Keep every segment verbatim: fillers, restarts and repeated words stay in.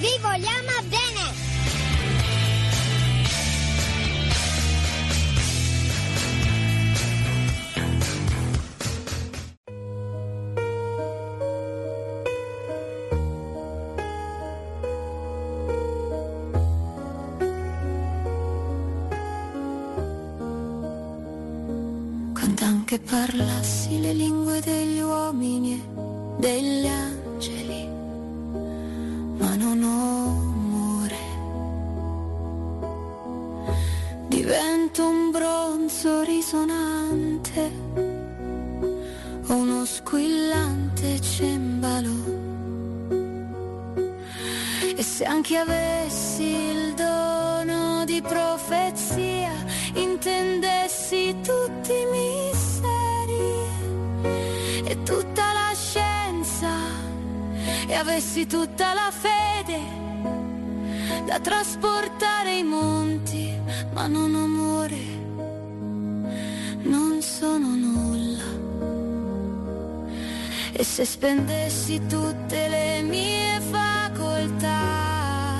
Vi vogliamo bene! Che parlassi le lingue degli uomini e degli angeli, ma non ho amore. Divento un bronzo risonante o uno squillante cembalo. E se anche avessi il dono di profezia, intendessi tutti i misteri e tutta la scienza, e avessi tutta la fede da trasportare i monti, ma non ho amore, non sono nulla. E se spendessi tutte le mie facoltà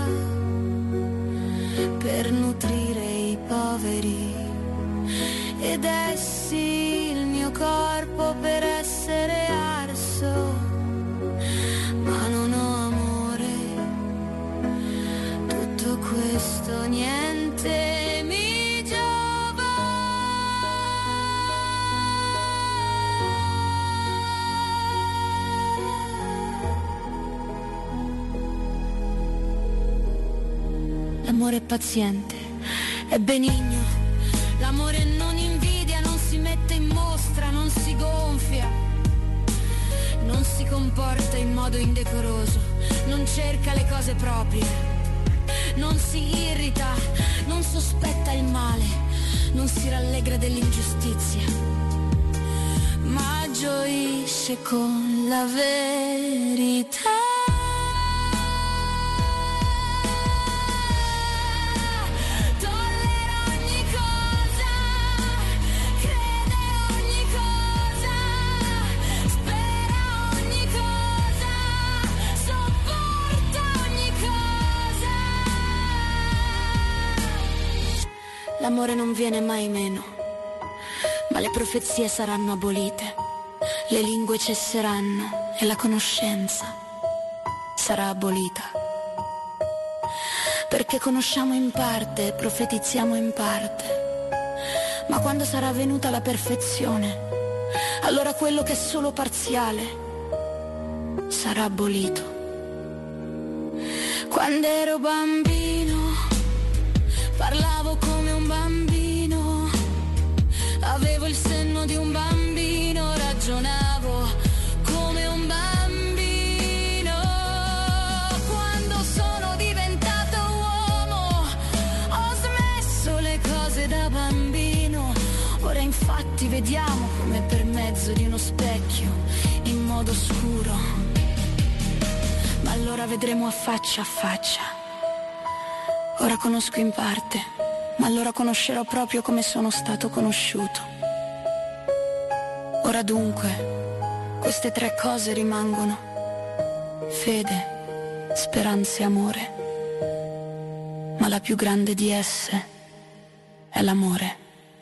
per nutrire i poveri ed essi il mio corpo per essere arso, ma non ho amore, tutto questo niente mi giova. L'amore è paziente, è benigno, l'amore non invidia, non si mette in mostra, non si gonfia, non si comporta in modo indecoroso, non cerca le cose proprie, non si irrita, non sospetta il male, non si rallegra dell'ingiustizia, ma gioisce con la verità. L'amore non viene mai meno, ma le profezie saranno abolite, le lingue cesseranno e la conoscenza sarà abolita. Perché conosciamo in parte, profetizziamo in parte, ma quando sarà venuta la perfezione, allora quello che è solo parziale sarà abolito. Quando ero bambino parlavo come un bambino, avevo il senno di un bambino, ragionavo come un bambino. Quando sono diventato uomo ho smesso le cose da bambino. Ora infatti vediamo come per mezzo di uno specchio, in modo scuro, ma allora vedremo a faccia a faccia. Ora conosco in parte, ma allora conoscerò proprio come sono stato conosciuto. Ora dunque, queste tre cose rimangono: fede, speranza e amore. Ma la più grande di esse è l'amore.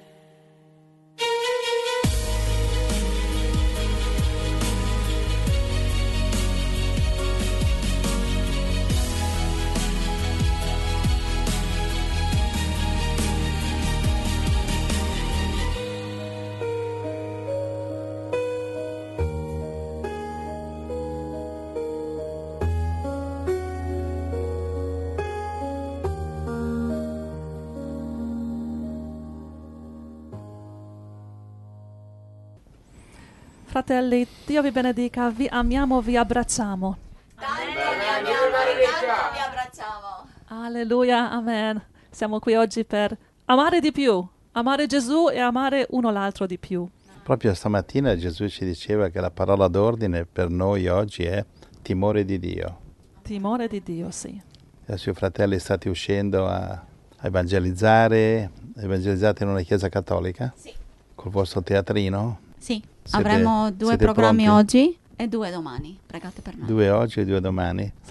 Fratelli, Dio vi benedica, vi amiamo, vi abbracciamo. Tanto vi amiamo, tanto vi abbracciamo. Alleluia, amen. Siamo qui oggi per amare di più, amare Gesù e amare uno l'altro di più. Proprio stamattina Gesù ci diceva che la parola d'ordine per noi oggi è timore di Dio. Timore di Dio, sì. Adesso i fratelli state uscendo a, a evangelizzare, evangelizzate in una chiesa cattolica? Sì. Col vostro teatrino? Sì, siete, avremo due programmi pronti? Oggi e due domani, pregate per noi. Due oggi e due domani? Sì.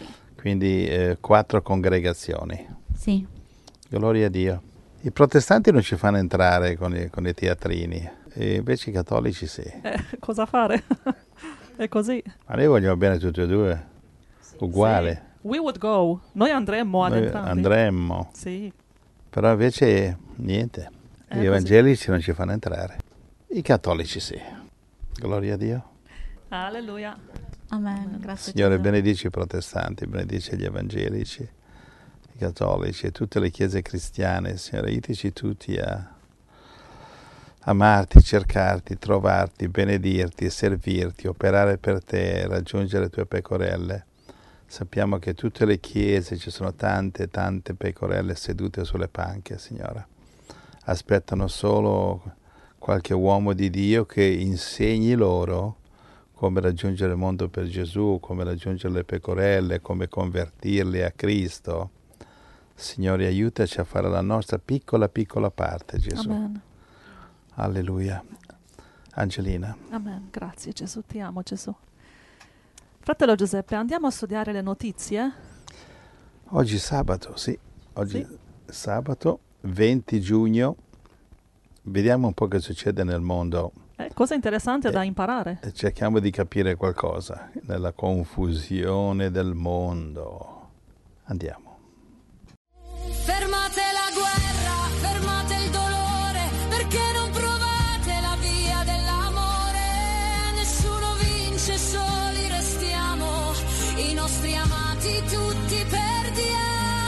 quindi eh, quattro congregazioni. Sì. Gloria a Dio. I protestanti non ci fanno entrare con i, con i teatrini, e invece i cattolici sì. Eh, cosa fare? È così. Ma noi vogliamo bene tutti e due, uguale. Sì. We would go. Noi andremmo ad Noi entrambi. andremmo, Sì. però invece niente, È gli così. evangelici non ci fanno entrare. I cattolici sì. Gloria a Dio. Alleluia. Amen. Grazie Signore, Gesù. benedici i protestanti, benedici gli evangelici, i cattolici e tutte le chiese cristiane. Signore, aiutaci tutti a amarti, cercarti, trovarti, benedirti, servirti, operare per te, raggiungere le tue pecorelle. Sappiamo che tutte le chiese ci sono tante, tante pecorelle sedute sulle panche, Signore. Aspettano solo qualche uomo di Dio che insegni loro come raggiungere il mondo per Gesù, come raggiungere le pecorelle, come convertirli a Cristo. Signore, aiutaci a fare la nostra piccola, piccola parte, Gesù. Amen. Alleluia. Angelina. Amen. Grazie Gesù, ti amo Gesù. Fratello Giuseppe, andiamo a studiare le notizie? Oggi sabato, sì. Oggi Sì. sabato, venti giugno. Vediamo un po' che succede nel mondo. È cosa interessante Eh. da imparare. E cerchiamo di capire qualcosa nella confusione del mondo. Andiamo. Fermate la guerra, fermate il dolore, perché non provate la via dell'amore. Nessuno vince, soli restiamo, i nostri amati tutti perdiamo.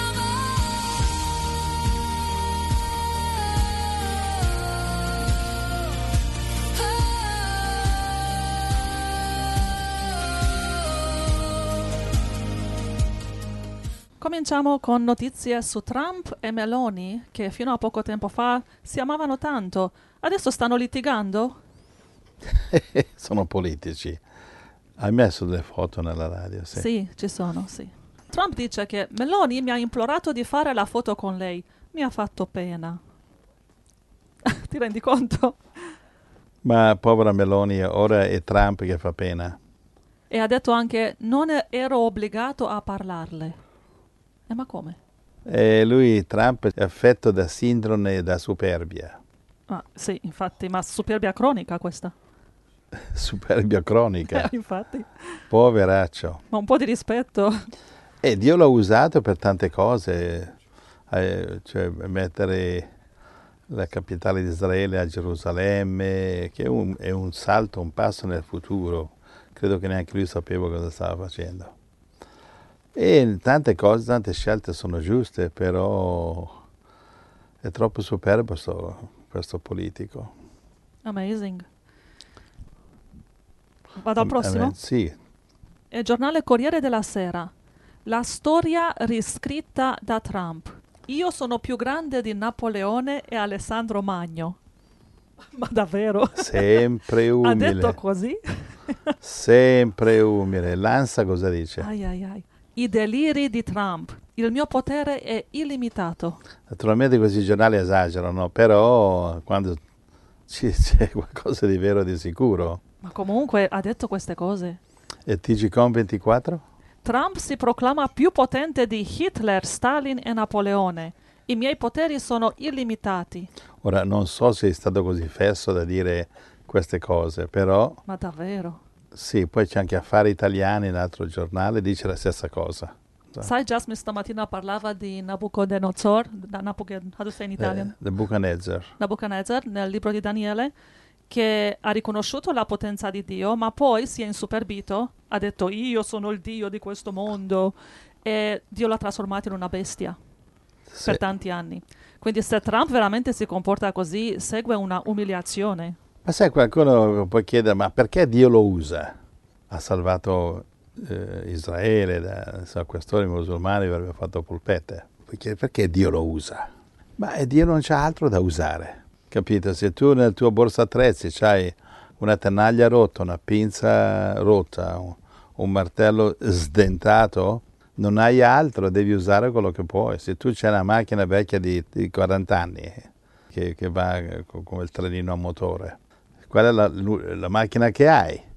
Cominciamo con notizie su Trump e Meloni, che fino a poco tempo fa si amavano tanto. Adesso stanno litigando? Sono politici. Hai messo delle foto nella radio? Sì. Sì, ci sono, sì. Trump dice che Meloni mi ha implorato di fare la foto con lei. Mi ha fatto pena. Ti rendi conto? Ma povera Meloni, ora è Trump che fa pena. E ha detto anche, non ero obbligato a parlarle. E ma come? E lui, Trump, è affetto da sindrome da superbia. Ah, sì, infatti, ma superbia cronica questa. Superbia cronica. Eh, infatti. Poveraccio. Ma un po' di rispetto. E Dio l'ha usato per tante cose. Eh, cioè mettere la capitale di Israele a Gerusalemme, che è un, è un salto, un passo nel futuro. Credo che neanche lui sapeva cosa stava facendo. E tante cose, tante scelte sono giuste, però è troppo superbo sto, questo politico. Amazing. Vado al Am- prossimo? amen. Sì, È il giornale Corriere della Sera. La storia riscritta da Trump. Io sono più grande di Napoleone e Alessandro Magno. Ma davvero? sempre Ha umile. detto così? Sempre umile. L'Ansa cosa dice? Ai ai ai. I deliri di Trump. Il mio potere è illimitato. Naturalmente questi giornali esagerano, però quando ci- c'è qualcosa di vero di sicuro. Ma comunque ha detto queste cose. E T G Com ventiquattro? Trump si proclama più potente di Hitler, Stalin e Napoleone. I miei poteri sono illimitati. Ora, non so se è stato così fesso da dire queste cose, però Ma davvero? sì, poi c'è anche Affari Italiani, l'altro giornale, dice la stessa cosa. Sai, Jasmine stamattina parlava di Nabucodonosor, da Nabucod- how to say in Italian? Eh, Nebuchadnezzar. Nabucodonosor, nel libro di Daniele, che ha riconosciuto la potenza di Dio, ma poi si è insuperbito, ha detto io sono il Dio di questo mondo, e Dio l'ha trasformato in una bestia Sì. per tanti anni. Quindi se Trump veramente si comporta così, segue una umiliazione. Ma sai, qualcuno può chiedere, ma perché Dio lo usa? Ha salvato eh, Israele da insomma, questori musulmani, avrebbe fatto polpette. Puoi chiedere, perché Dio lo usa? Ma eh, Dio non c'ha altro da usare, capito? Se tu nel tuo borsa attrezzi c'hai una tenaglia rotta, una pinza rotta, un, un martello sdentato, non hai altro, devi usare quello che puoi. Se tu c'hai una macchina vecchia di, di quaranta anni che, che va come il trenino a motore, qual è la, la macchina che hai?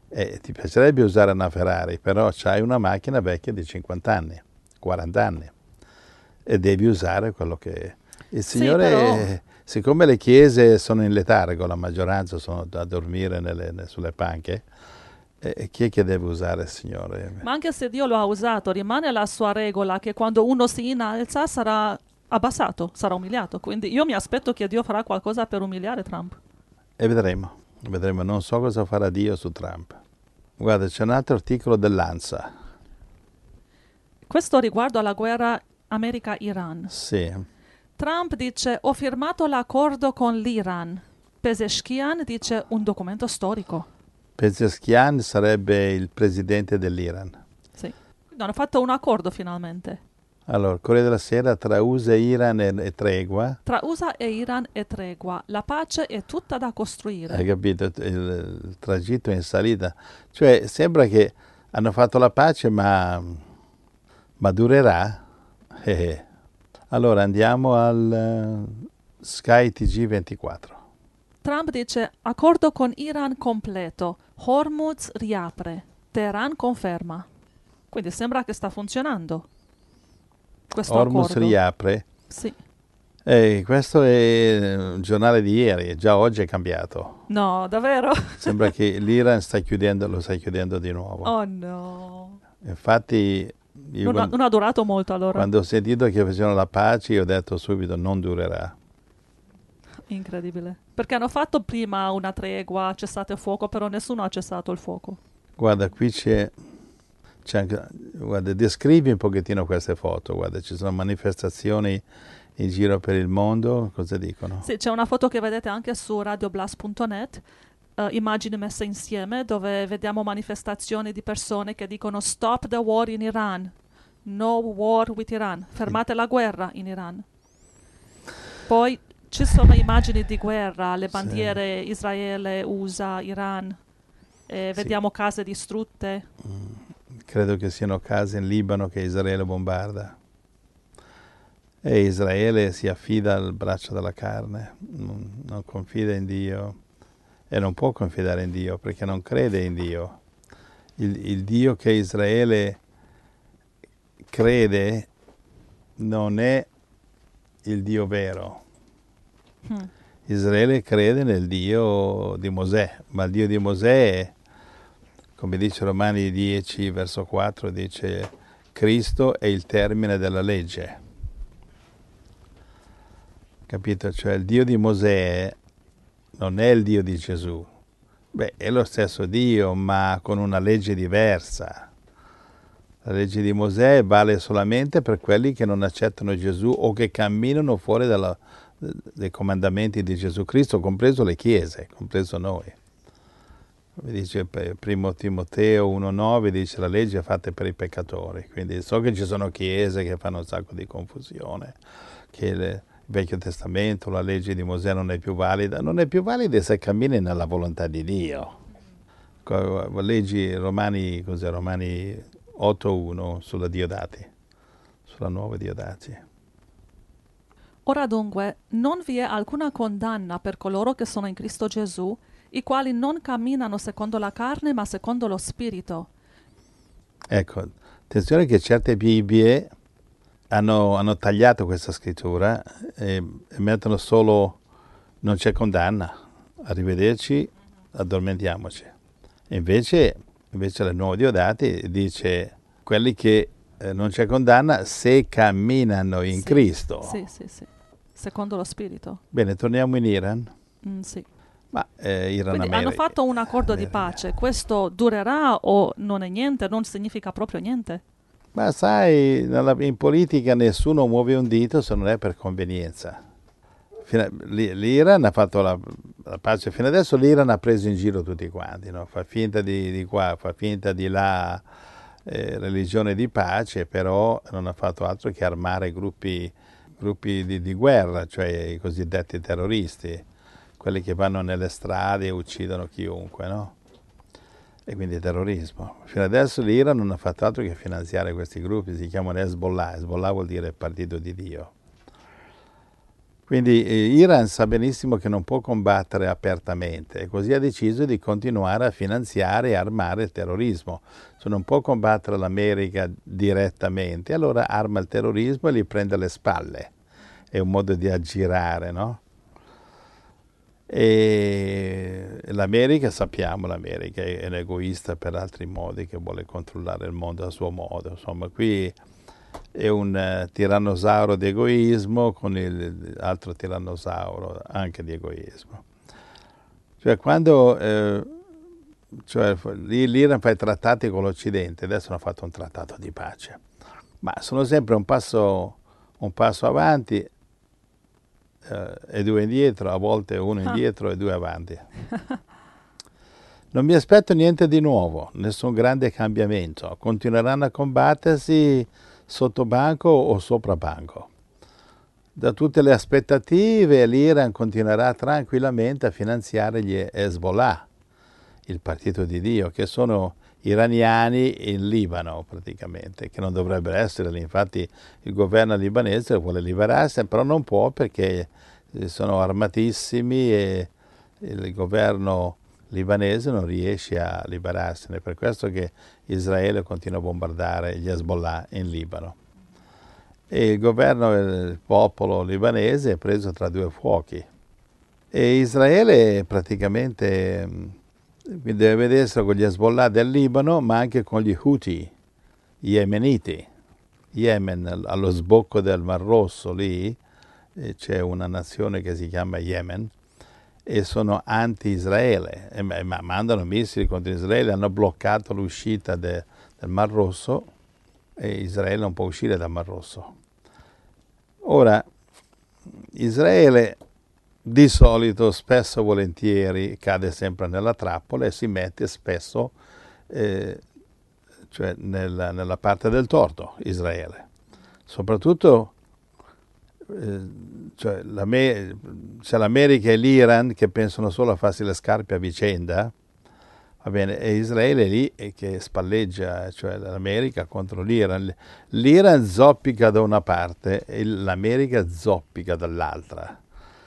E ti piacerebbe usare una Ferrari, però c'hai una macchina vecchia di cinquanta anni, quaranta anni, e devi usare quello che... Il Signore, sì, però... siccome le chiese sono in letargo, la maggioranza sono a dormire nelle, sulle panche, e chi è che deve usare il Signore? Ma anche se Dio lo ha usato, rimane la sua regola che quando uno si innalza sarà abbassato, sarà umiliato. Quindi io mi aspetto che Dio farà qualcosa per umiliare Trump. E vedremo, vedremo. Non so cosa farà Dio su Trump. Guarda, c'è un altro articolo dell'ANSA. Questo riguardo alla guerra America-Iran. Sì. Trump dice: ho firmato l'accordo con l'Iran. Pezeshkian dice: un documento storico. Pezeshkian sarebbe il presidente dell'Iran. Sì. Quindi hanno fatto un accordo finalmente. Allora, Corriere della Sera, tra U S A e Iran e, e tregua. Tra U S A e Iran è tregua. La pace è tutta da costruire. Hai capito? Il, il tragitto è in salita. Cioè, sembra che hanno fatto la pace, ma, ma durerà? Eh. Allora, andiamo al uh, Sky T G ventiquattro. Trump dice: accordo con Iran completo. Hormuz riapre. Teheran conferma. Quindi sembra che sta funzionando. Questo Hormuz accordo. riapre? Sì. Eh, questo è un giornale di ieri, già oggi è cambiato. No, davvero? Sembra che l'Iran sta chiudendo, lo sta chiudendo di nuovo. Oh no. Infatti, io Non, quando, ha, non ha durato molto allora. quando ho sentito che facevano la pace, io ho detto subito non durerà. Incredibile. Perché hanno fatto prima una tregua, cessate il fuoco, però nessuno ha cessato il fuoco. Guarda, qui c'è... c'è anche, guarda, descrivi un pochettino queste foto. Guarda, ci sono manifestazioni in giro per il mondo. Cosa dicono? Sì, c'è una foto che vedete anche su radioblast punto net, uh, immagini messe insieme, dove vediamo manifestazioni di persone che dicono stop the war in Iran, no war with Iran, fermate la guerra in Iran. Poi ci sono immagini di guerra, le bandiere sì. Israele, U S A, Iran, e sì. Vediamo case distrutte. Mm, credo che siano case in Libano che Israele bombarda. E Israele si affida al braccio della carne, non, non confida in Dio e non può confidare in Dio perché non crede in Dio. Il, il Dio che Israele crede non è il Dio vero. Hmm. Israele crede nel Dio di Mosè, ma il Dio di Mosè, come dice Romani dieci, verso quattro, dice Cristo è il termine della legge. Capito? Cioè il Dio di Mosè non è il Dio di Gesù. Beh, è lo stesso Dio, ma con una legge diversa. La legge di Mosè vale solamente per quelli che non accettano Gesù o che camminano fuori dalla, dai comandamenti di Gesù Cristo, compreso le chiese, compreso noi. Come dice primo Timoteo uno nove, dice la legge è fatta per i peccatori. Quindi so che ci sono chiese che fanno un sacco di confusione, che le, il Vecchio Testamento, la legge di Mosè non è più valida. Non è più valida se cammini nella volontà di Dio. Leggi Romani, cos'è? Romani otto uno sulla Diodati, sulla nuova Diodati. Ora dunque, non vi è alcuna condanna per coloro che sono in Cristo Gesù, i quali non camminano secondo la carne, ma secondo lo Spirito. Ecco, attenzione che certe Bibbie hanno, hanno tagliato questa scrittura e, e mettono solo non c'è condanna, arrivederci, addormentiamoci. Invece, invece le nuove Diodati dice quelli che eh, non c'è condanna se camminano in sì, Cristo. Sì, sì, sì, secondo lo Spirito. Bene, torniamo in Iran. Mm, sì. Ma eh, Iran Quindi America, hanno fatto un accordo America. di pace. Questo durerà o non è niente? Non significa proprio niente? Ma sai, nella, in politica nessuno muove un dito se non è per convenienza. L'Iran ha fatto la, la pace, fino adesso l'Iran ha preso in giro tutti quanti, no? Fa finta di, di qua, fa finta di là, eh, religione di pace, però non ha fatto altro che armare gruppi, gruppi di, di guerra, cioè i cosiddetti terroristi, quelli che vanno nelle strade e uccidono chiunque, no? E quindi terrorismo. Fino adesso l'Iran non ha fatto altro che finanziare questi gruppi, si chiamano Hezbollah. Hezbollah vuol dire partito di Dio. Quindi eh, Iran sa benissimo che non può combattere apertamente e così ha deciso di continuare a finanziare e armare il terrorismo. Cioè non può combattere l'America direttamente, allora arma il terrorismo e li prende alle spalle. È un modo di aggirare, no? E l'America, sappiamo, l'America è un egoista per altri modi, che vuole controllare il mondo a suo modo. Insomma, qui è un uh, tirannosauro di egoismo con l'altro tirannosauro anche di egoismo. Cioè quando eh, cioè, l'Iran fa i trattati con l'Occidente, adesso hanno fatto un trattato di pace, ma sono sempre un passo, un passo avanti eh, e due indietro, a volte uno indietro e due avanti. Non mi aspetto niente di nuovo, nessun grande cambiamento, continueranno a combattersi sotto banco o sopra banco. Da tutte le aspettative l'Iran continuerà tranquillamente a finanziare gli Hezbollah, il partito di Dio, che sono iraniani in Libano praticamente, che non dovrebbero essere lì. Infatti il governo libanese vuole liberarsi, però non può perché sono armatissimi e il governo libanese non riesce a liberarsene. Per questo che Israele continua a bombardare gli Hezbollah in Libano. E il governo, il popolo libanese è preso tra due fuochi. E Israele praticamente deve vedersi con gli Hezbollah del Libano, ma anche con gli Houthi, gli yemeniti. Yemen, allo sbocco del Mar Rosso, lì c'è una nazione che si chiama Yemen, e sono anti-Israele, e mandano missili contro Israele, hanno bloccato l'uscita de, del Mar Rosso e Israele non può uscire dal Mar Rosso. Ora, Israele di solito, spesso e volentieri, cade sempre nella trappola e si mette spesso eh, cioè nella, nella parte del torto, Israele. Soprattutto eh, cioè c'è l'America e l'Iran che pensano solo a farsi le scarpe a vicenda, va bene, e Israele è lì e che spalleggia, cioè l'America contro l'Iran. L'Iran zoppica da una parte e l'America zoppica dall'altra.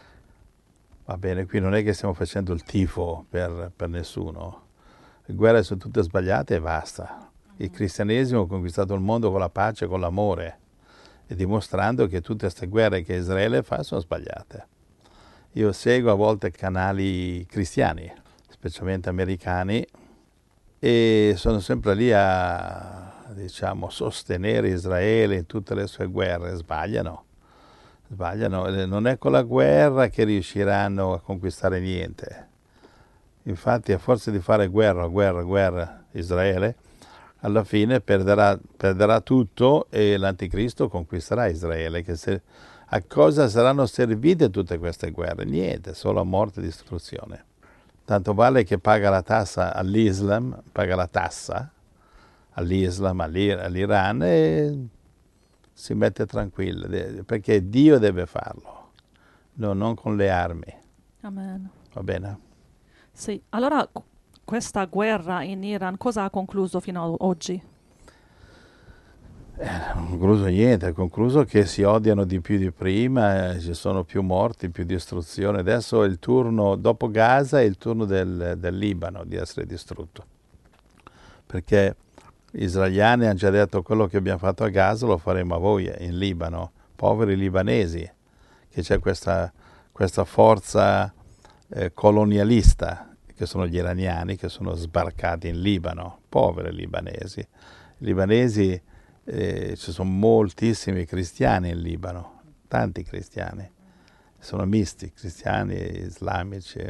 Va bene, qui non è che stiamo facendo il tifo per, per nessuno. Le guerre sono tutte sbagliate e basta. Il cristianesimo ha conquistato il mondo con la pace e con l'amore, e dimostrando che tutte queste guerre che Israele fa sono sbagliate. Io seguo a volte canali cristiani, specialmente americani, e sono sempre lì a, diciamo, sostenere Israele in tutte le sue guerre. Sbagliano, sbagliano. Non è con la guerra che riusciranno a conquistare niente. Infatti, a forza di fare guerra, guerra, guerra, Israele, alla fine perderà, perderà tutto e l'anticristo conquisterà Israele. Che se, a cosa saranno servite tutte queste guerre? Niente, solo a morte e distruzione. Tanto vale che paga la tassa all'Islam, paga la tassa all'Islam, all'Iran e si mette tranquillo, perché Dio deve farlo, no, non con le armi. Amen. Va bene? Sì, allora questa guerra in Iran cosa ha concluso fino ad oggi? Eh, non ha concluso niente, ha concluso che si odiano di più di prima, eh, ci sono più morti, più distruzione. Adesso è il turno, dopo Gaza, è il turno del, del Libano di essere distrutto. Perché gli israeliani hanno già detto: quello che abbiamo fatto a Gaza lo faremo a voi in Libano. Poveri libanesi, che c'è questa, questa forza eh, colonialista, che sono gli iraniani, che sono sbarcati in Libano. Poveri libanesi. I libanesi... Eh, ci sono moltissimi cristiani in Libano, tanti cristiani, sono misti, cristiani e islamici.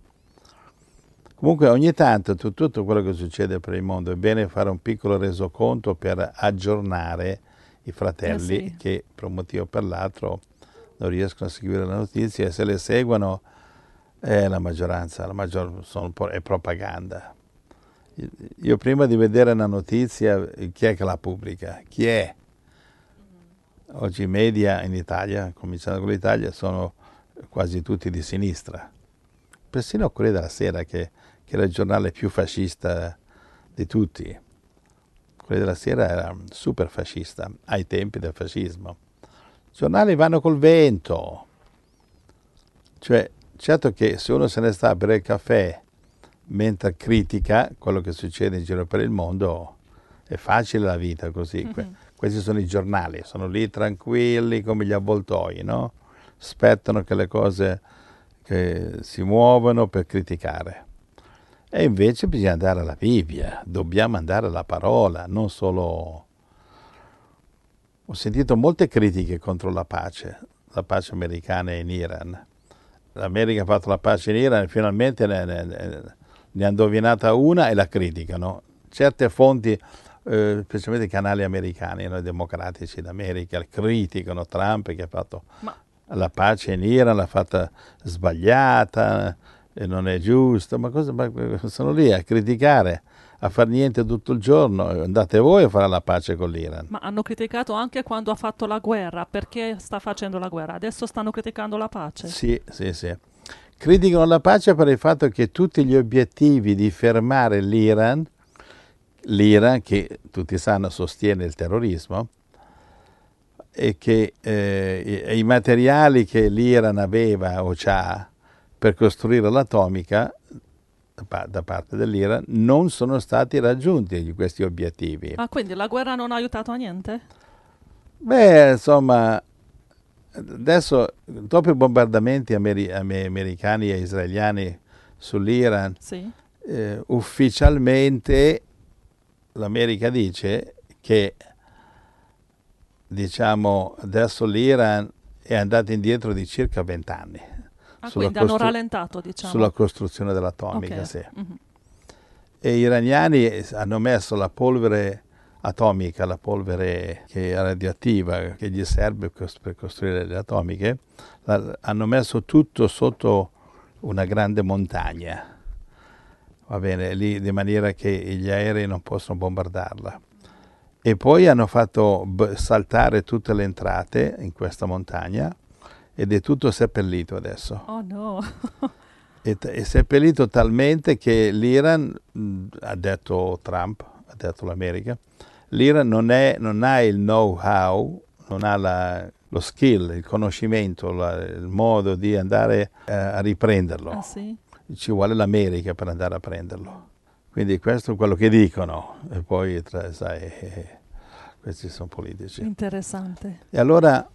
Comunque ogni tanto tu, tutto quello che succede per il mondo è bene fare un piccolo resoconto per aggiornare i fratelli eh sì. che per un motivo o per l'altro non riescono a seguire le notizie, e se le seguono eh, la maggioranza, la maggior, sono, è propaganda. Io prima di vedere una notizia, chi è che la pubblica? Chi è? Oggi i media in Italia, cominciando con l'Italia, sono quasi tutti di sinistra. Persino il Corriere della Sera, che, che era il giornale più fascista di tutti. Il Corriere della Sera era super fascista, ai tempi del fascismo. I giornali vanno col vento. Cioè, certo che se uno se ne sta a bere il caffè mentre critica quello che succede in giro per il mondo, è facile la vita così. Mm-hmm. Questi sono i giornali, sono lì tranquilli come gli avvoltoi, no? Aspettano che le cose che si muovono per criticare. E invece bisogna andare alla Bibbia, dobbiamo andare alla parola, non solo... Ho sentito molte critiche contro la pace, la pace americana in Iran. L'America ha fatto la pace in Iran e finalmente ne, ne, ne ha indovinata una e la criticano. Certe fonti, eh, specialmente i canali americani, no, democratici d'America, criticano Trump che ha fatto Ma... la pace in Iran, l'ha fatta sbagliata e non è giusta, ma, cosa, ma sono lì a criticare, a far niente tutto il giorno. Andate voi a fare la pace con l'Iran. Ma hanno criticato anche quando ha fatto la guerra. Perché sta facendo la guerra? Adesso stanno criticando la pace. Sì, sì, sì. Criticano la pace per il fatto che tutti gli obiettivi di fermare l'Iran, l'Iran che tutti sanno sostiene il terrorismo, e che eh, i, i materiali che l'Iran aveva o c'ha per costruire l'atomica da parte dell'Iran non sono stati raggiunti questi obiettivi. Ah, quindi la guerra non ha aiutato a niente? Beh, insomma, adesso dopo i bombardamenti ameri- americani e israeliani sull'Iran, sì. eh, ufficialmente l'America dice che, diciamo, adesso l'Iran è andato indietro di circa vent'anni. Ah, quindi costru- hanno rallentato, diciamo. Sulla costruzione dell'atomica, okay. sì. Mm-hmm. E gli iraniani hanno messo la polvere atomica, la polvere che è radioattiva, che gli serve per costruire le atomiche, la, hanno messo tutto sotto una grande montagna, va bene, lì, di maniera che gli aerei non possono bombardarla. E poi hanno fatto b- saltare tutte le entrate in questa montagna, ed è tutto seppellito adesso. Oh no! è, è seppellito talmente che l'Iran, mh, ha detto Trump, ha detto l'America, l'Iran non, è, non ha il know-how, non ha la, lo skill, il conoscimento, la, il modo di andare eh, a riprenderlo. Ah, sì? Ci vuole l'America per andare a prenderlo. Quindi questo è quello che dicono. E poi, tra, sai, eh, questi sono politici. Interessante. E allora...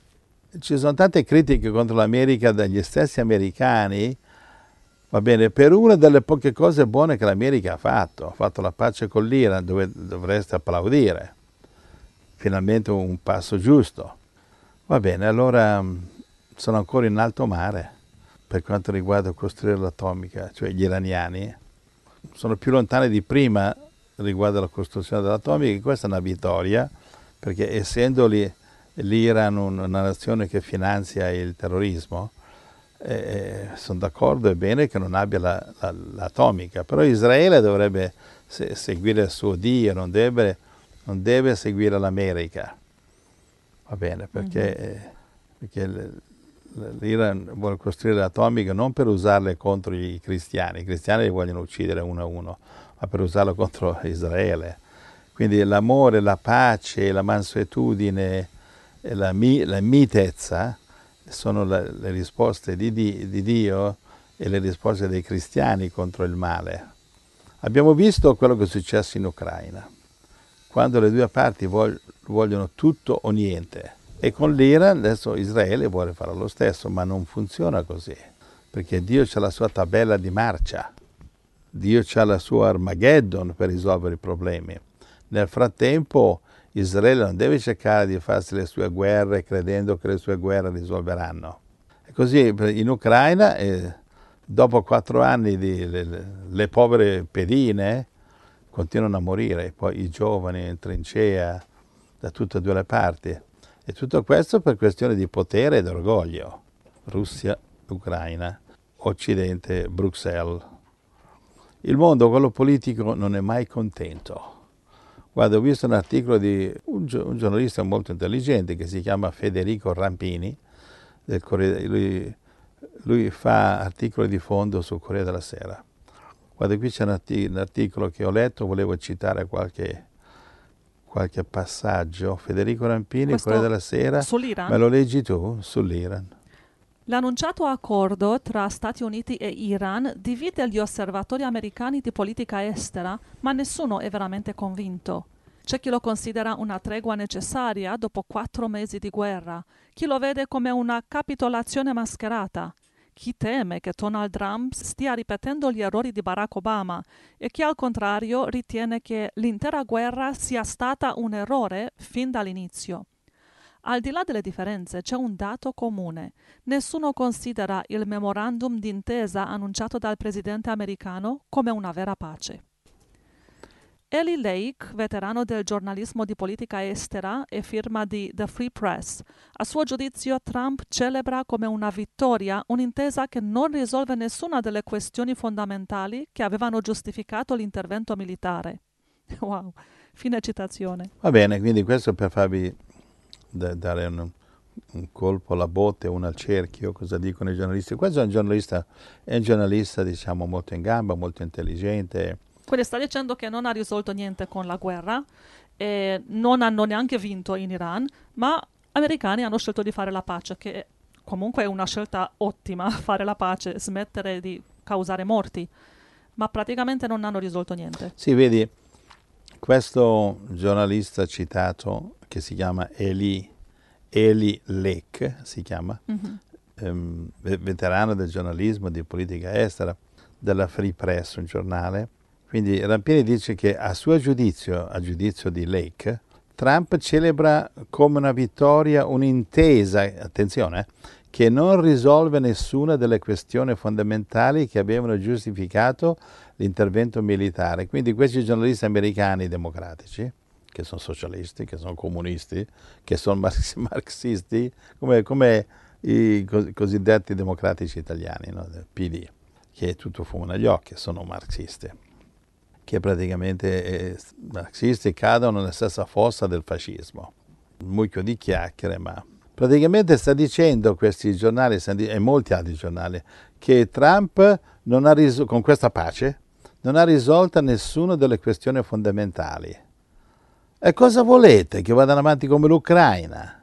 ci sono tante critiche contro l'America dagli stessi americani, va bene, per una delle poche cose buone che l'America ha fatto. Ha fatto la pace con l'Iran, dove dovreste applaudire. Finalmente un passo giusto. Va bene, allora sono ancora in alto mare per quanto riguarda costruire l'atomica, cioè gli iraniani sono più lontani di prima riguardo alla costruzione dell'atomica, e questa è una vittoria, perché essendo lì l'Iran una nazione che finanzia il terrorismo, eh, sono d'accordo, è bene che non abbia la, la, l'atomica, però Israele dovrebbe se, seguire il suo Dio, non deve, non deve seguire l'America, va bene, perché, mm-hmm. eh, perché l'Iran vuole costruire l'atomica non per usarle contro i cristiani, i cristiani li vogliono uccidere uno a uno, ma per usarlo contro Israele. Quindi l'amore, la pace, la mansuetudine, La, mi, la mitezza sono la, le risposte di, di, di Dio e le risposte dei cristiani contro il male. Abbiamo visto quello che è successo in Ucraina, quando le due parti vog, vogliono tutto o niente. E con l'Iran adesso Israele vuole fare lo stesso, ma non funziona così, perché Dio ha la sua tabella di marcia, Dio ha la sua Armageddon per risolvere i problemi. Nel frattempo Israele non deve cercare di farsi le sue guerre credendo che le sue guerre risolveranno. E così in Ucraina, eh, dopo quattro anni di le, le povere pedine continuano a morire, poi i giovani in trincea da tutte e due le parti. E tutto questo per questione di potere ed orgoglio. Russia, Ucraina, Occidente, Bruxelles. Il mondo, quello politico, non è mai contento. Guarda, ho visto un articolo di un, un giornalista molto intelligente che si chiama Federico Rampini, del Corriere, lui, lui fa articoli di fondo sul Corriere della Sera. Guarda, qui c'è un, artic- un articolo che ho letto, volevo citare qualche, qualche passaggio. Federico Rampini, Questo Corriere della Sera. Sull'Iran? Me lo leggi tu? Sull'Iran. L'annunciato accordo tra Stati Uniti e Iran divide gli osservatori americani di politica estera, ma nessuno è veramente convinto. C'è chi lo considera una tregua necessaria dopo quattro mesi di guerra, chi lo vede come una capitolazione mascherata, chi teme che Donald Trump stia ripetendo gli errori di Barack Obama e chi al contrario ritiene che l'intera guerra sia stata un errore fin dall'inizio. Al di là delle differenze c'è un dato comune. Nessuno considera il memorandum d'intesa annunciato dal presidente americano come una vera pace. Eli Lake, veterano del giornalismo di politica estera e firma di The Free Press, a suo giudizio Trump celebra come una vittoria un'intesa che non risolve nessuna delle questioni fondamentali che avevano giustificato l'intervento militare. Wow, fine citazione. Va bene, quindi questo per farvi da, dare un, un colpo alla botte, uno al cerchio, cosa dicono i giornalisti. Questo è un giornalista, è un giornalista diciamo molto in gamba, molto intelligente. Quindi sta dicendo che non ha risolto niente con la guerra, e non hanno neanche vinto in Iran, ma gli americani hanno scelto di fare la pace, che comunque è una scelta ottima, fare la pace, smettere di causare morti, ma praticamente non hanno risolto niente. Sì, vedi, questo giornalista citato, che si chiama Eli, Eli Lake, si chiama, mm-hmm. ehm, veterano del giornalismo, di politica estera, della Free Press, un giornale. Quindi Rampieri dice che a suo giudizio, a giudizio di Lake, Trump celebra come una vittoria un'intesa, attenzione, che non risolve nessuna delle questioni fondamentali che avevano giustificato l'intervento militare. Quindi questi giornalisti americani democratici, che sono socialisti, che sono comunisti, che sono marxisti, come, come i cosiddetti democratici italiani, no? Del P D, che tutto fumo negli occhi, sono marxisti, che praticamente eh, marxisti cadono nella stessa fossa del fascismo. Un mucchio di chiacchiere, ma praticamente sta dicendo questi giornali e molti altri giornali che Trump non ha risolto, con questa pace, non ha risolto nessuna delle questioni fondamentali. E cosa volete? Che vadano avanti come l'Ucraina?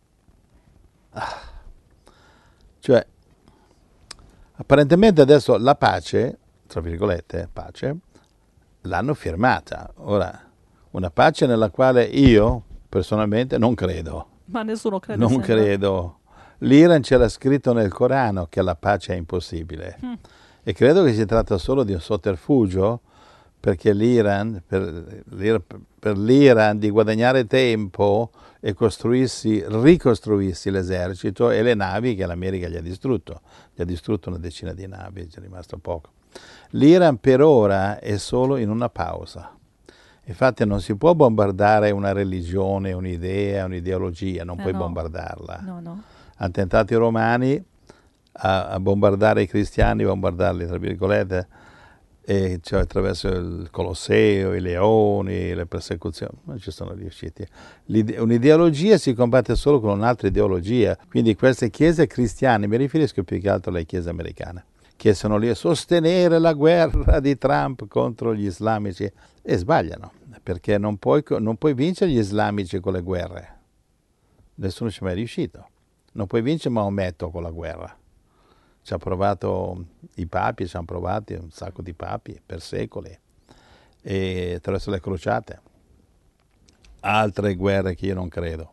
Ah. Cioè, apparentemente adesso la pace, tra virgolette, pace, l'hanno firmata. Ora, una pace nella quale io personalmente non credo. Ma nessuno crede. Non sempre. credo. L'Iran c'era scritto nel Corano che la pace è impossibile. Mm. E credo che si tratta solo di un sotterfugio perché l'Iran, per, per l'Iran di guadagnare tempo e costruirsi, ricostruirsi l'esercito e le navi che l'America gli ha distrutto. Gli ha distrutto una decina di navi, c'è rimasto poco. L'Iran per ora è solo in una pausa. Infatti non si può bombardare una religione, un'idea, un'ideologia, non eh puoi no. bombardarla. No, no. Hanno tentato i romani a, a bombardare i cristiani, bombardarli tra virgolette, e cioè attraverso il Colosseo, i leoni, le persecuzioni, non ci sono riusciti. L'ide- un'ideologia si combatte solo con un'altra ideologia, quindi queste chiese cristiane, mi riferisco più che altro alle chiese americane, che sono lì a sostenere la guerra di Trump contro gli islamici, e sbagliano, perché non puoi, non puoi vincere gli islamici con le guerre. Nessuno ci è mai riuscito. Non puoi vincere Maometto con la guerra. Ci ha provato i papi, ci hanno provato un sacco di papi per secoli, e attraverso le crociate. Altre guerre che io non credo.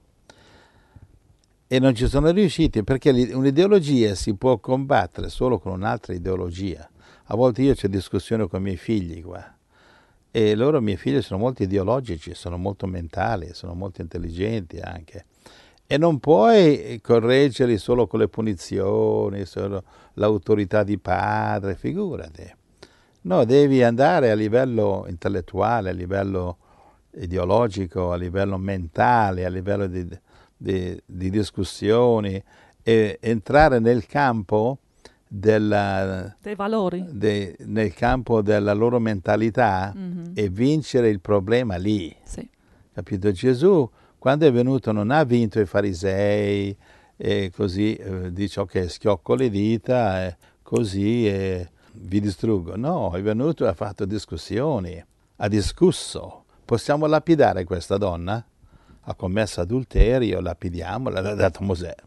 E non ci sono riusciti perché un'ideologia si può combattere solo con un'altra ideologia. A volte io c'ho discussione con i miei figli qua, e loro, miei figli, sono molto ideologici, sono molto mentali, sono molto intelligenti anche. E non puoi correggerli solo con le punizioni, solo l'autorità di padre, figurati. No, devi andare a livello intellettuale, a livello ideologico, a livello mentale, a livello di, di, di discussioni, e entrare nel campo della, dei valori, de, nel campo della loro mentalità, mm-hmm. e vincere il problema lì. Sì. Capito? Gesù, quando è venuto, non ha vinto i farisei e così eh, dice ok, schiocco le dita e così e vi distruggo. No, è venuto e ha fatto discussioni, ha discusso. Possiamo lapidare questa donna? Ha commesso adulterio, lapidiamo, l'ha dato Mosè.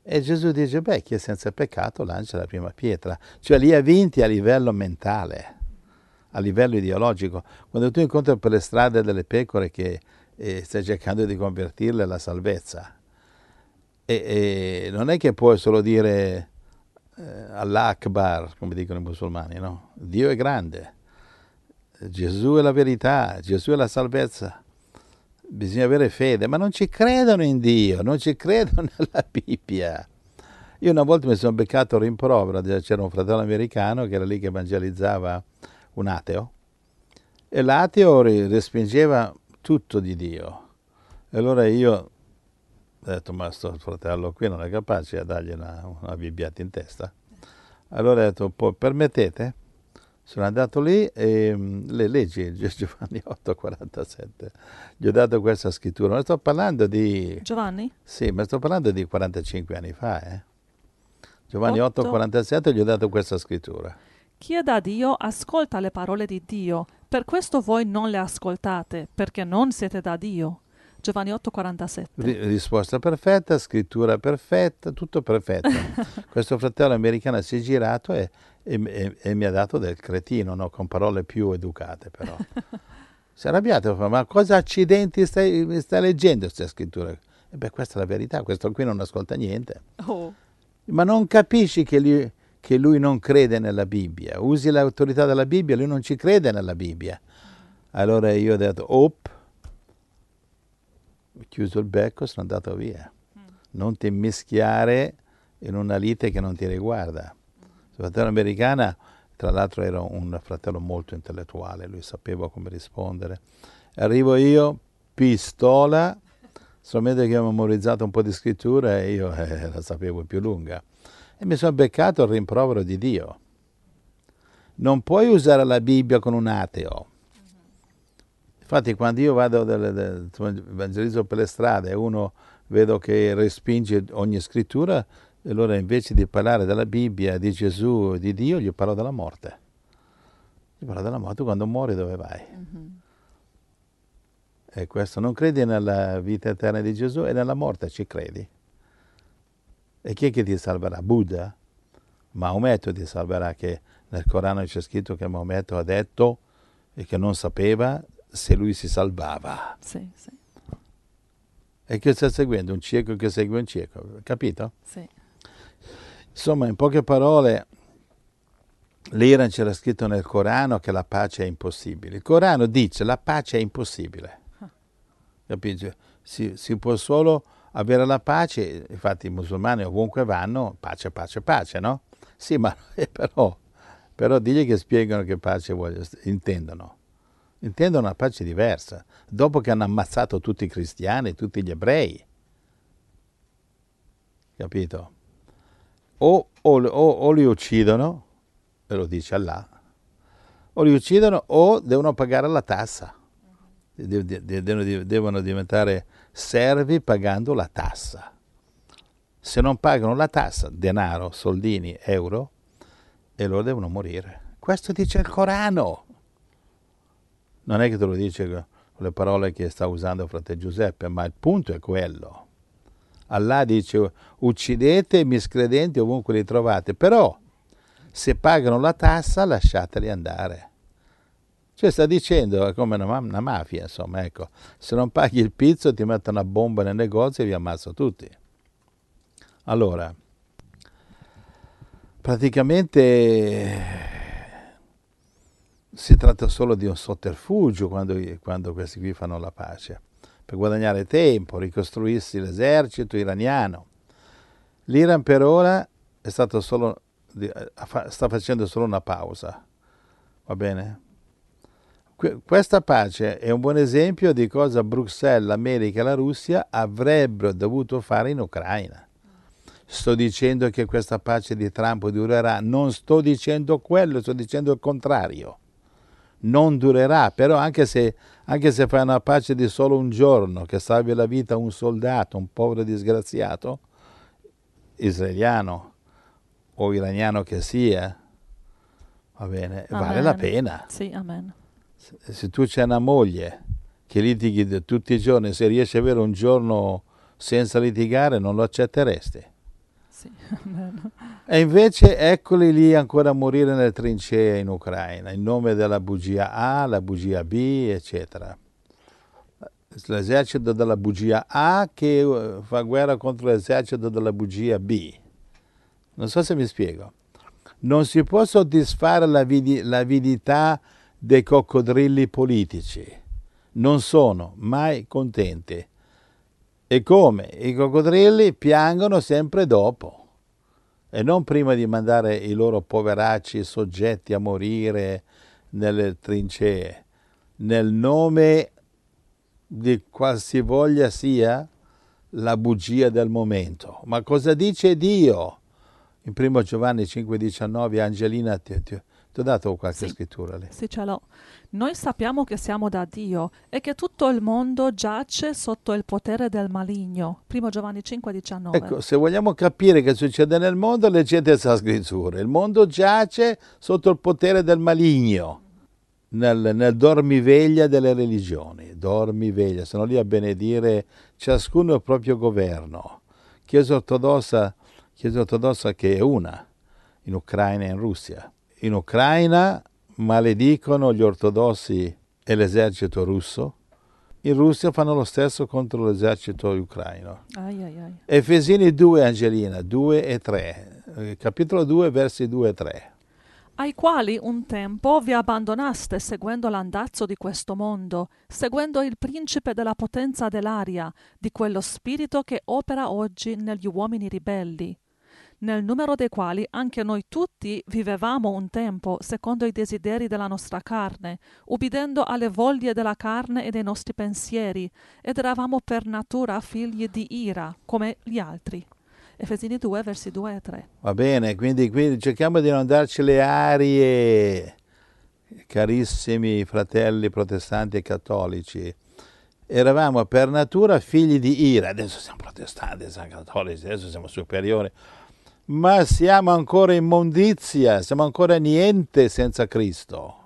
E Gesù dice, beh, chi è senza peccato lancia la prima pietra. Cioè li ha vinti a livello mentale, a livello ideologico. Quando tu incontri per le strade delle pecore che eh, stai cercando di convertirle alla salvezza, e, e non è che puoi solo dire eh, Allah Akbar, come dicono i musulmani, no? Dio è grande, Gesù è la verità, Gesù è la salvezza. Bisogna avere fede, ma non ci credono in Dio, non ci credono nella Bibbia. Io una volta mi sono beccato rimprovero, c'era un fratello americano che era lì che evangelizzava un ateo, e l'ateo respingeva tutto di Dio. E allora io ho detto, ma sto fratello qui non è capace a dargli una, una bibbiata in testa. Allora ho detto, permettete? Sono andato lì e um, le leggi, Giovanni otto quarantasette, gli ho dato questa scrittura, ma sto parlando di... Giovanni? Sì, ma sto parlando di quarantacinque anni fa, eh. Giovanni otto quarantasette gli ho dato questa scrittura. Chi è da Dio ascolta le parole di Dio, per questo voi non le ascoltate, perché non siete da Dio. Giovanni otto quarantasette. R- risposta perfetta, scrittura perfetta, tutto perfetto. Questo fratello americano si è girato e, e, e, e mi ha dato del cretino, no? Con parole più educate però. Si è arrabbiato, ma cosa accidenti stai, stai leggendo queste scritture? E beh, questa è la verità, questo qui non ascolta niente. Oh. Ma non capisci che lui, che lui non crede nella Bibbia, usi l'autorità della Bibbia, lui non ci crede nella Bibbia. Allora io ho detto, op, ho chiuso il becco, sono andato via. Mm. Non ti mischiare in una lite che non ti riguarda. Il fratello americano, tra l'altro, era un fratello molto intellettuale, lui sapeva come rispondere. Arrivo io, pistola, solamente che avevo memorizzato un po' di scrittura e io eh, la sapevo più lunga. E mi sono beccato il rimprovero di Dio. Non puoi usare la Bibbia con un ateo. Infatti quando io vado del, del, evangelizzo per le strade e uno vedo che respinge ogni scrittura, e allora invece di parlare della Bibbia, di Gesù, di Dio, gli parlo della morte. Gli parlo della morte, quando muori dove vai? Mm-hmm. E questo, non credi nella vita eterna di Gesù e nella morte ci credi. E chi è che ti salverà? Buddha? Maometto ti salverà, che nel Corano c'è scritto che Maometto ha detto e che non sapeva se lui si salvava. Sì, sì. E che sta seguendo? Un cieco che segue un cieco, capito? Sì. Insomma, in poche parole, l'Iran c'era scritto nel Corano che la pace è impossibile. Il Corano dice la pace è impossibile. Ah. Capito? Si, si può solo avere la pace, infatti i musulmani ovunque vanno, pace, pace, pace, no? Sì, ma eh, però, però digli che spiegano che pace vogliono, intendono. Intendono una pace diversa, dopo che hanno ammazzato tutti i cristiani, tutti gli ebrei. Capito? O, o, o, o li uccidono, e lo dice Allah, o li uccidono o devono pagare la tassa. De, de, de, de, devono diventare servi pagando la tassa. Se non pagano la tassa, denaro, soldini, euro, e loro devono morire. Questo dice il Corano. Non è che te lo dice con le parole che sta usando frate Giuseppe, ma il punto è quello. Allah dice, uccidete i miscredenti ovunque li trovate, però se pagano la tassa lasciateli andare. Cioè sta dicendo, è come una, una mafia, insomma, ecco, se non paghi il pizzo ti mettono una bomba nel negozio e vi ammazzo tutti. Allora, praticamente si tratta solo di un sotterfugio quando, quando questi qui fanno la pace, per guadagnare tempo, ricostruirsi l'esercito iraniano. L'Iran per ora è stato solo, sta facendo solo una pausa, va bene? Questa pace è un buon esempio di cosa Bruxelles, l'America e la Russia avrebbero dovuto fare in Ucraina. Sto dicendo che questa pace di Trump durerà, non sto dicendo quello, sto dicendo il contrario. Non durerà, però anche se, anche se fai una pace di solo un giorno, che salvi la vita a un soldato, un povero disgraziato, israeliano o iraniano che sia, va bene, amen. Vale la pena. Sì, amen. Se, se tu c'hai una moglie che litighi tutti i giorni, se riesci ad avere un giorno senza litigare, non lo accetteresti. Sì, bello. E invece eccoli lì ancora a morire nelle trincee in Ucraina, in nome della bugia A, la bugia B, eccetera. L'esercito della bugia A che fa guerra contro l'esercito della bugia B. Non so se mi spiego. Non si può soddisfare l'avidità dei coccodrilli politici. Non sono mai contenti. E come? I coccodrilli piangono sempre dopo e non prima di mandare i loro poveracci soggetti a morire nelle trincee, nel nome di qualsivoglia sia la bugia del momento. Ma cosa dice Dio? In primo Giovanni cinque diciannove, Angelina, ti, ti, ti ho dato qualche Sì. scrittura lì? Sì, ce l'ho. Noi sappiamo che siamo da Dio e che tutto il mondo giace sotto il potere del maligno. primo Giovanni cinque diciannove. Ecco, se vogliamo capire che succede nel mondo, leggete questa scrittura. Il mondo giace sotto il potere del maligno, nel, nel dormiveglia delle religioni. Dormiveglia, sono lì a benedire ciascuno il proprio governo. Chiesa ortodossa, Chiesa ortodossa che è una, in Ucraina e in Russia. In Ucraina maledicono gli ortodossi e l'esercito russo. In Russia fanno lo stesso contro l'esercito ucraino. Ai, ai, ai. Efesini due, Angelina, due e tre, eh, capitolo due, versi due e tre. Ai quali un tempo vi abbandonaste seguendo l'andazzo di questo mondo, seguendo il principe della potenza dell'aria, di quello spirito che opera oggi negli uomini ribelli, nel numero dei quali anche noi tutti vivevamo un tempo secondo i desideri della nostra carne, ubbidendo alle voglie della carne e dei nostri pensieri, ed eravamo per natura figli di ira, come gli altri. Efesini due, versi due e tre. Va bene, quindi, quindi cerchiamo di non darci le arie, carissimi fratelli protestanti e cattolici. Eravamo per natura figli di ira, adesso siamo protestanti, siamo cattolici, adesso siamo superiori. Ma siamo ancora immondizia, siamo ancora niente senza Cristo.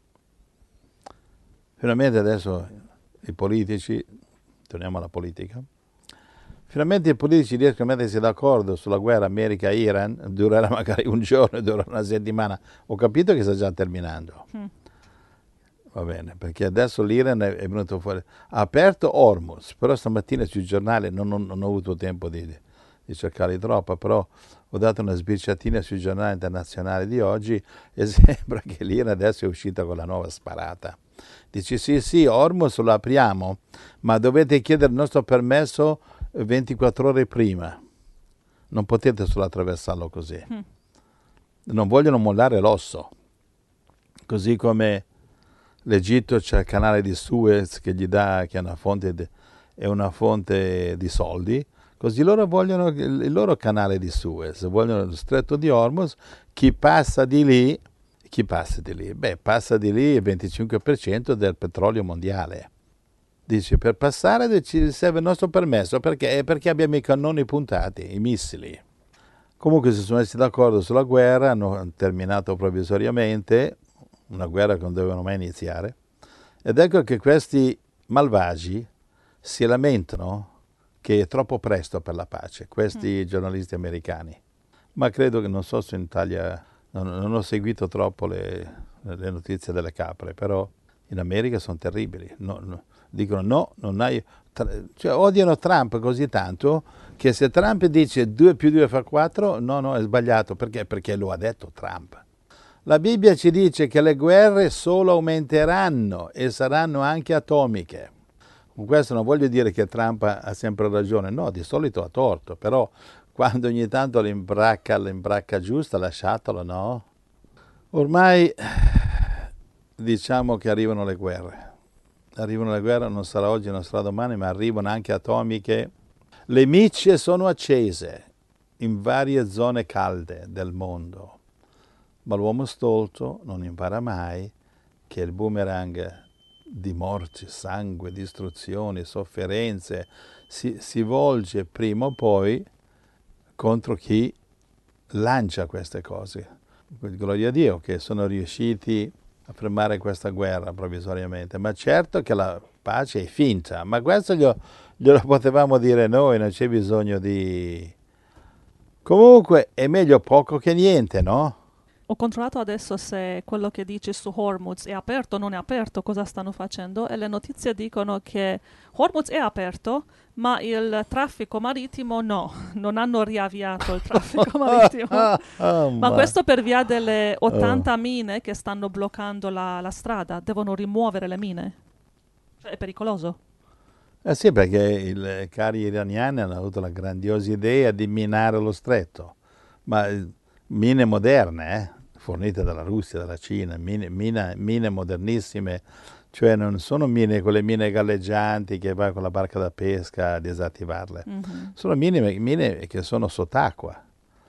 Finalmente adesso i politici, torniamo alla politica, finalmente i politici riescono a mettersi d'accordo sulla guerra America-Iran, durerà magari un giorno, durerà una settimana. Ho capito che sta già terminando. Mm. Va bene, perché adesso l'Iran è venuto fuori. Ha aperto Hormuz, però stamattina sui giornali non, non, non ho avuto tempo di, di cercarli troppo, però ho dato una sbirciatina sui giornali internazionali di oggi e sembra che l'Iran adesso è uscita con la nuova sparata. Dice sì, sì, Hormuz lo apriamo, ma dovete chiedere il nostro permesso ventiquattro ore prima. Non potete solo attraversarlo così. Mm. Non vogliono mollare l'osso. Così come l'Egitto c'è il canale di Suez che gli dà, che è una fonte di, è una fonte di soldi. Così loro vogliono il loro canale di Suez, vogliono lo stretto di Hormuz. Chi passa di lì, chi passa di lì? Beh, passa di lì il venticinque per cento del petrolio mondiale. Dice, per passare ci serve il nostro permesso, perché? Perché abbiamo i cannoni puntati, i missili. Comunque si sono messi d'accordo sulla guerra, hanno terminato provvisoriamente, una guerra che non dovevano mai iniziare, ed ecco che questi malvagi si lamentano che è troppo presto per la pace, questi mm. giornalisti americani. Ma credo che, non so se in Italia, non, non ho seguito troppo le, le notizie delle capre, però in America sono terribili. No, no, dicono no, non hai... Cioè odiano Trump così tanto che se Trump dice due più due fa quattro, no, no, è sbagliato. Perché? Perché lo ha detto Trump. La Bibbia ci dice che le guerre solo aumenteranno e saranno anche atomiche. Con questo non voglio dire che Trump ha sempre ragione, no, di solito ha torto, però quando ogni tanto l'imbracca, l'imbracca giusta, lasciatelo, no? Ormai diciamo che arrivano le guerre. Arrivano le guerre, non sarà oggi, non sarà domani, ma arrivano anche atomiche. Le micce sono accese in varie zone calde del mondo, ma l'uomo stolto non impara mai che il boomerang di morti, sangue, distruzioni, sofferenze si, si volge prima o poi contro chi lancia queste cose. Gloria a Dio che sono riusciti a fermare questa guerra provvisoriamente, ma certo che la pace è finta, ma questo glielo, glielo potevamo dire noi, non c'è bisogno di, Comunque è meglio poco che niente, no? Ho controllato adesso se quello che dici su Hormuz è aperto o non è aperto, cosa stanno facendo, e le notizie dicono che Hormuz è aperto, ma il traffico marittimo no, non hanno riavviato il traffico marittimo. Oh, Ma ma- questo per via delle ottanta mine che stanno bloccando la, la strada, devono rimuovere le mine. Cioè, è pericoloso. Eh sì, perché i cari iraniani hanno avuto la grandiosa idea di minare lo stretto, ma eh, mine moderne, eh, fornite dalla Russia, dalla Cina, mine, mina- mine modernissime, cioè non sono mine, quelle mine galleggianti che vai con la barca da pesca a disattivarle, Mhm. sono mine, mine che sono sott'acqua,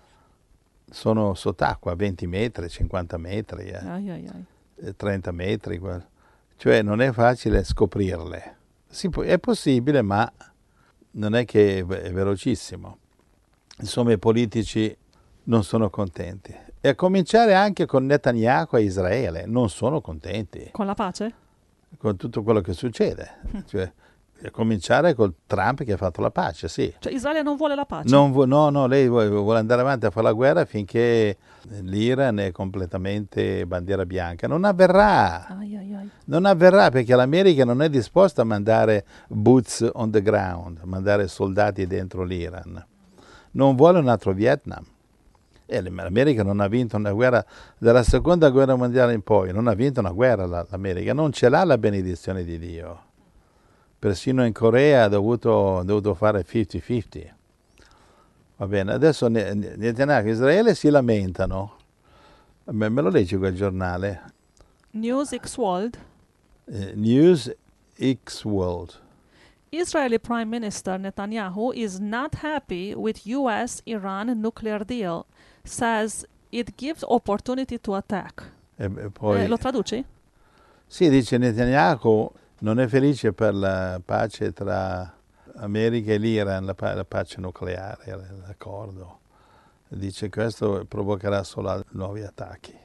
sono sott'acqua, venti metri, cinquanta metri, eh, Ai, ai, ai. eh, trenta metri, quel- cioè non è facile scoprirle. Si può- è possibile, ma non è che è ve- è velocissimo. Insomma, i politici non sono contenti. E a cominciare anche con Netanyahu e Israele, non sono contenti Con la pace? con tutto quello che succede. Cioè, a cominciare col Trump che ha fatto la pace, sì. Cioè Israele non vuole la pace? Non vu- no, no, lei vuole, vuole andare avanti a fare la guerra finché l'Iran è completamente bandiera bianca. Non avverrà. Ai, ai, ai. Non avverrà perché l'America non è disposta a mandare boots on the ground, mandare soldati dentro l'Iran. Non vuole un altro Vietnam. E l'America non ha vinto una guerra dalla seconda guerra mondiale in poi, non ha vinto una guerra la- l'America, non ce l'ha la benedizione di Dio. Persino in Corea ha dovuto, ha dovuto fare cinquanta cinquanta. Va bene, adesso Ne- Ne- Netanyahu e Israele si lamentano. Me, me lo leggi quel giornale? News X World. Eh, News X World. Israeli Prime Minister Netanyahu is not happy with U S-Iran nuclear deal. Says it gives opportunity to attack. E, e poi, Eh, lo traduci? sì, dice Netanyahu non è felice per la pace tra America e l'Iran, la, pa- la pace nucleare, l'accordo. Dice che questo provocherà solo nuovi attacchi.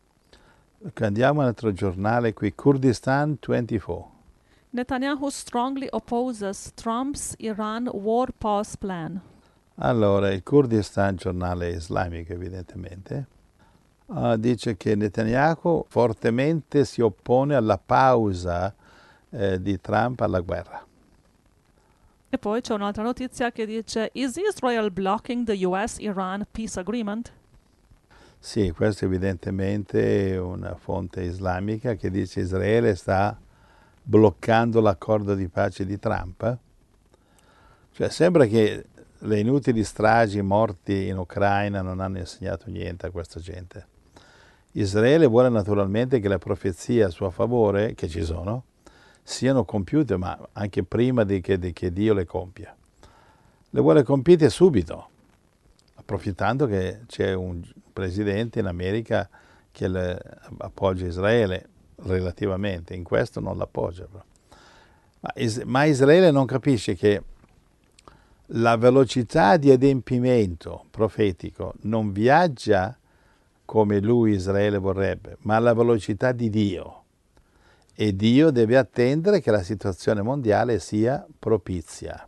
Andiamo all'altro giornale qui, Kurdistan ventiquattro. Netanyahu strongly opposes Trump's Iran war pause plan. Allora, il Kurdistan, giornale islamico evidentemente, ah, dice che Netanyahu fortemente si oppone alla pausa eh, di Trump alla guerra. E poi c'è un'altra notizia che dice: Is Israel blocking the U S-Iran peace agreement? Sì, questo evidentemente è una fonte islamica che dice Israele sta bloccando l'accordo di pace di Trump. Cioè sembra che le inutili stragi, morti in Ucraina non hanno insegnato niente a questa gente. Israele vuole naturalmente che le profezie a suo favore, che ci sono, siano compiute, ma anche prima di che, di che Dio le compia. Le vuole compiute subito, approfittando che c'è un presidente in America che le appoggia Israele relativamente, in questo non l'appoggia. Ma, Is- ma Israele non capisce che la velocità di adempimento profetico non viaggia come lui Israele vorrebbe, ma alla velocità di Dio. E Dio deve attendere che la situazione mondiale sia propizia.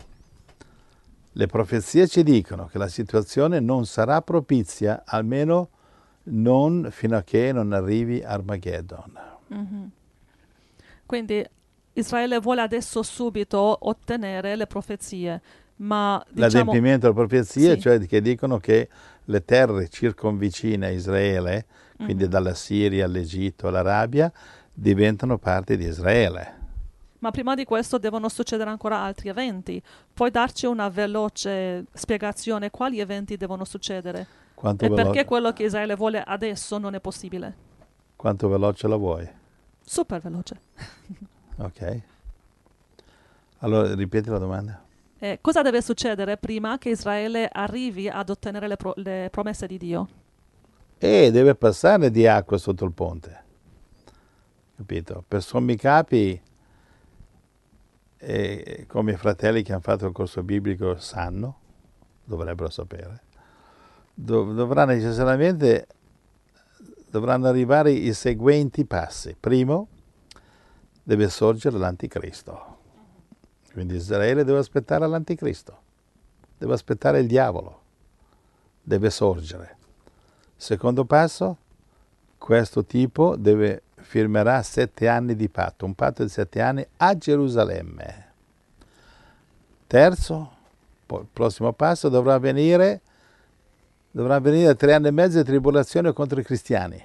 Le profezie ci dicono che la situazione non sarà propizia, almeno non fino a che non arrivi Armageddon. Mhm. Quindi Israele vuole adesso subito ottenere le profezie, ma diciamo L'adempimento delle profezie, sì. cioè che dicono che le terre circonvicine a Israele, quindi Mhm. dalla Siria all'Egitto all'Arabia, diventano parte di Israele. Ma prima di questo devono succedere ancora altri eventi. Puoi darci una veloce spiegazione quali eventi devono succedere? Quanto, E velo- perché quello che Israele vuole adesso non è possibile? quanto veloce la vuoi? Super veloce. Ok. Allora, ripeti la domanda. Eh, cosa deve succedere prima che Israele arrivi ad ottenere le, pro- le promesse di Dio? E deve passare di acqua sotto il ponte. Capito? Per sommi capi, e come i fratelli che hanno fatto il corso biblico sanno, dovrebbero sapere, dov- dovrà necessariamente dovranno arrivare i seguenti passi. Primo, deve sorgere l'anticristo. Quindi Israele deve aspettare l'anticristo, deve aspettare il diavolo. deve sorgere. Secondo passo, questo tipo deve, firmerà sette anni di patto, un patto di sette anni a Gerusalemme. Terzo, poi, il prossimo passo dovrà avvenire, dovrà avvenire tre anni e mezzo di tribolazione contro i cristiani.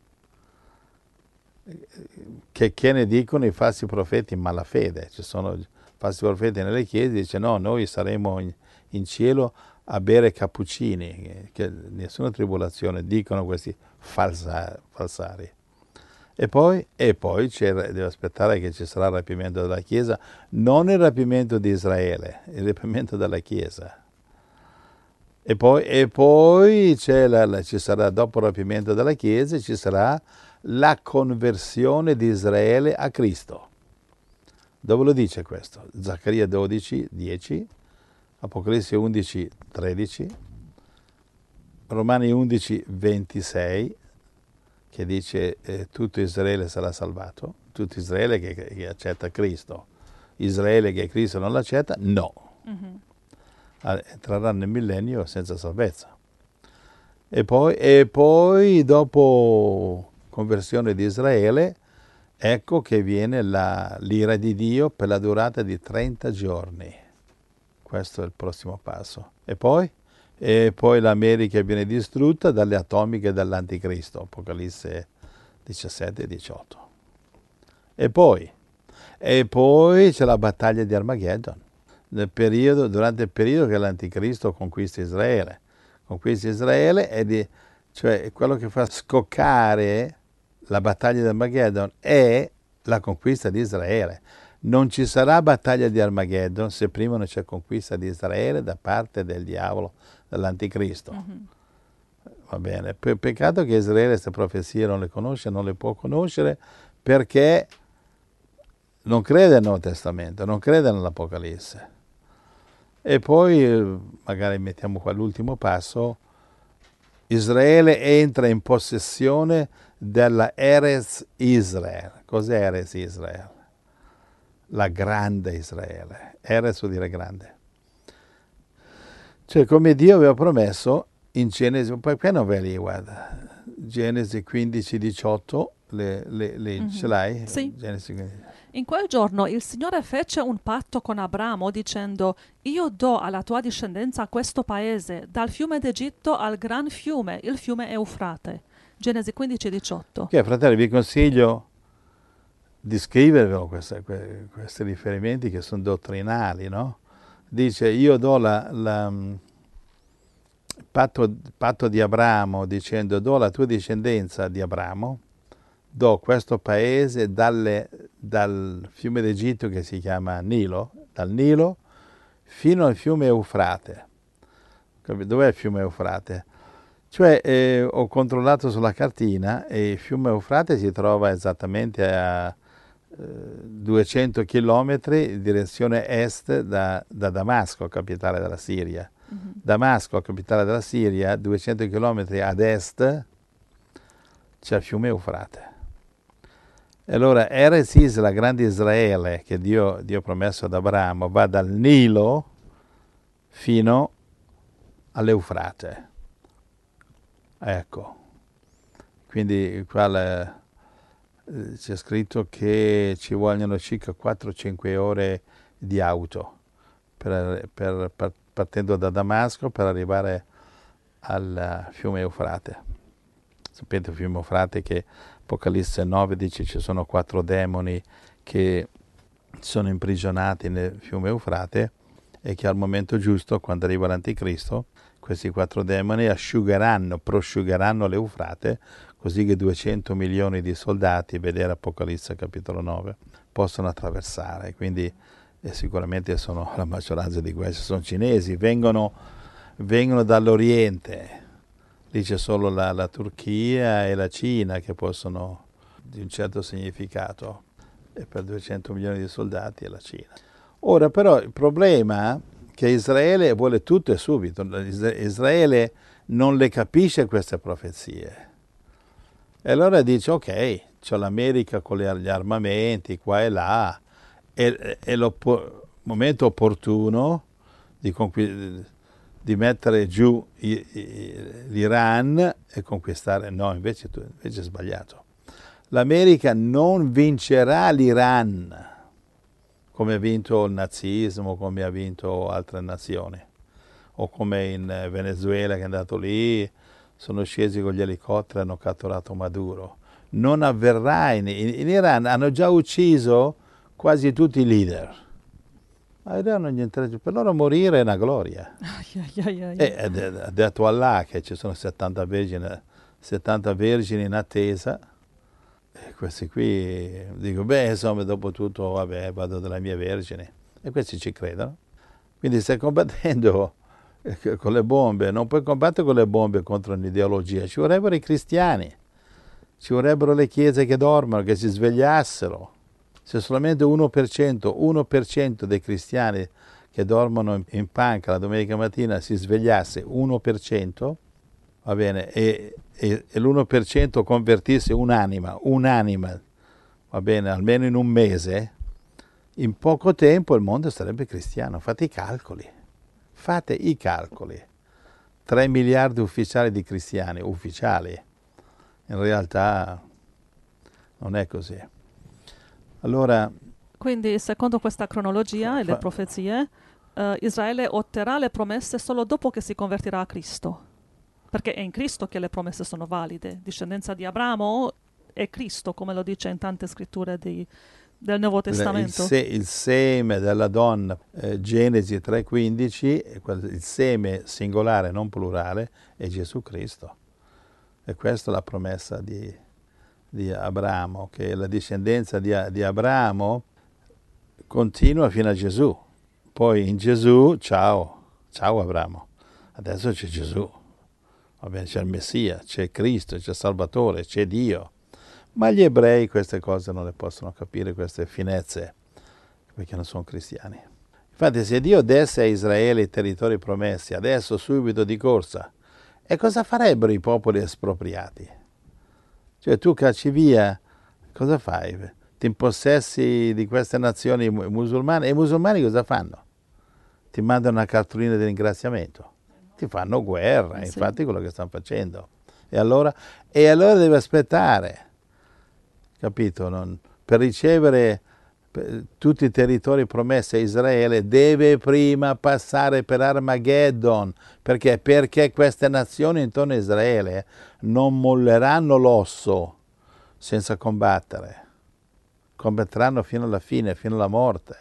Che, che ne dicono i falsi profeti in malafede? Ci sono falsi profeti nelle chiese, dice no, noi saremo in, in cielo a bere cappuccini, che nessuna tribolazione, dicono questi falsa, falsari. E poi, e poi deve aspettare che ci sarà il rapimento della Chiesa, non il rapimento di Israele, il rapimento della Chiesa. E poi, e poi c'è la, la, ci sarà, dopo il rapimento della Chiesa, ci sarà la conversione di Israele a Cristo. Dove lo dice questo? Zaccaria dodici, dieci, Apocalisse undici, tredici, Romani undici, ventisei, che dice eh, tutto Israele sarà salvato, tutto Israele che, che accetta Cristo. Israele che Cristo non l'accetta, no. Mm-hmm. Entrerà nel millennio senza salvezza. E poi, e poi dopo conversione di Israele, ecco che viene la, l'ira di Dio per la durata di trenta giorni. Questo è il prossimo passo. E poi? E poi l'America viene distrutta dalle atomiche dell'Anticristo, Apocalisse diciassette e diciotto. E poi? E poi c'è la battaglia di Armageddon, nel periodo, durante il periodo che l'Anticristo conquista Israele. Conquista Israele, è di, cioè quello che fa scoccare la battaglia di Armageddon è la conquista di Israele. Non ci sarà battaglia di Armageddon se prima non c'è conquista di Israele da parte del diavolo, dell'Anticristo. Mm-hmm. Va bene. Pe- peccato che Israele queste profezie non le conosce, non le può conoscere perché non crede nel Nuovo Testamento, non crede nell'Apocalisse. E poi, magari mettiamo qua l'ultimo passo, Israele entra in possessione della Eretz Israel. Cos'è Eretz Israel? La grande Israele. Eretz vuol dire grande. Cioè come Dio aveva promesso in Genesi, poi qui non ve li guarda, Genesi quindici diciotto, le, le, le, mm-hmm. ce l'hai? Sì. Genesi quindici. In quel giorno il Signore fece un patto con Abramo dicendo: io do alla tua discendenza questo paese, dal fiume d'Egitto al gran fiume, il fiume Eufrate. Genesi quindici diciotto. Ok, fratelli, vi consiglio di scrivervelo queste, questi riferimenti che sono dottrinali, no? Dice, io do la, la patto, patto di Abramo, dicendo, do la tua discendenza di Abramo, do questo paese dalle, dal fiume d'Egitto che si chiama Nilo, dal Nilo fino al fiume Eufrate. Dov'è il fiume Eufrate? Cioè, eh, ho controllato sulla cartina e il fiume Eufrate si trova esattamente a eh, duecento chilometri in direzione est da, da Damasco, capitale della Siria. Mm-hmm. Damasco, capitale della Siria, duecento chilometri ad est c'è il fiume Eufrate. E allora Eretz Israel, la grande Israele che Dio, Dio ha promesso ad Abramo, va dal Nilo fino all'Eufrate. Ecco, quindi qua le, c'è scritto che ci vogliono circa quattro cinque ore di auto per, per, per, partendo da Damasco per arrivare al fiume Eufrate. Sapete il fiume Eufrate che Apocalisse nove dice ci sono quattro demoni che sono imprigionati nel fiume Eufrate e che al momento giusto, quando arriva l'Anticristo, questi quattro demoni asciugheranno, prosciugheranno l'Eufrate, così che duecento milioni di soldati, vedere Apocalisse capitolo nove, possono attraversare. Quindi eh, sicuramente sono, la maggioranza di questi sono cinesi, vengono, vengono dall'Oriente. Lì c'è solo la, la Turchia e la Cina che possono, di un certo significato, e per duecento milioni di soldati è la Cina. Ora però il problema che Israele vuole tutto e subito. Israele non le capisce queste profezie. E allora dice, ok, c'è l'America con gli armamenti qua e là, è, è il momento opportuno di, conqu- di mettere giù i, i, l'Iran e conquistare. No, invece, tu, invece è sbagliato. L'America non vincerà l'Iran come ha vinto il nazismo, come ha vinto altre nazioni, o come in Venezuela che è andato lì, sono scesi con gli elicotteri e hanno catturato Maduro. Non avverrà in, in, in Iran, hanno già ucciso quasi tutti i leader. Ma non niente, per loro morire è una gloria. Ai, ai, ai, ai. E ha detto Allah che ci sono settanta vergini, settanta vergini in attesa. E questi qui, dico, beh, insomma, dopo tutto, vabbè, vado dalle mie vergini. E questi ci credono. Quindi stai combattendo con le bombe, non puoi combattere con le bombe contro un'ideologia. Ci vorrebbero i cristiani, ci vorrebbero le chiese che dormono, che si svegliassero. Se solamente uno per cento, uno per cento dei cristiani che dormono in panca la domenica mattina si svegliasse, uno per cento, va bene, e, e, e l'uno per cento convertisse un'anima, un'anima, va bene, almeno in un mese, in poco tempo il mondo sarebbe cristiano. Fate i calcoli, fate i calcoli. tre miliardi ufficiali di cristiani, ufficiali. In realtà non è così. Allora, quindi, secondo questa cronologia e le fa, profezie, eh, Israele otterrà le promesse solo dopo che si convertirà a Cristo. Perché è in Cristo che le promesse sono valide. Discendenza di Abramo è Cristo, come lo dice in tante scritture di, del Nuovo Testamento. Il, se, il seme della donna, eh, Genesi tre quindici, il seme singolare, non plurale, è Gesù Cristo. E questa è la promessa di di Abramo, che la discendenza di, di Abramo continua fino a Gesù. Poi in Gesù, ciao, ciao Abramo, adesso c'è Gesù, va bene, c'è il Messia, c'è Cristo, c'è il Salvatore, c'è Dio. Ma gli ebrei queste cose non le possono capire, queste finezze, perché non sono cristiani. Infatti se Dio desse a Israele i territori promessi, adesso subito di corsa, e cosa farebbero i popoli espropriati? Cioè tu cacci via, cosa fai? Ti impossessi di queste nazioni musulmane, e i musulmani cosa fanno? Ti mandano una cartolina di ringraziamento, ti fanno guerra, sì. Infatti quello che stanno facendo. E allora, e allora devi aspettare, capito? Non, per ricevere per, tutti i territori promessi a Israele deve prima passare per Armageddon. Perché? Perché queste nazioni intorno a Israele non molleranno l'osso senza combattere. Combatteranno fino alla fine, fino alla morte.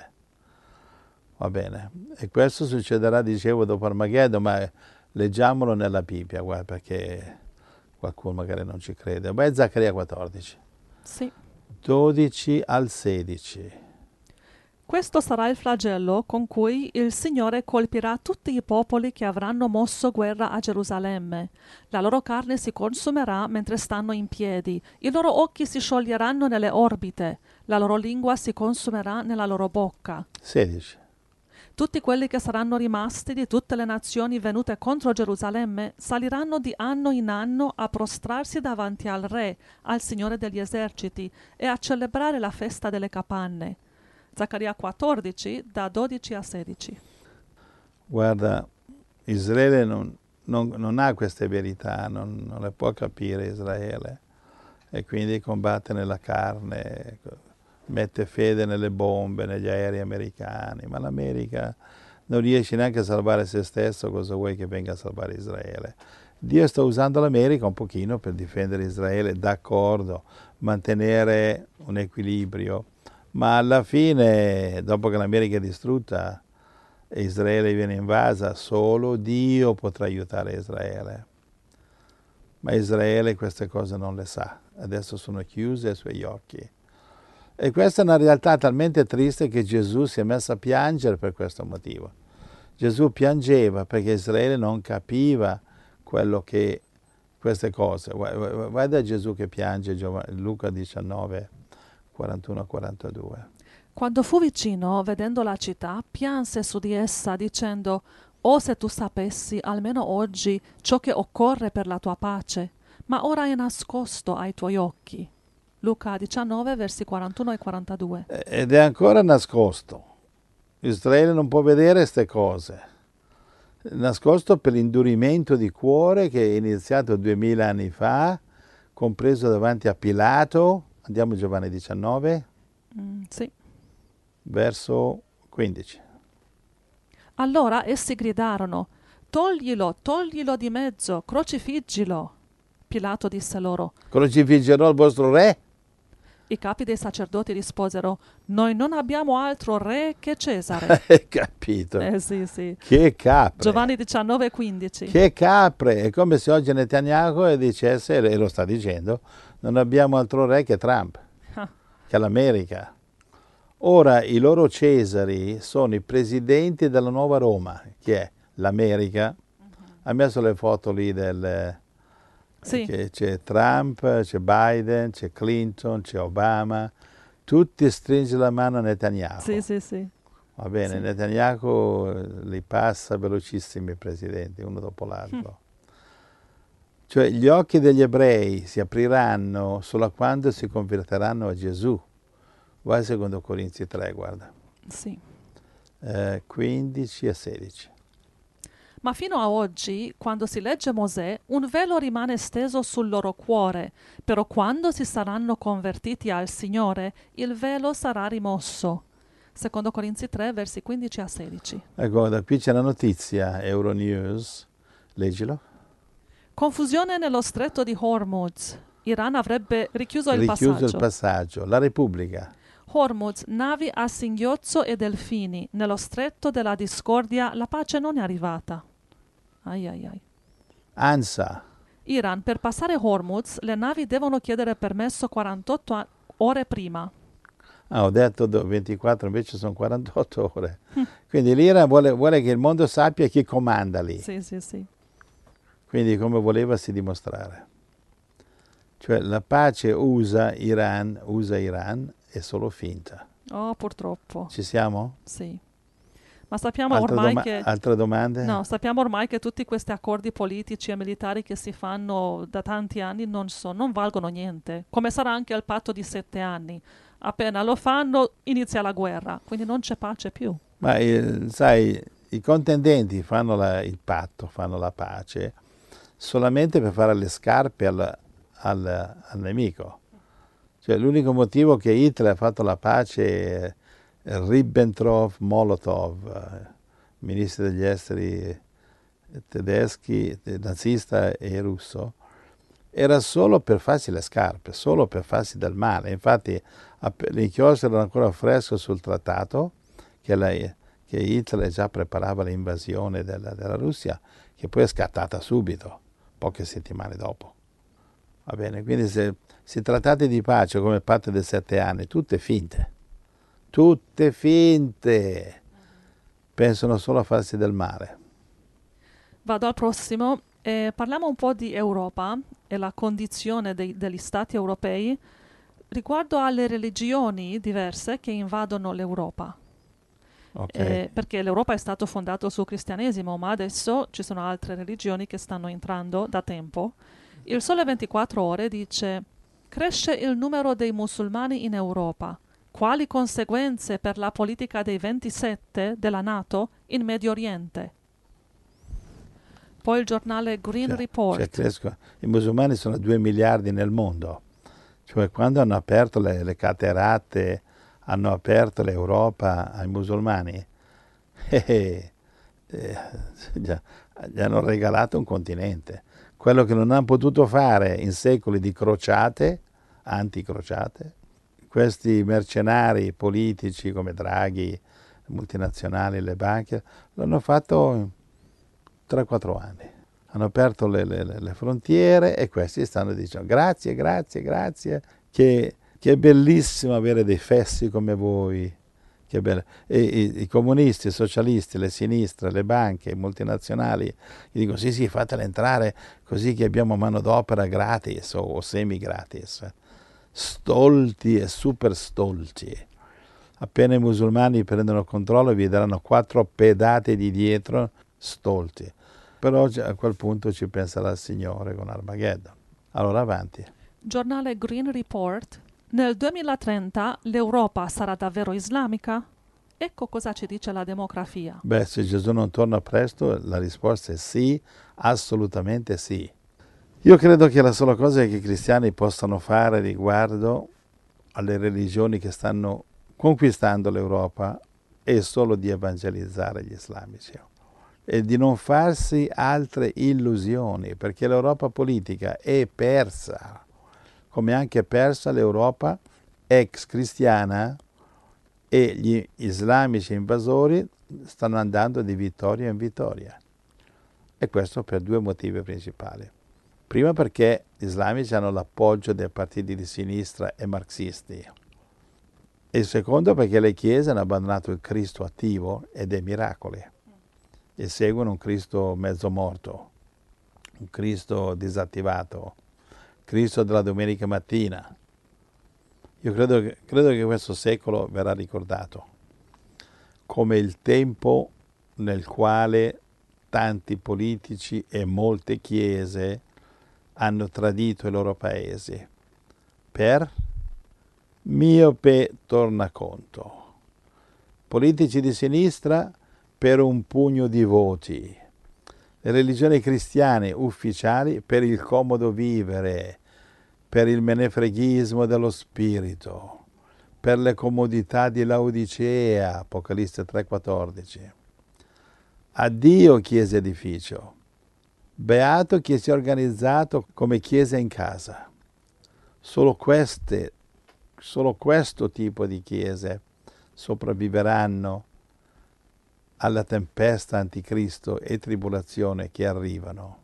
Va bene. E questo succederà, dicevo, dopo Armageddon, ma leggiamolo nella Bibbia, guarda, perché qualcuno magari non ci crede. Beh, Zaccaria quattordici. Sì. dodici al sedici. Questo sarà il flagello con cui il Signore colpirà tutti i popoli che avranno mosso guerra a Gerusalemme. La loro carne si consumerà mentre stanno in piedi, i loro occhi si scioglieranno nelle orbite, la loro lingua si consumerà nella loro bocca. sedici. Tutti quelli che saranno rimasti di tutte le nazioni venute contro Gerusalemme saliranno di anno in anno a prostrarsi davanti al Re, al Signore degli eserciti, e a celebrare la festa delle capanne. Zaccaria quattordici, da dodici a sedici. Guarda, Israele non, non, non ha queste verità, non, non le può capire Israele, e quindi combatte nella carne, mette fede nelle bombe, negli aerei americani, ma l'America non riesce neanche a salvare se stesso, cosa vuoi che venga a salvare Israele? Dio sta usando l'America un pochino per difendere Israele, d'accordo, mantenere un equilibrio, ma alla fine, dopo che l'America è distrutta e Israele viene invasa, solo Dio potrà aiutare Israele. Ma Israele queste cose non le sa, adesso sono chiuse ai suoi occhi. E questa è una realtà talmente triste che Gesù si è messo a piangere per questo motivo. Gesù piangeva perché Israele non capiva quello che, queste cose. Guarda Gesù che piange, Luca diciannove, quarantuno a quarantadue. Quando fu vicino, vedendo la città, pianse su di essa, dicendo: «Oh, se tu sapessi, almeno oggi, ciò che occorre per la tua pace, ma ora è nascosto ai tuoi occhi». Luca diciannove, versi quarantuno e quarantadue. Ed è ancora nascosto. Israele non può vedere queste cose. Nascosto per l'indurimento di cuore che è iniziato duemila anni fa, compreso davanti a Pilato. Andiamo a Giovanni diciannove, Mm, sì. verso quindici. Allora essi gridarono: Toglilo, toglilo di mezzo, crocifiggilo. Pilato disse loro. Crocifiggerò il vostro re? I capi dei sacerdoti risposero: Noi non abbiamo altro re che Cesare. Hai capito? Eh sì, sì. Che capre. Giovanni diciannove quindici. Che capre. È come se oggi Netanyahu dicesse, e lo sta dicendo, non abbiamo altro re che Trump, Ah, che l'America. Ora i loro Cesari sono i presidenti della nuova Roma, che è l'America. Ha messo le foto lì del... sì, che c'è Trump, c'è Biden, c'è Clinton, c'è Obama. Tutti stringe la mano a Netanyahu. sì, sì, sì. Va bene, Sì. Netanyahu li passa velocissimi i presidenti, uno dopo l'altro. Cioè gli occhi degli ebrei si apriranno solo quando si convertiranno a Gesù. Vai a secondo Corinzi tre, guarda, Sì. eh, quindici e sedici. Ma fino a oggi, quando si legge Mosè, un velo rimane steso sul loro cuore, però quando si saranno convertiti al Signore, il velo sarà rimosso. Secondo Corinzi tre, versi quindici a sedici. Ecco, da qui c'è la notizia, Euronews, leggilo. Confusione nello stretto di Hormuz. Iran avrebbe richiuso il Richiuso passaggio. il passaggio. La Repubblica. Hormuz, navi a singhiozzo e delfini. Nello stretto della discordia la pace non è arrivata. Ai ai ai. ANSA. Iran, per passare Hormuz, le navi devono chiedere permesso quarantotto a- ore prima. Ah, ho detto do- ventiquattro, invece sono quarantotto ore. Quindi l'Iran vuole, vuole che il mondo sappia chi comanda lì. Sì, sì, sì. Quindi come volevasi dimostrare. Cioè la pace usa Iran, usa Iran è solo finta. Oh, purtroppo. Ci siamo? Sì. Ma sappiamo Altre, ormai doma- che... altre domande? No, sappiamo ormai che tutti questi accordi politici e militari che si fanno da tanti anni non, so, non valgono niente. Come sarà anche il patto di sette anni. Appena lo fanno inizia la guerra, quindi non c'è pace più. Ma eh, sai, i contendenti fanno la- il patto, fanno la pace solamente per fare le scarpe al, al- al nemico. Cioè l'unico motivo che Hitler ha fatto la pace è Ribbentrop-Molotov, eh, ministri degli esteri tedeschi, eh, nazista e russo, era solo per farsi le scarpe, solo per farsi del male. Infatti app- l'inchiostro era ancora fresco sul trattato, che, la- che Hitler già preparava l'invasione della, della Russia, che poi è scattata subito, poche settimane dopo. Va bene, quindi se si trattate di pace come il patto dei sette anni, tutte finte, tutte finte, pensano solo a farsi del male. Vado al prossimo. Eh, parliamo un po' di Europa e la condizione dei- degli stati europei riguardo alle religioni diverse che invadono l'Europa. Ok. Eh, perché l'Europa è stato fondato sul cristianesimo, ma adesso ci sono altre religioni che stanno entrando da tempo. Il Sole ventiquattro Ore dice: cresce il numero dei musulmani in Europa. Quali conseguenze per la politica dei ventisette della NATO in Medio Oriente? Poi il giornale Green Cioè, Report. cioè, cresco- I musulmani sono due miliardi nel mondo. Cioè, quando hanno aperto le, le cateratte, hanno aperto l'Europa ai musulmani, eh, eh, già- gli hanno regalato un continente. Quello che non hanno potuto fare in secoli di crociate, anticrociate, questi mercenari politici come Draghi, le multinazionali, le banche, l'hanno fatto in tre quattro anni. Hanno aperto le, le- le frontiere e questi stanno dicendo grazie, grazie, grazie, che, che è bellissimo avere dei fessi come voi. Che bello. E i, i comunisti, i socialisti, le sinistre, le banche, i multinazionali, gli dicono sì sì fatele entrare così che abbiamo manodopera gratis o, o semi gratis. Stolti e super stolti. Appena i musulmani prendono controllo vi daranno quattro pedate di dietro, stolti. Però a quel punto ci penserà il Signore con Armageddon. Allora avanti. Giornale Green Report. Nel duemilatrenta l'Europa sarà davvero islamica? ecco cosa ci dice la demografia. Beh, se Gesù non torna presto, la risposta è sì, assolutamente sì. Io credo che la sola cosa che i cristiani possano fare riguardo alle religioni che stanno conquistando l'Europa è solo di evangelizzare gli islamici e di non farsi altre illusioni, perché l'Europa politica è persa, come anche è persa l'Europa ex cristiana, e gli islamici invasori stanno andando di vittoria in vittoria. E questo per due motivi principali. Prima perché gli islamici hanno l'appoggio dei partiti di sinistra e marxisti. E il secondo perché le chiese hanno abbandonato il Cristo attivo e dei miracoli e seguono un Cristo mezzo morto, un Cristo disattivato, Cristo della domenica mattina. Io credo che, credo che questo secolo verrà ricordato come il tempo nel quale tanti politici e molte chiese hanno tradito i loro paesi per miope tornaconto. Politici di sinistra per un pugno di voti. Le religioni cristiane ufficiali per il comodo vivere, per il menefreghismo dello spirito, per le comodità di Laodicea, Apocalisse tre quattordici. Addio chiesa edificio, beato chi si è organizzato come chiesa in casa. Solo queste, solo questo tipo di chiese sopravviveranno alla tempesta anticristo e tribolazione che arrivano.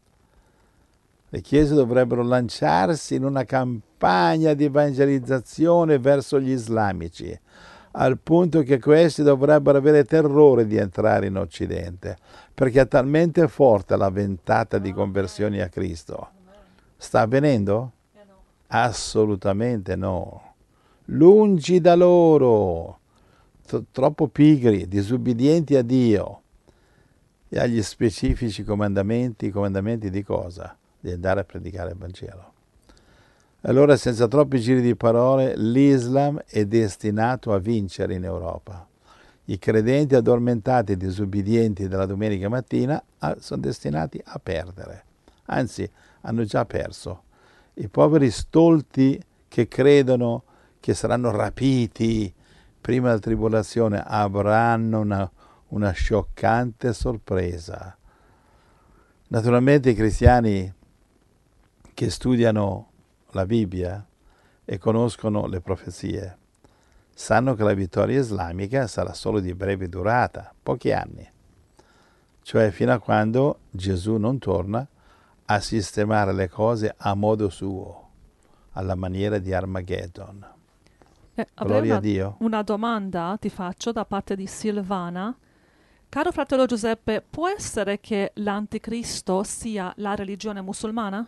Le chiese dovrebbero lanciarsi in una campagna di evangelizzazione verso gli islamici, al punto che questi dovrebbero avere terrore di entrare in Occidente, perché è talmente forte la ventata di conversioni a Cristo. Sta avvenendo? Assolutamente no. Lungi da loro, t- troppo pigri, disubbidienti a Dio e agli specifici comandamenti. Comandamenti di cosa? Di andare a predicare il Vangelo. Allora, senza troppi giri di parole, l'Islam è destinato a vincere in Europa. I credenti addormentati e disubbidienti della domenica mattina sono destinati a perdere. Anzi, hanno già perso. I poveri stolti che credono che saranno rapiti prima della tribolazione avranno una, una scioccante sorpresa. Naturalmente i cristiani che studiano la Bibbia e conoscono le profezie sanno che la vittoria islamica sarà solo di breve durata, pochi anni, cioè fino a quando Gesù non torna a sistemare le cose a modo suo, alla maniera di Armageddon. Eh, Gloria una, a Dio. Una domanda ti faccio da parte di Silvana. Caro fratello Giuseppe, può essere che l'anticristo sia la religione musulmana?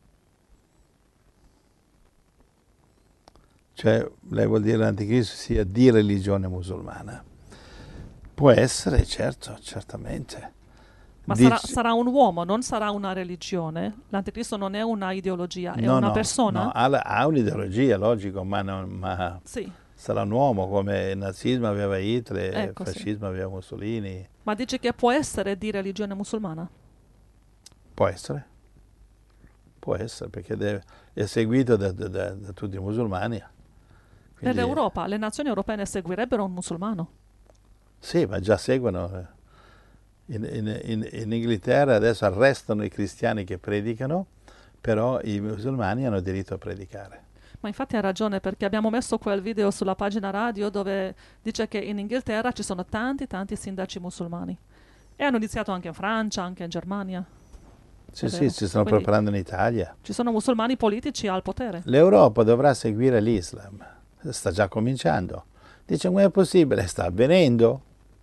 Cioè, lei vuol dire che l'anticristo sia di religione musulmana. Può essere, certo, certamente. Ma Dice, sarà, sarà un uomo, non sarà una religione? L'anticristo non è una ideologia, è no, una no, persona? No, ha, ha un'ideologia, logico, ma, non, ma sì. sarà un uomo, come il nazismo aveva Hitler, ecco, il fascismo sì. aveva Mussolini. Ma dice che può essere di religione musulmana? Può essere. Può essere, perché deve, è seguito da, da, da, da tutti i musulmani. Per l'Europa, le nazioni europee ne seguirebbero un musulmano? Sì, ma già seguono. In, in, in, in Inghilterra adesso arrestano i cristiani che predicano, però i musulmani hanno diritto a predicare. Ma infatti ha ragione, perché abbiamo messo quel video sulla pagina radio dove dice che in Inghilterra ci sono tanti, tanti sindaci musulmani. E hanno iniziato anche in Francia, anche in Germania. Sì, sì, si stanno Quindi, preparando in Italia. Ci sono musulmani politici al potere. L'Europa dovrà seguire l'Islam. Sta già cominciando. Dice, come è possibile? Sta avvenendo.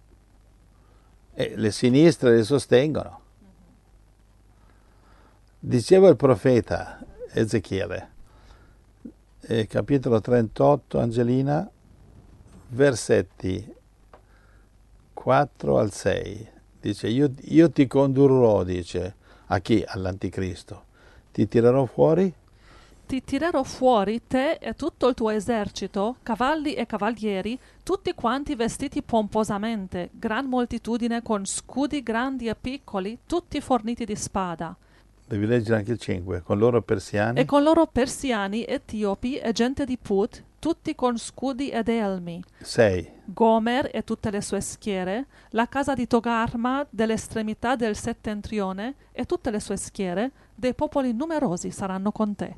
E le sinistre le sostengono. Diceva il profeta Ezechiele, eh, capitolo trentotto, Angelina, versetti quattro al sei. Dice, io, io ti condurrò, dice, a chi? All'anticristo. Ti tirerò fuori? Ti tirerò fuori te e tutto il tuo esercito, cavalli e cavalieri, tutti quanti vestiti pomposamente, gran moltitudine con scudi grandi e piccoli, tutti forniti di spada. Devi leggere anche il cinque. Con loro persiani. E con loro persiani, etiopi e gente di Put, tutti con scudi ed elmi. sei. Gomer e tutte le sue schiere, la casa di Togarma dell'estremità del settentrione e tutte le sue schiere, dei popoli numerosi saranno con te.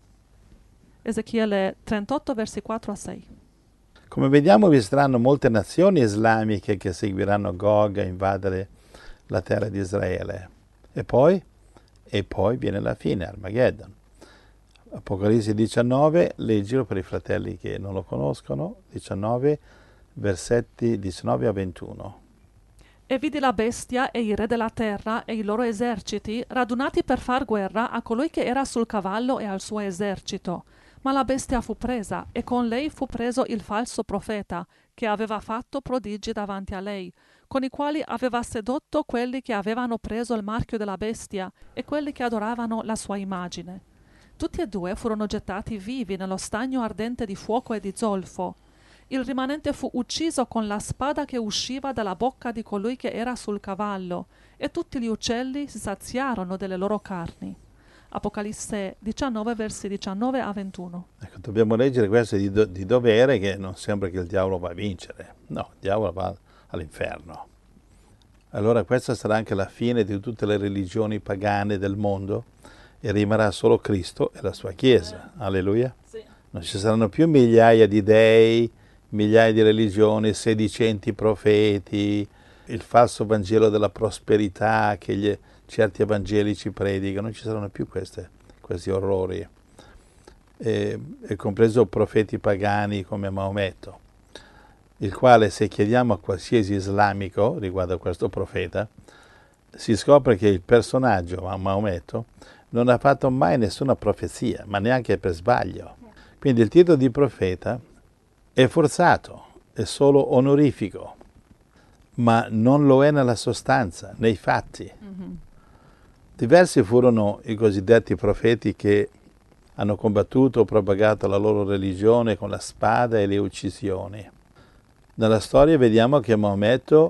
Ezechiele trentotto, versi quattro a sei. Come vediamo vi saranno molte nazioni islamiche che seguiranno Gog a invadere la terra di Israele. E poi? E poi viene la fine, Armageddon. Apocalisse diciannove, leggilo per i fratelli che non lo conoscono, diciannove, versetti diciannove a ventuno. E vidi la bestia e i re della terra e i loro eserciti radunati per far guerra a colui che era sul cavallo e al suo esercito. Ma la bestia fu presa, e con lei fu preso il falso profeta, che aveva fatto prodigi davanti a lei, con i quali aveva sedotto quelli che avevano preso il marchio della bestia e quelli che adoravano la sua immagine. Tutti e due furono gettati vivi nello stagno ardente di fuoco e di zolfo. Il rimanente fu ucciso con la spada che usciva dalla bocca di colui che era sul cavallo, e tutti gli uccelli si saziarono delle loro carni. Apocalisse diciannove, versi diciannove a ventuno. Ecco, dobbiamo leggere questo di, do, di dovere, che non sembra che il diavolo va a vincere. No, il diavolo va all'inferno. Allora questa sarà anche la fine di tutte le religioni pagane del mondo e rimarrà solo Cristo e la sua Chiesa. Eh. Alleluia. Sì. Non ci saranno più migliaia di dei, migliaia di religioni, sedicenti profeti, il falso Vangelo della prosperità che gli certi evangelici predicano. Non ci saranno più queste, questi orrori, e, e compreso profeti pagani come Maometto, il quale, se chiediamo a qualsiasi islamico riguardo a questo profeta, si scopre che il personaggio, Maometto, non ha fatto mai nessuna profezia, ma neanche per sbaglio. Quindi il titolo di profeta è forzato, è solo onorifico, ma non lo è nella sostanza, nei fatti. Mm-hmm. Diversi furono i cosiddetti profeti che hanno combattuto o propagato la loro religione con la spada e le uccisioni. Nella storia vediamo che Maometto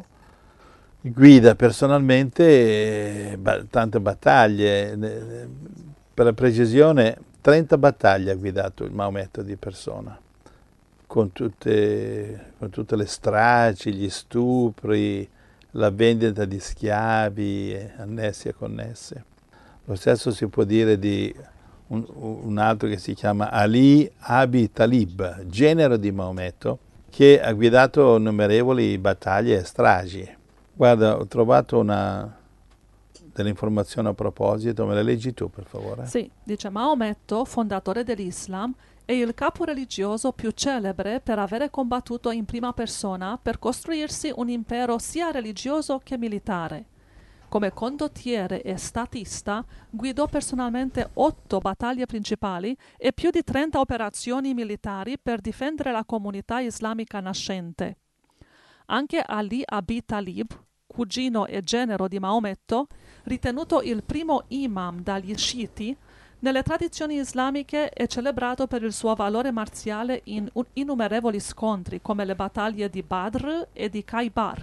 guida personalmente tante battaglie. Per la precisione, trenta battaglie ha guidato il Maometto di persona, con tutte, con tutte le stragi, gli stupri, la vendita di schiavi, annessi e connessi. Lo stesso si può dire di un, un altro che si chiama Ali Abi Talib, genero di Maometto, che ha guidato innumerevoli battaglie e stragi. Guarda, ho trovato una delle informazioni a proposito, me le leggi tu per favore? Sì, dice Maometto, fondatore dell'Islam, è il capo religioso più celebre per avere combattuto in prima persona per costruirsi un impero sia religioso che militare. Come condottiere e statista guidò personalmente otto battaglie principali e più di trenta operazioni militari per difendere la comunità islamica nascente. Anche Ali Abi Talib, cugino e genero di Maometto, ritenuto il primo imam dagli sciiti, nelle tradizioni islamiche è celebrato per il suo valore marziale in innumerevoli scontri, come le battaglie di Badr e di Khaybar.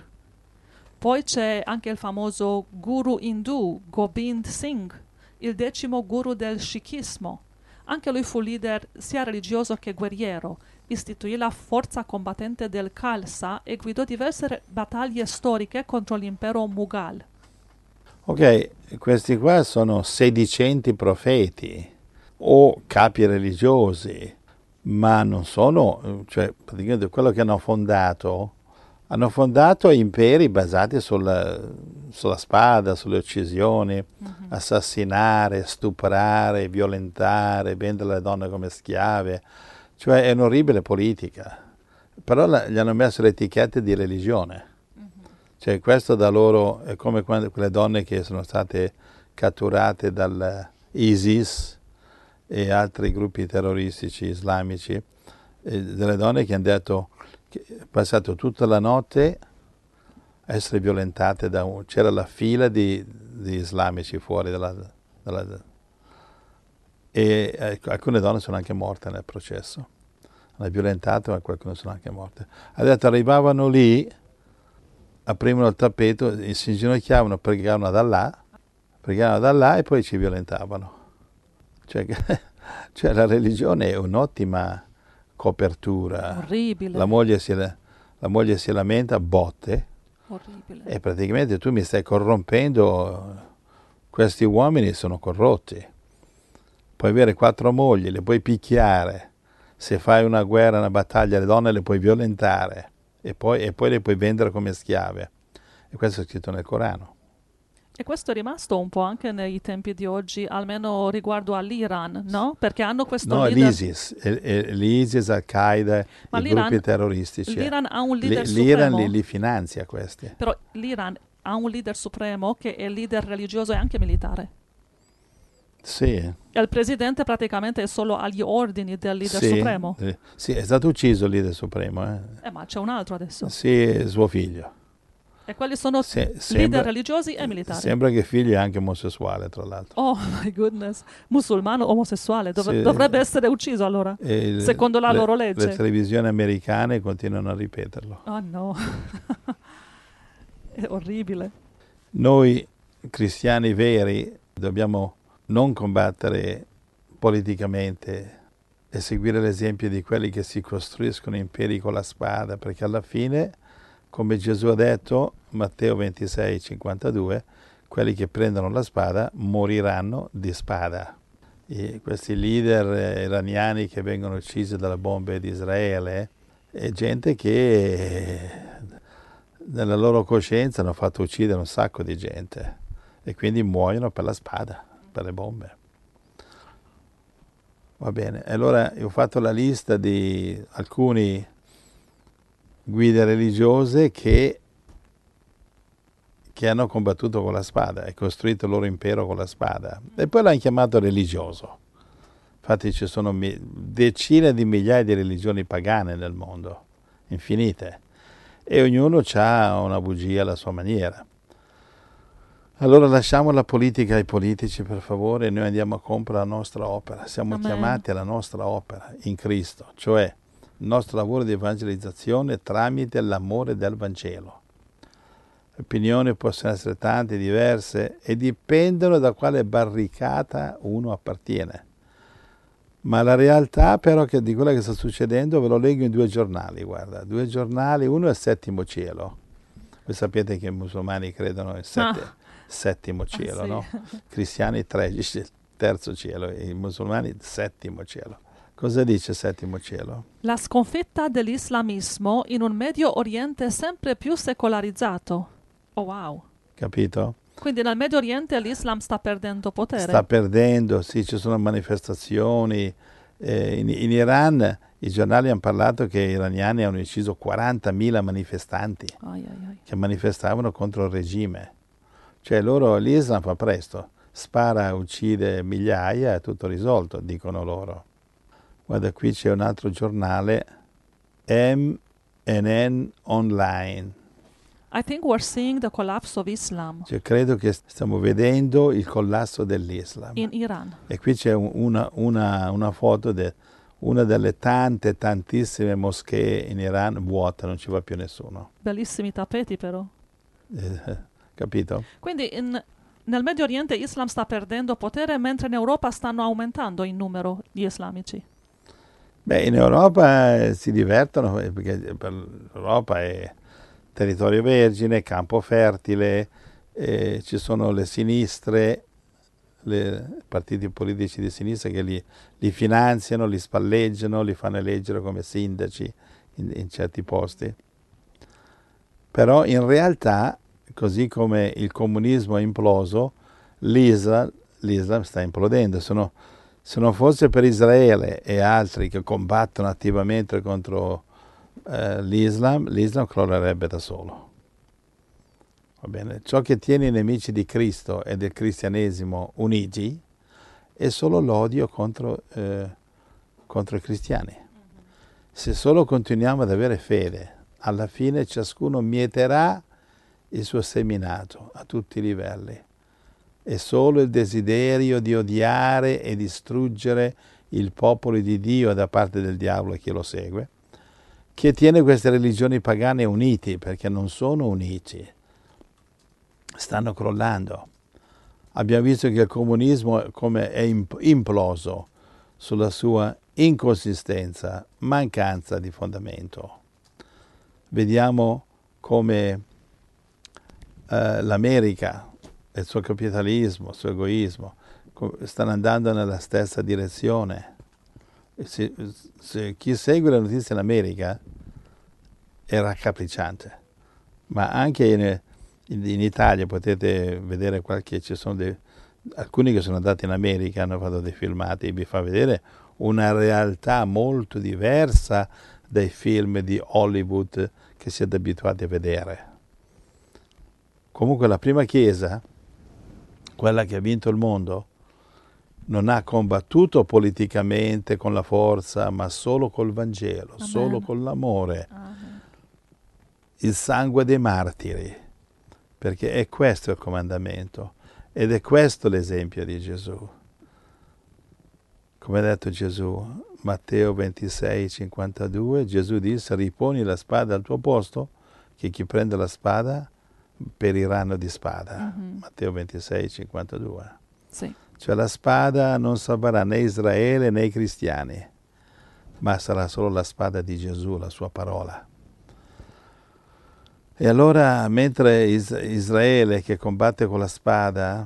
Poi c'è anche il famoso guru indù Gobind Singh, il decimo guru del Sikhismo. Anche lui fu leader sia religioso che guerriero, istituì la forza combattente del Khalsa e guidò diverse battaglie storiche contro l'impero Mughal. Ok, questi qua sono sedicenti profeti o capi religiosi, ma non sono, cioè praticamente quello che hanno fondato, hanno fondato imperi basati sulla, sulla spada, sulle uccisioni, mm-hmm. assassinare, stuprare, violentare, vendere le donne come schiave, cioè è un'orribile politica, però la, gli hanno messo le etichette di religione. Cioè questo da loro è come quando, quelle donne che sono state catturate dall'ISIS e altri gruppi terroristici islamici, e delle donne che hanno detto che è passato tutta la notte a essere violentate da un... c'era la fila di, di islamici fuori dalla, dalla, e eh, alcune donne sono anche morte nel processo. Hanno violentato, ma qualcuno sono anche morte. Ha detto, arrivavano lì, aprivano il tappeto, si inginocchiavano, pregavano da là, pregavano da là e poi ci violentavano. Cioè, cioè la religione è un'ottima copertura. Orribile. La moglie si, la moglie si lamenta, botte, Orribile. e praticamente tu mi stai corrompendo, questi uomini sono corrotti. Puoi avere quattro mogli, le puoi picchiare, se fai una guerra, una battaglia, le donne le puoi violentare e poi, e poi le puoi vendere come schiave. E questo è scritto nel Corano. E questo è rimasto un po' anche nei tempi di oggi, almeno riguardo all'Iran, no? Perché hanno questo No, leader... l'ISIS, è- è l'ISIS, Al-Qaeda, Ma i l'Iran- gruppi terroristici. L'Iran ha un leader L- L'Iran supremo. li, li finanzia questi. Però l'Iran ha un leader supremo che è leader religioso e anche militare. Sì, E il presidente praticamente è solo agli ordini del leader sì, supremo. eh, sì, è stato ucciso il leader supremo. Eh. Eh, ma c'è un altro adesso. Sì, è suo figlio. E quelli sono Se- leader sembra- religiosi e militari. Sembra che il figlio è anche omosessuale, tra l'altro. Oh my goodness, musulmano omosessuale, Dov- Sì. dovrebbe essere ucciso allora, E il- secondo la le- loro legge. Le televisioni americane continuano a ripeterlo. Oh no, è orribile. Noi cristiani veri dobbiamo non combattere politicamente e seguire l'esempio di quelli che si costruiscono imperi con la spada, perché alla fine, come Gesù ha detto, Matteo ventisei cinquantadue, quelli che prendono la spada moriranno di spada. E questi leader eh, iraniani che vengono uccisi dalle bombe di Israele è gente che eh, nella loro coscienza hanno fatto uccidere un sacco di gente e quindi muoiono per la spada, per le bombe. Va bene, allora io ho fatto la lista di alcuni guide religiose che, che hanno combattuto con la spada e costruito il loro impero con la spada e poi l'hanno chiamato religioso. Infatti ci sono mi- decine di migliaia di religioni pagane nel mondo, infinite, e ognuno ha una bugia alla sua maniera. Allora lasciamo la politica ai politici, per favore, e noi andiamo a compiere la nostra opera. Siamo Amen. chiamati alla nostra opera in Cristo, cioè il nostro lavoro di evangelizzazione tramite l'amore del Vangelo. Le opinioni possono essere tante, diverse, e dipendono da quale barricata uno appartiene. Ma la realtà però che di quello che sta succedendo ve lo leggo in due giornali, guarda, due giornali, uno è il settimo cielo. Voi sapete che i musulmani credono nel sette, Ah. settimo cielo, Ah, sì. no? Cristiani tredici, il terzo cielo, e i musulmani il settimo cielo. Cosa dice il settimo cielo? La sconfitta dell'islamismo in un Medio Oriente sempre più secolarizzato. Oh wow. Capito? Quindi nel Medio Oriente l'Islam sta perdendo potere. Sta perdendo, sì, ci sono manifestazioni. Eh, in, in Iran i giornali hanno parlato che gli iraniani hanno ucciso quarantamila manifestanti Ai, ai, ai. che manifestavano contro il regime. Cioè loro, l'Islam fa presto, spara, uccide migliaia, è tutto risolto, dicono loro. Guarda, qui c'è un altro giornale, M N N Online. I think we're seeing the collapse of Islam Cioè, credo che stiamo vedendo il collasso dell'Islam. in Iran. E qui c'è un- una, una, una foto di una delle tante, tantissime moschee in Iran vuote, non ci va più nessuno. Bellissimi tappeti però. Eh, capito? Quindi in- nel Medio Oriente Islam sta perdendo potere mentre in Europa stanno aumentando in numero gli islamici. Beh, in Europa eh, si divertono, eh, perché per l'Europa è territorio vergine, campo fertile, eh, ci sono le sinistre, le partiti politici di sinistra che li, li finanziano, li spalleggiano, li fanno eleggere come sindaci in, in certi posti. Però in realtà, così come il comunismo è imploso, l'Islam, l'Islam sta implodendo. Se, no, se non fosse per Israele e altri che combattono attivamente contro eh, l'Islam, l'Islam crollerebbe da solo. Va bene? Ciò che tiene i nemici di Cristo e del cristianesimo uniti è solo l'odio contro, eh, contro i cristiani. Se solo continuiamo ad avere fede, alla fine ciascuno mieterà il suo seminato a tutti i livelli. È solo il desiderio di odiare e distruggere il popolo di Dio da parte del diavolo e chi lo segue, che tiene queste religioni pagane uniti, perché non sono uniti, stanno crollando. Abbiamo visto che il comunismo come è imploso sulla sua inconsistenza, mancanza di fondamento. Vediamo come eh, l'America, il suo capitalismo, il suo egoismo, stanno andando nella stessa direzione. Se, se chi segue le notizie in America è raccapricciante, ma anche in, in, in Italia potete vedere qualche, ci sono dei, alcuni che sono andati in America, hanno fatto dei filmati e vi fa vedere una realtà molto diversa dai film di Hollywood che siete abituati a vedere. Comunque la prima chiesa, quella che ha vinto il mondo, non ha combattuto politicamente con la forza, ma solo col Vangelo, Amen. Solo con l'amore, Amen. Il sangue dei martiri, perché è questo il comandamento ed è questo l'esempio di Gesù. Come ha detto Gesù, Matteo ventisei cinquantadue, Gesù disse: riponi la spada al tuo posto, che chi prende la spada periranno di spada. Mm-hmm. Matteo ventisei cinquantadue. Sì. Cioè la spada non salverà né Israele né i cristiani, ma sarà solo la spada di Gesù, la sua parola. E allora, mentre Is- Israele che combatte con la spada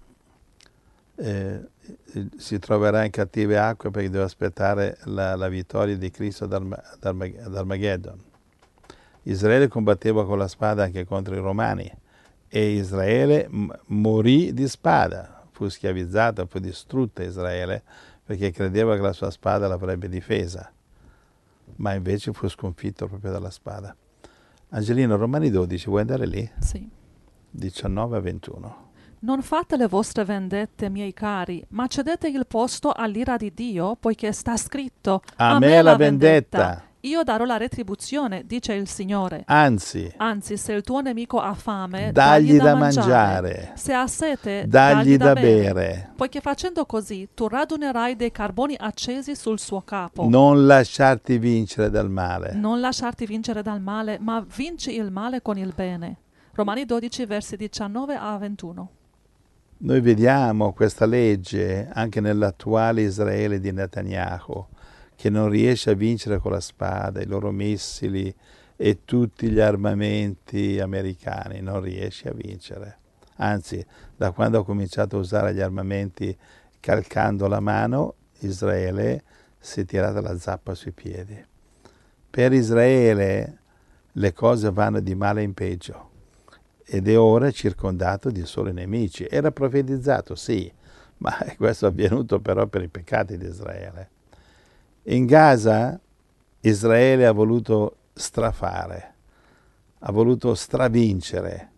eh, si troverà in cattive acque perché deve aspettare la, la vittoria di Cristo ad, Arma- ad, Armag- ad Armageddon. Israele combatteva con la spada anche contro i Romani e Israele m- morì di spada, fu schiavizzata, fu distrutta Israele perché credeva che la sua spada l'avrebbe difesa, ma invece fu sconfitto proprio dalla spada. Angelino, Romani dodici, vuoi andare lì? Sì. diciannove a ventuno. Non fate le vostre vendette, miei cari, ma cedete il posto all'ira di Dio, poiché sta scritto: a, a me, me la vendetta. vendetta. Io darò la retribuzione, dice il Signore. Anzi, Anzi, se il tuo nemico ha fame, dagli, dagli da, da mangiare. mangiare. Se ha sete, dagli, dagli da, da bere. bere. Poiché facendo così, tu radunerai dei carboni accesi sul suo capo. Non lasciarti vincere dal male. Non lasciarti vincere dal male, ma vinci il male con il bene. Romani dodici, versi diciannove a ventuno. Noi vediamo questa legge anche nell'attuale Israele di Netanyahu, che non riesce a vincere con la spada, i loro missili e tutti gli armamenti americani, non riesce a vincere. Anzi, da quando ha cominciato a usare gli armamenti calcando la mano, Israele si è tirata la zappa sui piedi. Per Israele le cose vanno di male in peggio ed è ora circondato di soli nemici. Era profetizzato, sì, ma questo è avvenuto però per i peccati di Israele. In Gaza Israele ha voluto strafare, ha voluto stravincere,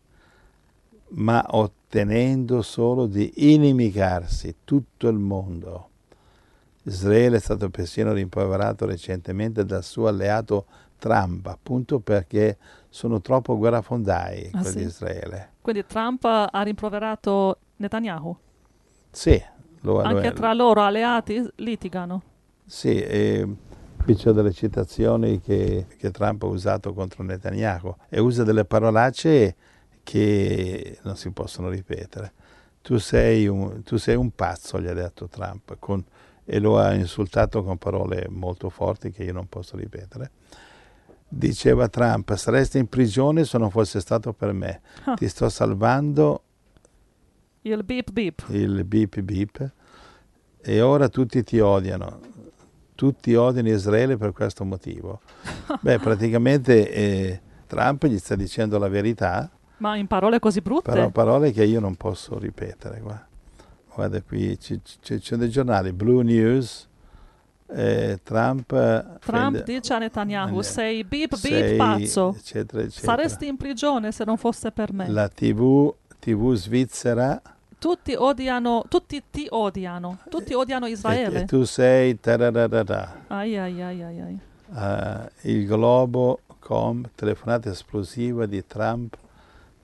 ma ottenendo solo di inimicarsi tutto il mondo. Israele è stato persino rimproverato recentemente dal suo alleato Trump, appunto perché sono troppo guerrafondai ah, quelli sì? di Israele. Quindi Trump ha rimproverato Netanyahu? Sì. Lo, Anche lo tra loro alleati litigano? Sì, e qui c'è delle citazioni che, che Trump ha usato contro Netanyahu e usa delle parolacce che non si possono ripetere. Tu sei un, tu sei un pazzo, gli ha detto Trump, con, e lo ha insultato con parole molto forti che io non posso ripetere. Diceva Trump: saresti in prigione se non fosse stato per me. Ah. Ti sto salvando. Il beep beep. Il beep beep. E ora tutti ti odiano. Tutti odiano Israele per questo motivo. Beh, praticamente eh, Trump gli sta dicendo la verità. Ma in parole così brutte? Però parole che io non posso ripetere. Guarda, Guarda qui, ci, ci, c'è dei giornali, Blue News. Eh, Trump, Trump fende, dice a Netanyahu: eh, sei beep sei, beep pazzo, eccetera, eccetera. saresti in prigione se non fosse per me. La tivù, tivù svizzera, tutti odiano, tutti ti odiano, tutti odiano Israele. E, e tu sei tarararara. Ai ai ai ai ai. Uh, il Globo, com, telefonata esplosiva di Trump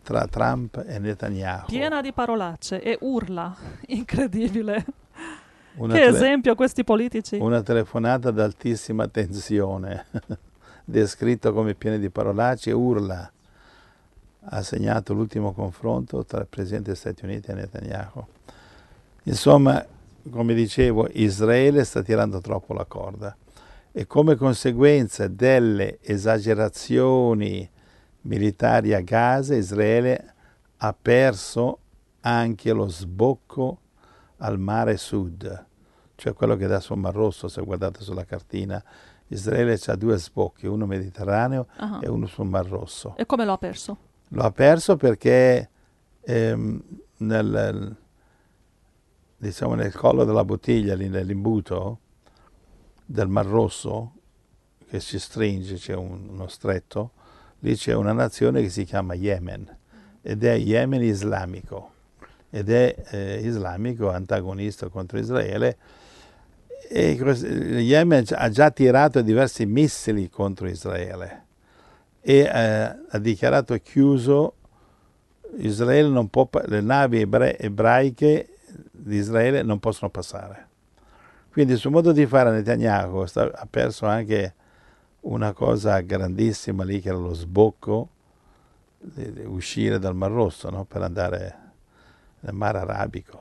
tra Trump e Netanyahu. Piena di parolacce e urla. Incredibile. Una Che tele- esempio questi politici. Una telefonata ad altissima tensione, descritto come piena di parolacce e urla. Ha segnato l'ultimo confronto tra il Presidente degli Stati Uniti e Netanyahu. Insomma, come dicevo, Israele sta tirando troppo la corda e come conseguenza delle esagerazioni militari a Gaza, Israele ha perso anche lo sbocco al mare sud, cioè quello che dà sul Mar Rosso. Se guardate sulla cartina, Israele ha due sbocchi, uno mediterraneo Ah. e uno sul Mar Rosso. E come lo ha perso? Lo ha perso perché ehm, nel, diciamo, nel collo della bottiglia, lì nell'imbuto del Mar Rosso, che si stringe, c'è un, uno stretto, lì c'è una nazione che si chiama Yemen, ed è Yemen islamico, ed è eh, islamico antagonista contro Israele, e Yemen ha già tirato diversi missili contro Israele e eh, ha dichiarato chiuso Israele, non può, le navi ebre, ebraiche di Israele non possono passare. Quindi il suo modo di fare Netanyahu sta, ha perso anche una cosa grandissima lì, che era lo sbocco di, di uscire dal Mar Rosso, no? Per andare nel mare Arabico.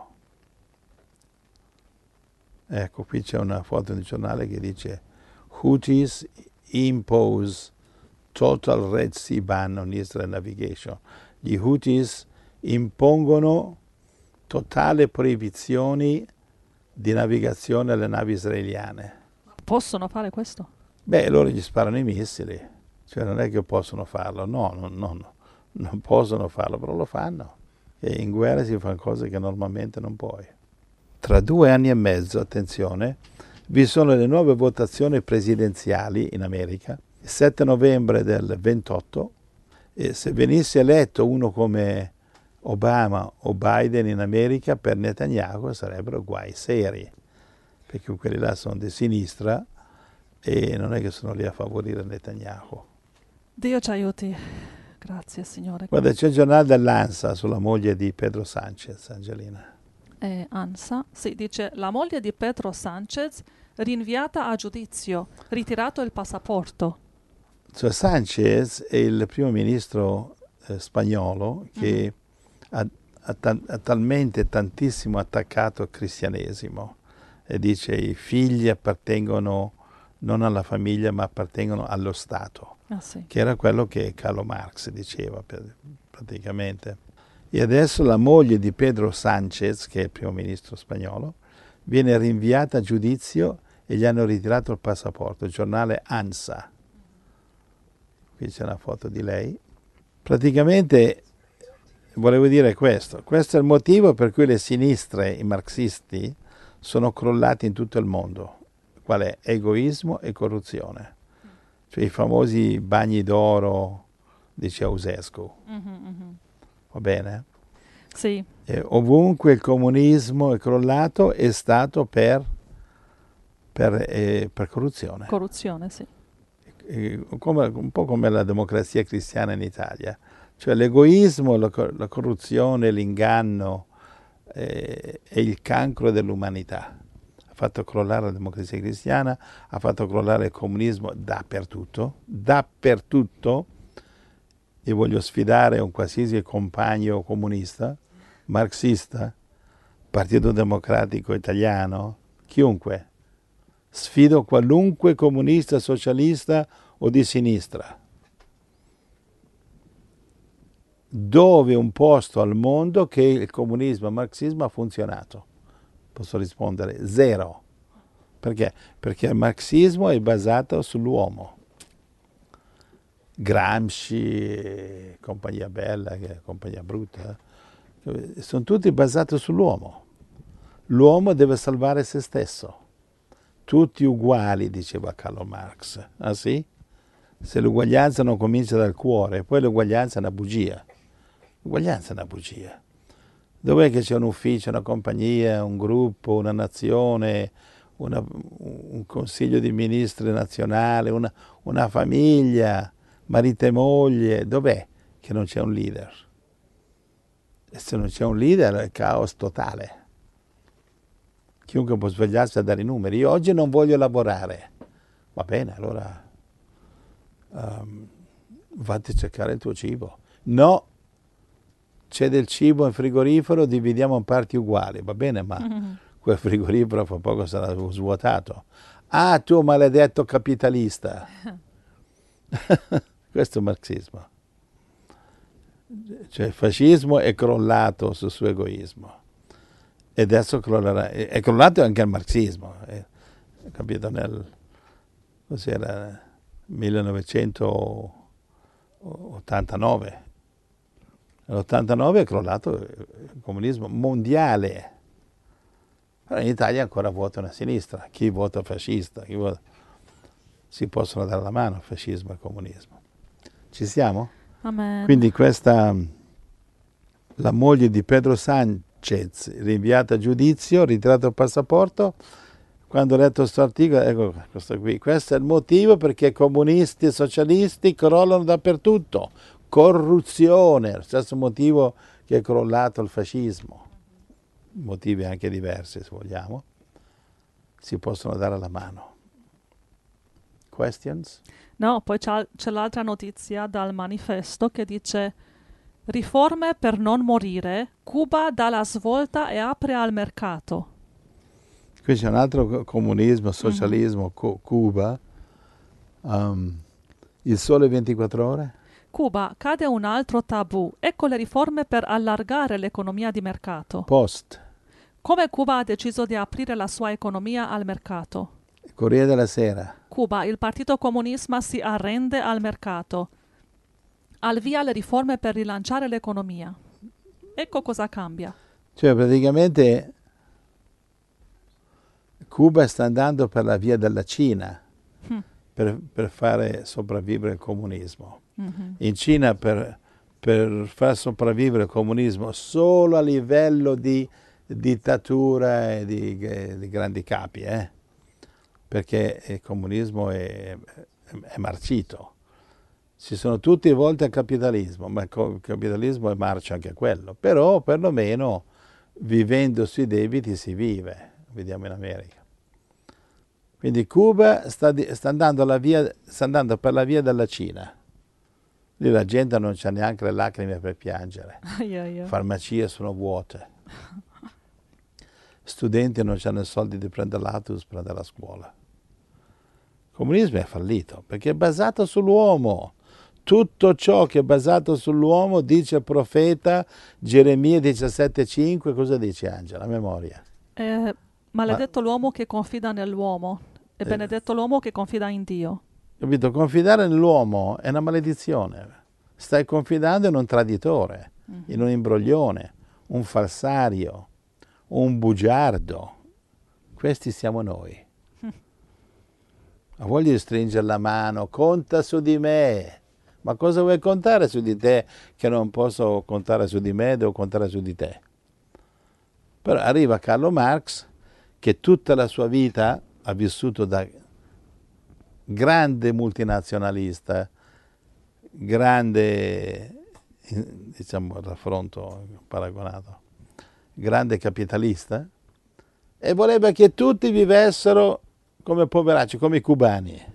Ecco, qui c'è una foto di un giornale che dice Houthis impose total Red Sea ban on Israel navigation. Gli Houthis impongono totale proibizioni di navigazione alle navi israeliane. Possono fare questo? Beh, loro gli sparano i missili, cioè non è che possono farlo, no, no, no, no. Non possono farlo, però lo fanno. E in guerra si fanno cose che normalmente non puoi. Tra due anni e mezzo, attenzione, vi sono le nuove votazioni presidenziali in America, il sette novembre del ventotto, e se venisse eletto uno come Obama o Biden in America, per Netanyahu sarebbero guai seri, perché quelli là sono di sinistra e non è che sono lì a favorire Netanyahu. Dio ci aiuti. Grazie, Signore. Guarda, c'è il giornale dell'ANSA sulla moglie di Pedro Sanchez, Angelina. Eh, ANSA, sì, dice la moglie di Pedro Sanchez rinviata a giudizio, ritirato il passaporto. Cioè, Sanchez è il primo ministro eh, spagnolo che mm. ha, ha, ta- ha talmente tantissimo attaccato il cristianesimo e dice i figli appartengono non alla famiglia ma appartengono allo Stato, ah, sì. che era quello che Carlo Marx diceva praticamente. E adesso la moglie di Pedro Sanchez, che è il primo ministro spagnolo, viene rinviata a giudizio e gli hanno ritirato il passaporto, il giornale ANSA. Qui c'è una foto di lei. Praticamente volevo dire questo, questo è il motivo per cui le sinistre, i marxisti, sono crollati in tutto il mondo. Qual è? Egoismo e corruzione. Cioè i famosi bagni d'oro di Ceausescu. Mm-hmm, mm-hmm. Va bene? Sì. E ovunque il comunismo è crollato è stato per, per, eh, per corruzione. Corruzione, sì. E, come, un po' come la democrazia cristiana in Italia. Cioè l'egoismo, la, la corruzione, l'inganno eh, è il cancro dell'umanità. Ha fatto crollare la democrazia cristiana, ha fatto crollare il comunismo dappertutto, dappertutto. E voglio sfidare un qualsiasi compagno comunista, marxista, Partito Democratico Italiano, chiunque. Sfido qualunque comunista, socialista o di sinistra. Dove un posto al mondo che il comunismo e il marxismo ha funzionato? Posso rispondere zero. Perché? Perché il marxismo è basato sull'uomo. Gramsci, compagnia bella, compagnia brutta, sono tutti basati sull'uomo. L'uomo deve salvare se stesso. Tutti uguali, diceva Carlo Marx. Ah sì? Se l'uguaglianza non comincia dal cuore, poi l'uguaglianza è una bugia. L'uguaglianza è una bugia. Dov'è che c'è un ufficio, una compagnia, un gruppo, una nazione, una, un consiglio di ministri nazionale, una, una famiglia, marito e moglie, dov'è che non c'è un leader? E se non c'è un leader è caos totale. Chiunque può svegliarsi a dare i numeri. Io oggi non voglio lavorare. Va bene, allora um, vatti a cercare il tuo cibo. No, c'è del cibo in frigorifero, dividiamo in parti uguali. Va bene, ma mm-hmm. quel frigorifero fra poco sarà svuotato. Ah, tu maledetto capitalista. Questo è marxismo. Cioè il fascismo è crollato sul suo egoismo. E adesso crollerà, è crollato anche il marxismo, eh, capito? Nel cos'era, millenovecentottantanove. Nell'ottantanove è crollato il comunismo mondiale. Però in Italia ancora votano a sinistra. Chi vota fascista? Chi vota... Si possono dare la mano fascismo e comunismo. Ci siamo? Amen. Quindi questa, la moglie di Pedro Sánchez, rinviata a giudizio, ritirato il passaporto. Quando ho letto questo articolo, ecco questo qui, questo è il motivo perché comunisti e socialisti crollano dappertutto. Corruzione, lo stesso motivo che è crollato il fascismo. Motivi anche diversi, se vogliamo. Si possono dare la mano. Questions? No, poi c'è, c'è l'altra notizia dal manifesto che dice: riforme per non morire, Cuba dà la svolta e apre al mercato. Qui c'è un altro comunismo, socialismo, mm-hmm. Cuba. Um, il sole ventiquattro ore? Cuba, cade un altro tabù. Ecco le riforme per allargare l'economia di mercato. Post. Come Cuba ha deciso di aprire la sua economia al mercato? Corriere della Sera. Cuba, il partito comunista si arrende al mercato. Al via le riforme per rilanciare l'economia. Ecco cosa cambia. Cioè praticamente Cuba sta andando per la via della Cina hm. per, per fare sopravvivere il comunismo. Mm-hmm. In Cina per, per far sopravvivere il comunismo solo a livello di dittatura e di, di grandi capi, eh? Perché il comunismo è, è marcito. Si sono tutti volti al capitalismo, ma il capitalismo è marcio anche quello. Però perlomeno vivendo sui debiti si vive, vediamo in America. Quindi Cuba sta, sta, andando, alla via, sta andando per la via della Cina. Lì la gente non c'ha neanche le lacrime per piangere. Yeah, yeah. Farmacie sono vuote. Studenti non hanno i soldi di prendere l'autobus per andare a scuola. Il comunismo è fallito perché è basato sull'uomo. Tutto ciò che è basato sull'uomo, dice il profeta Geremia diciassette cinque, cosa dice Angela? A memoria. Eh, maledetto Ma, l'uomo che confida nell'uomo e eh, benedetto l'uomo che confida in Dio. Capito? Confidare nell'uomo è una maledizione. Stai confidando in un traditore, mm-hmm. in un imbroglione, un falsario, un bugiardo. Questi siamo noi. Ma voglio stringere la mano, conta su di me. Ma cosa vuoi contare su di te che non posso contare su di me, devo contare su di te? Però arriva Carlo Marx che tutta la sua vita ha vissuto da grande multinazionalista, grande, diciamo, raffronto paragonato, grande capitalista, e voleva che tutti vivessero come poveracci, come i cubani.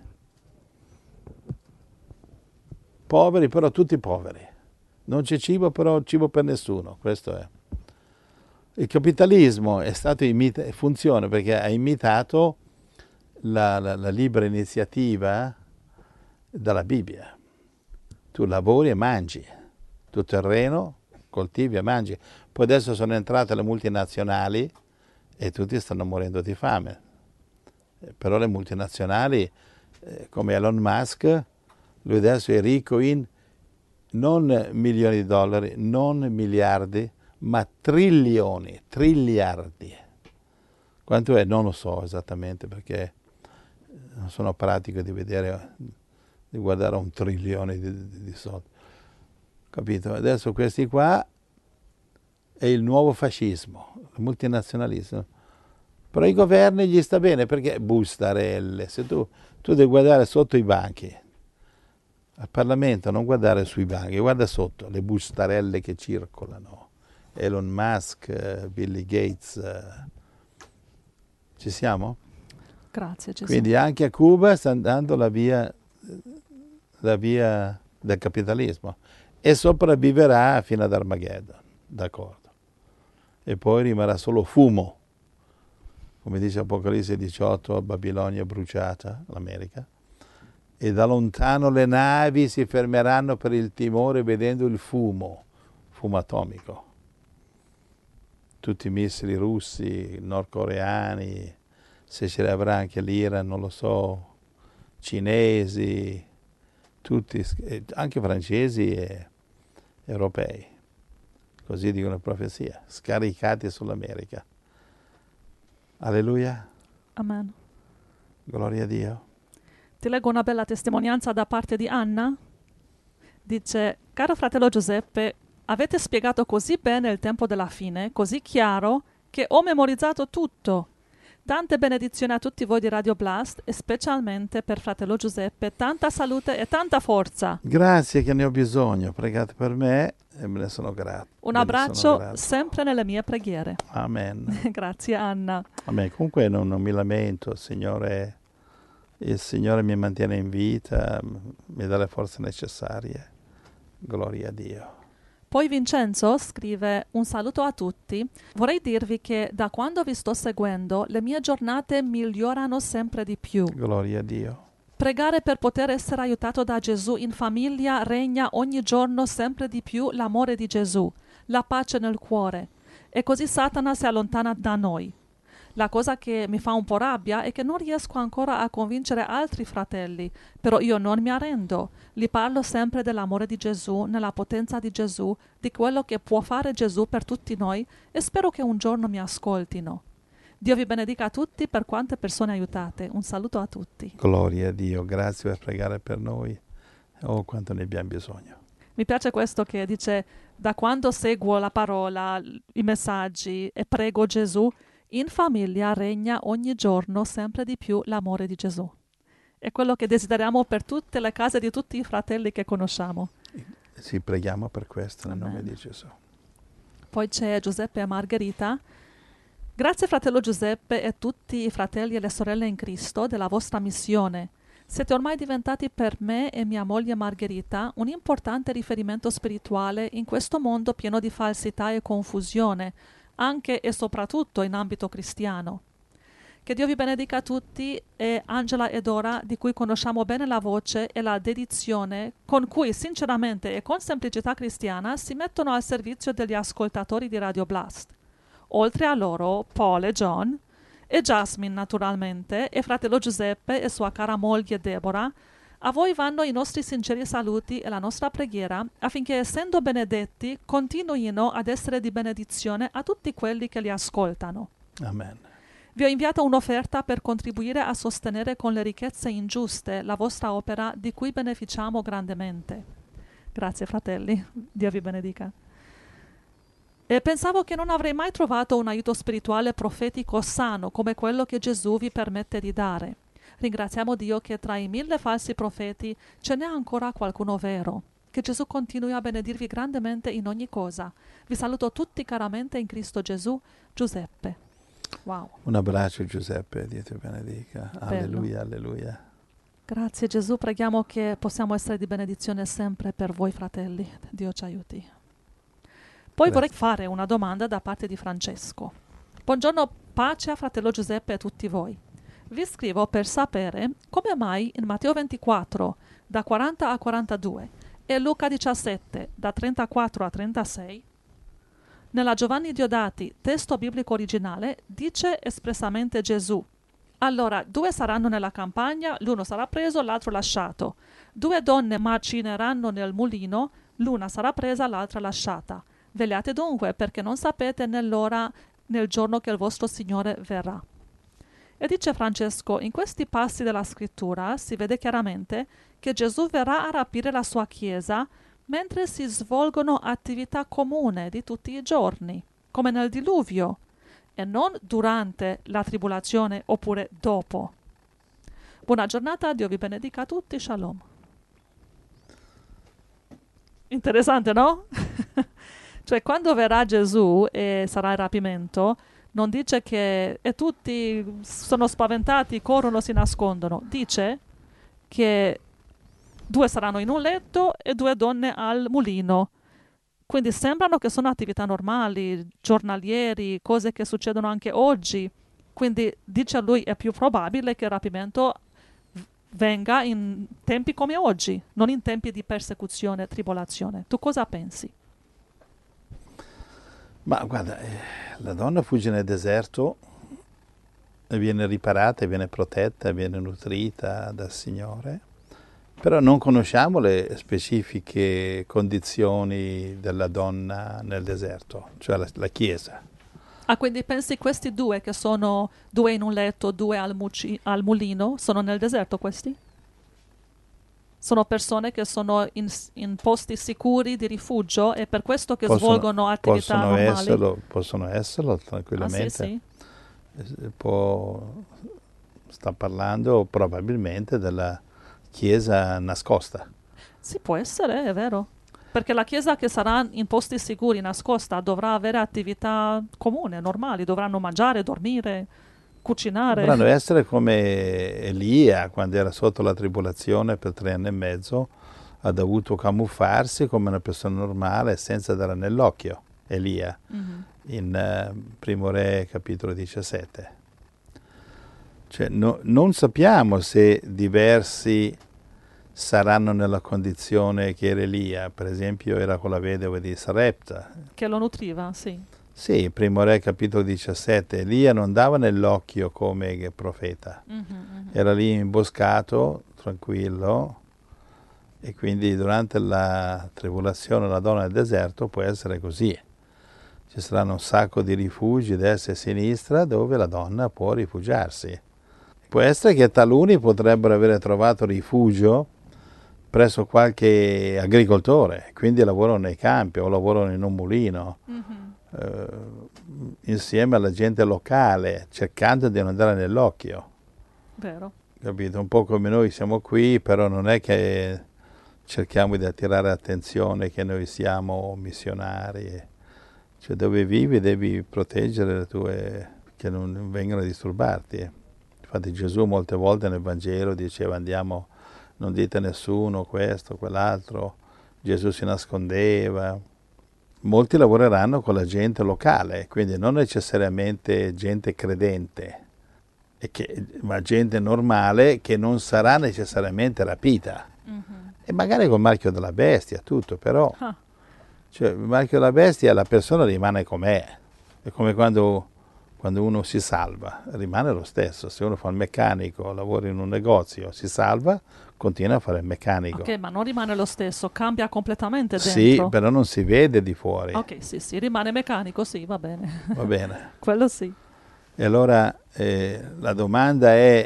Poveri, però tutti poveri. Non c'è cibo, però cibo per nessuno. Questo è. Il capitalismo è stato imita- funziona perché ha imitato la, la, la libera iniziativa dalla Bibbia. Tu lavori e mangi. Tu terreno, coltivi e mangi. Poi adesso sono entrate le multinazionali e tutti stanno morendo di fame. Però le multinazionali, eh, come Elon Musk, lui adesso è ricco in non milioni di dollari, non miliardi, ma trilioni, triliardi. Quanto è? Non lo so esattamente perché non sono pratico di vedere, di guardare un trilione di, di, di soldi. Capito? Adesso questi qua è il nuovo fascismo, il multinazionalismo. Però i governi gli sta bene perché bustarelle. Se tu, tu devi guardare sotto i banchi. Al Parlamento non guardare sui banchi, guarda sotto le bustarelle che circolano, Elon Musk, eh, Billy Gates. eh. Ci siamo? Grazie Gesù. Quindi anche a Cuba sta andando la via, la via del capitalismo e sopravviverà fino ad Armageddon, d'accordo. E poi rimarrà solo fumo, come dice Apocalisse diciotto, Babilonia bruciata, l'America, e da lontano le navi si fermeranno per il timore vedendo il fumo, fumo atomico. Tutti i missili russi, nordcoreani, se ce li avrà anche l'Iran, non lo so, cinesi, tutti, anche francesi e europei, così dice una profezia, scaricati sull'America. Alleluia. Amen. Gloria a Dio. Ti leggo una bella testimonianza da parte di Anna. Dice: caro fratello Giuseppe, avete spiegato così bene il tempo della fine, così chiaro, che ho memorizzato tutto. Tante benedizioni a tutti voi di Radio Blast e specialmente per fratello Giuseppe. Tanta salute e tanta forza. Grazie, che ne ho bisogno. Pregate per me e me ne sono grato. Un abbraccio sempre nelle mie preghiere. Amen. Grazie Anna. Amen. Comunque non, non mi lamento, il Signore, il Signore mi mantiene in vita, mi dà le forze necessarie. Gloria a Dio. Poi Vincenzo scrive: un saluto a tutti. Vorrei dirvi che da quando vi sto seguendo le mie giornate migliorano sempre di più. Gloria a Dio. Pregare per poter essere aiutato da Gesù in famiglia regna ogni giorno sempre di più l'amore di Gesù, la pace nel cuore. E così Satana si allontana da noi. La cosa che mi fa un po' rabbia è che non riesco ancora a convincere altri fratelli, però io non mi arrendo. Gli parlo sempre dell'amore di Gesù, nella potenza di Gesù, di quello che può fare Gesù per tutti noi e spero che un giorno mi ascoltino. Dio vi benedica a tutti per quante persone aiutate. Un saluto a tutti. Gloria a Dio, grazie per pregare per noi. Oh, quanto ne abbiamo bisogno. Mi piace questo che dice: da quando seguo la parola, i messaggi e prego Gesù, in famiglia regna ogni giorno sempre di più l'amore di Gesù. È quello che desideriamo per tutte le case di tutti i fratelli che conosciamo. Sì, preghiamo per questo nel Amen. nome di Gesù. Poi c'è Giuseppe e Margherita. Grazie fratello Giuseppe e tutti i fratelli e le sorelle in Cristo della vostra missione. Siete ormai diventati per me e mia moglie Margherita un importante riferimento spirituale in questo mondo pieno di falsità e confusione, anche e soprattutto in ambito cristiano. Che Dio vi benedica a tutti e Angela e Dora, di cui conosciamo bene la voce e la dedizione con cui sinceramente e con semplicità cristiana si mettono al servizio degli ascoltatori di Radio Blast. Oltre a loro, Paul e John, e Jasmine naturalmente, e fratello Giuseppe e sua cara moglie Deborah, a voi vanno i nostri sinceri saluti e la nostra preghiera affinché, essendo benedetti, continuino ad essere di benedizione a tutti quelli che li ascoltano. Amen. Vi ho inviato un'offerta per contribuire a sostenere con le ricchezze ingiuste la vostra opera di cui beneficiamo grandemente. Grazie fratelli, Dio vi benedica. E pensavo che non avrei mai trovato un aiuto spirituale profetico sano come quello che Gesù vi permette di dare. Ringraziamo Dio che tra i mille falsi profeti ce n'è ancora qualcuno vero. Che Gesù continui a benedirvi grandemente in ogni cosa. Vi saluto tutti caramente in Cristo Gesù. Giuseppe. Wow. Un abbraccio Giuseppe, Dio ti benedica. Bello. Alleluia, alleluia. Grazie Gesù, preghiamo che possiamo essere di benedizione sempre per voi fratelli. Dio ci aiuti. Poi Grazie. vorrei fare una domanda da parte di Francesco. Buongiorno, pace a fratello Giuseppe e a tutti voi. Vi scrivo per sapere come mai in Matteo ventiquattro, da quaranta a quarantadue, e Luca diciassette, da trentaquattro a trentasei, nella Giovanni Diodati, testo biblico originale, dice espressamente Gesù: allora, due saranno nella campagna, l'uno sarà preso, l'altro lasciato. Due donne macineranno nel mulino, l'una sarà presa, l'altra lasciata. Vegliate dunque, perché non sapete nell'ora, nel giorno che il vostro Signore verrà. E dice Francesco, in questi passi della scrittura si vede chiaramente che Gesù verrà a rapire la sua Chiesa mentre si svolgono attività comuni di tutti i giorni, come nel diluvio, e non durante la tribolazione oppure dopo. Buona giornata, Dio vi benedica a tutti, shalom. Interessante, no? Cioè, quando verrà Gesù e sarà il rapimento, non dice che e tutti sono spaventati, corrono, si nascondono. Dice che due saranno in un letto e due donne al mulino. Quindi sembrano che sono attività normali, giornalieri, cose che succedono anche oggi. Quindi dice a lui è più probabile che il rapimento venga in tempi come oggi, non in tempi di persecuzione e tribolazione. Tu cosa pensi? Ma guarda, eh, la donna fugge nel deserto e viene riparata, viene protetta, viene nutrita dal Signore, però non conosciamo le specifiche condizioni della donna nel deserto, cioè la, la Chiesa. Ah, quindi pensi questi due che sono due in un letto, due al, muci- al mulino, sono nel deserto questi? Sono persone che sono in, in posti sicuri di rifugio e per questo che Possono- svolgono attività possono normali? esserlo, possono esserlo Ah, tranquillamente. sì, sì. Eh, Può, sta parlando probabilmente della Chiesa nascosta. Sì, può essere, è vero. Perché la Chiesa che sarà in posti sicuri, nascosta, dovrà avere attività comune, normali, dovranno mangiare, dormire, cucinare. Dovranno essere come Elia, quando era sotto la tribolazione per tre anni e mezzo, ha dovuto camuffarsi come una persona normale senza dare nell'occhio. Elia, Mhm. in eh, Primo Re capitolo diciassette. Cioè, no- non sappiamo se diversi saranno nella condizione che era Elia, per esempio era con la vedova di Sarepta. Che lo nutriva, sì. Sì, Primo Re capitolo diciassette, Elia non dava nell'occhio come profeta, Mhm, mhm. era lì imboscato, tranquillo, e quindi durante la tribolazione la donna del deserto può essere così. Ci saranno un sacco di rifugi destra e sinistra dove la donna può rifugiarsi. Può essere che taluni potrebbero avere trovato rifugio presso qualche agricoltore, quindi lavorano nei campi o lavorano in un mulino, Mhm. eh, insieme alla gente locale, cercando di non andare nell'occhio. Vero. Capito? Un po' come noi siamo qui, però non è che cerchiamo di attirare attenzione che noi siamo missionari. Cioè, dove vivi devi proteggere le tue, che non vengano a disturbarti. Infatti Gesù molte volte nel Vangelo diceva andiamo, non dite a nessuno questo, quell'altro. Gesù si nascondeva. Molti lavoreranno con la gente locale, quindi non necessariamente gente credente, e che, ma gente normale che non sarà necessariamente rapita. Mhm. E magari col marchio della bestia, tutto, però Ah, cioè, il marchio della bestia, la persona rimane com'è. È come quando, quando uno si salva, rimane lo stesso. Se uno fa il meccanico, lavora in un negozio, si salva, continua a fare il meccanico. ok, ma non rimane lo stesso, cambia completamente Sì, dentro. però non si vede di fuori. Ok, sì, sì, rimane meccanico, sì, va bene. Va bene. Quello sì. E allora eh, la domanda è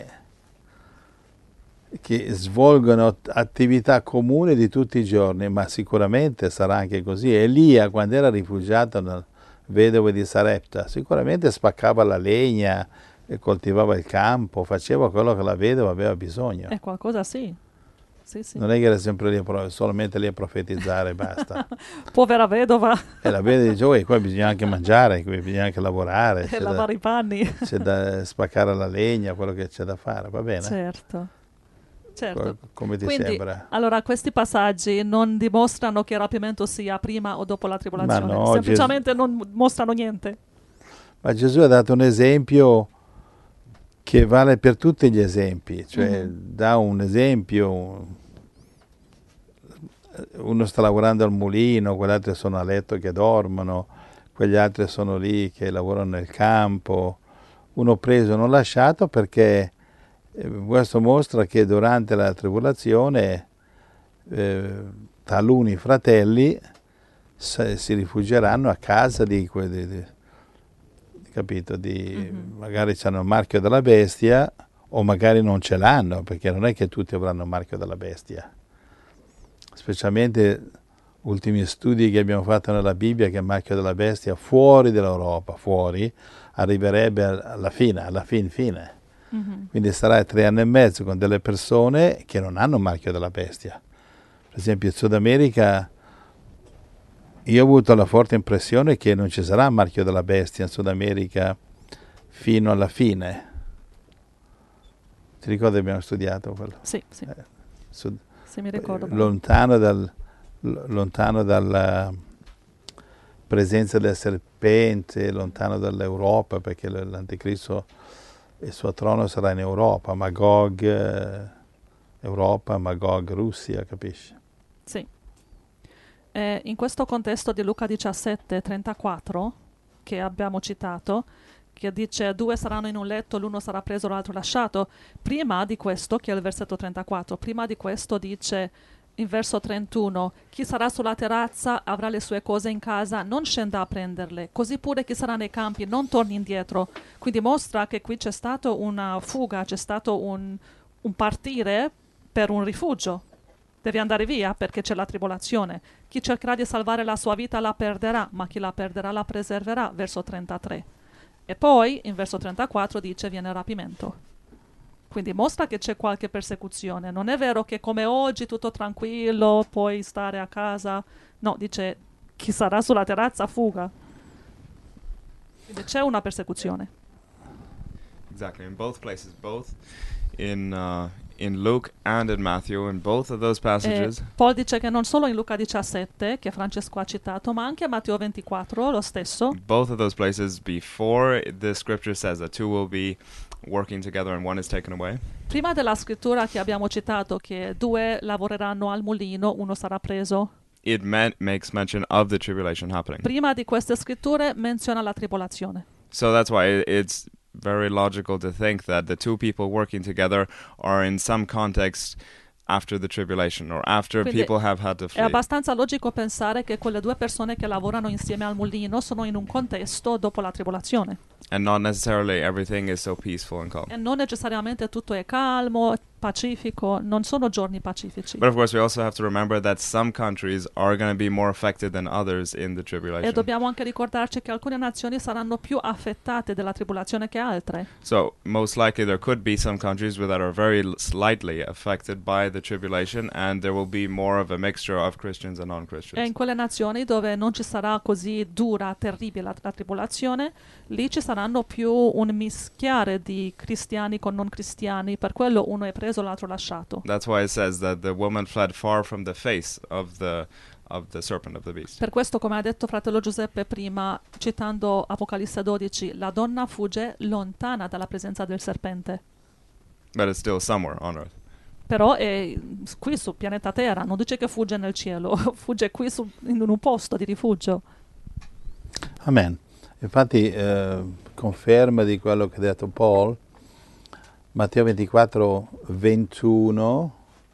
che svolgono attività comuni di tutti i giorni, ma sicuramente sarà anche così. Elia, quando era rifugiato nel vedovo di Sarepta, sicuramente spaccava la legna, e coltivava il campo, faceva quello che la vedova aveva bisogno. È qualcosa sì. Sì, sì. Non è che era sempre lì a pro- solamente lì a profetizzare e basta. Povera vedova. E la vedova dice, oh, qua bisogna anche mangiare, qui bisogna anche lavorare, E c'è da, lavare i panni. c'è da spaccare la legna, quello che c'è da fare, va bene? Certo. Certo. Co- Come ti Quindi, sembra? allora, questi passaggi non dimostrano che il rapimento sia prima o dopo la tribolazione. Ma no, Semplicemente non mostrano niente. Ma Gesù ha dato un esempio che vale per tutti gli esempi, cioè Mhm. dà un esempio, uno sta lavorando al mulino, quegli altri sono a letto che dormono, quegli altri sono lì che lavorano nel campo, uno preso non lasciato, perché eh, questo mostra che durante la tribolazione eh, taluni fratelli se- si rifugieranno a casa di quelli, di- capito, di, Mhm. magari hanno il marchio della bestia o magari non ce l'hanno, perché non è che tutti avranno il marchio della bestia. Specialmente ultimi studi che abbiamo fatto nella Bibbia, che il marchio della bestia fuori dall'Europa, fuori, arriverebbe alla fine, alla fin fine. Mhm. Quindi sarai tre anni e mezzo con delle persone che non hanno il marchio della bestia. Per esempio in Sud America io ho avuto la forte impressione che non ci sarà il marchio della bestia in Sud America fino alla fine. Ti ricordi abbiamo studiato quello? Sì, sì. Eh, sud- Sì, mi ricordo. eh, lontano dal, l- lontano dalla presenza del serpente, lontano dall'Europa, perché l- l'anticristo, il suo trono sarà in Europa, Magog, eh, Europa, Magog, Russia, capisci? Sì. Eh, in questo contesto di Luca diciassette trentaquattro, che abbiamo citato, che dice due saranno in un letto, l'uno sarà preso, l'altro lasciato, prima di questo, che è il versetto trentaquattro, prima di questo dice in verso trentuno, chi sarà sulla terrazza avrà le sue cose in casa, non scenda a prenderle, così pure chi sarà nei campi non torni indietro. Quindi mostra che qui c'è stata una fuga, c'è stato un, un partire per un rifugio. Devi andare via perché c'è la tribolazione. Chi cercherà di salvare la sua vita la perderà, ma chi la perderà la preserverà, verso trentatré. E poi, in verso trentaquattro, dice viene rapimento. Quindi mostra che c'è qualche persecuzione. Non è vero che come oggi tutto tranquillo, puoi stare a casa. No, dice chi sarà sulla terrazza fuga. Quindi c'è una persecuzione. Exactly, in both places, both in uh, in Luke and in Matthew, in both of those E passages, Paul dice che non solo in Luca diciassette, che Francesco ha citato, ma anche a Matteo ventiquattro, lo stesso. both of those places before the scripture says that two will be working together and one is taken away. Prima della scrittura che abbiamo citato che due lavoreranno al mulino, uno sarà preso. It man- makes mention of the tribulation happening. Prima di queste scritture menziona la tribolazione. So that's why it- it's very logical to think that the two people working together are in some context after the tribulation or after Quindi people have had to È flee. abbastanza logico pensare che quelle due persone che lavorano insieme al mulino sono in un contesto dopo la tribolazione. And not necessarily everything is so peaceful and calm. E non necessariamente tutto è calmo, pacifico, non sono giorni pacifici. But of course, we also have to remember that some countries are going to be more affected than others in the E tribulation. dobbiamo anche ricordarci che alcune nazioni saranno più affettate dalla tribolazione che altre. So, most likely there could be some countries that are very l- slightly affected by the tribulation, and there will be more of a mixture of Christians and E non-Christians. in quelle nazioni dove non ci sarà così dura, terribile la, la tribolazione, lì ci saranno più un mischiare di cristiani con non cristiani, per quello uno è preso, l'altro lasciato. That's why it says that the woman fled far from the face of the of the serpent, of the beast. Per questo, come ha detto fratello Giuseppe prima, citando Apocalisse dodici, la donna fugge lontana dalla presenza del serpente. But it's still somewhere on earth. Però è qui sul pianeta Terra, non dice che fugge nel cielo, fugge qui su- in un posto di rifugio. Amen. Infatti eh, conferma di quello che ha detto Paul, Matteo ventiquattro ventuno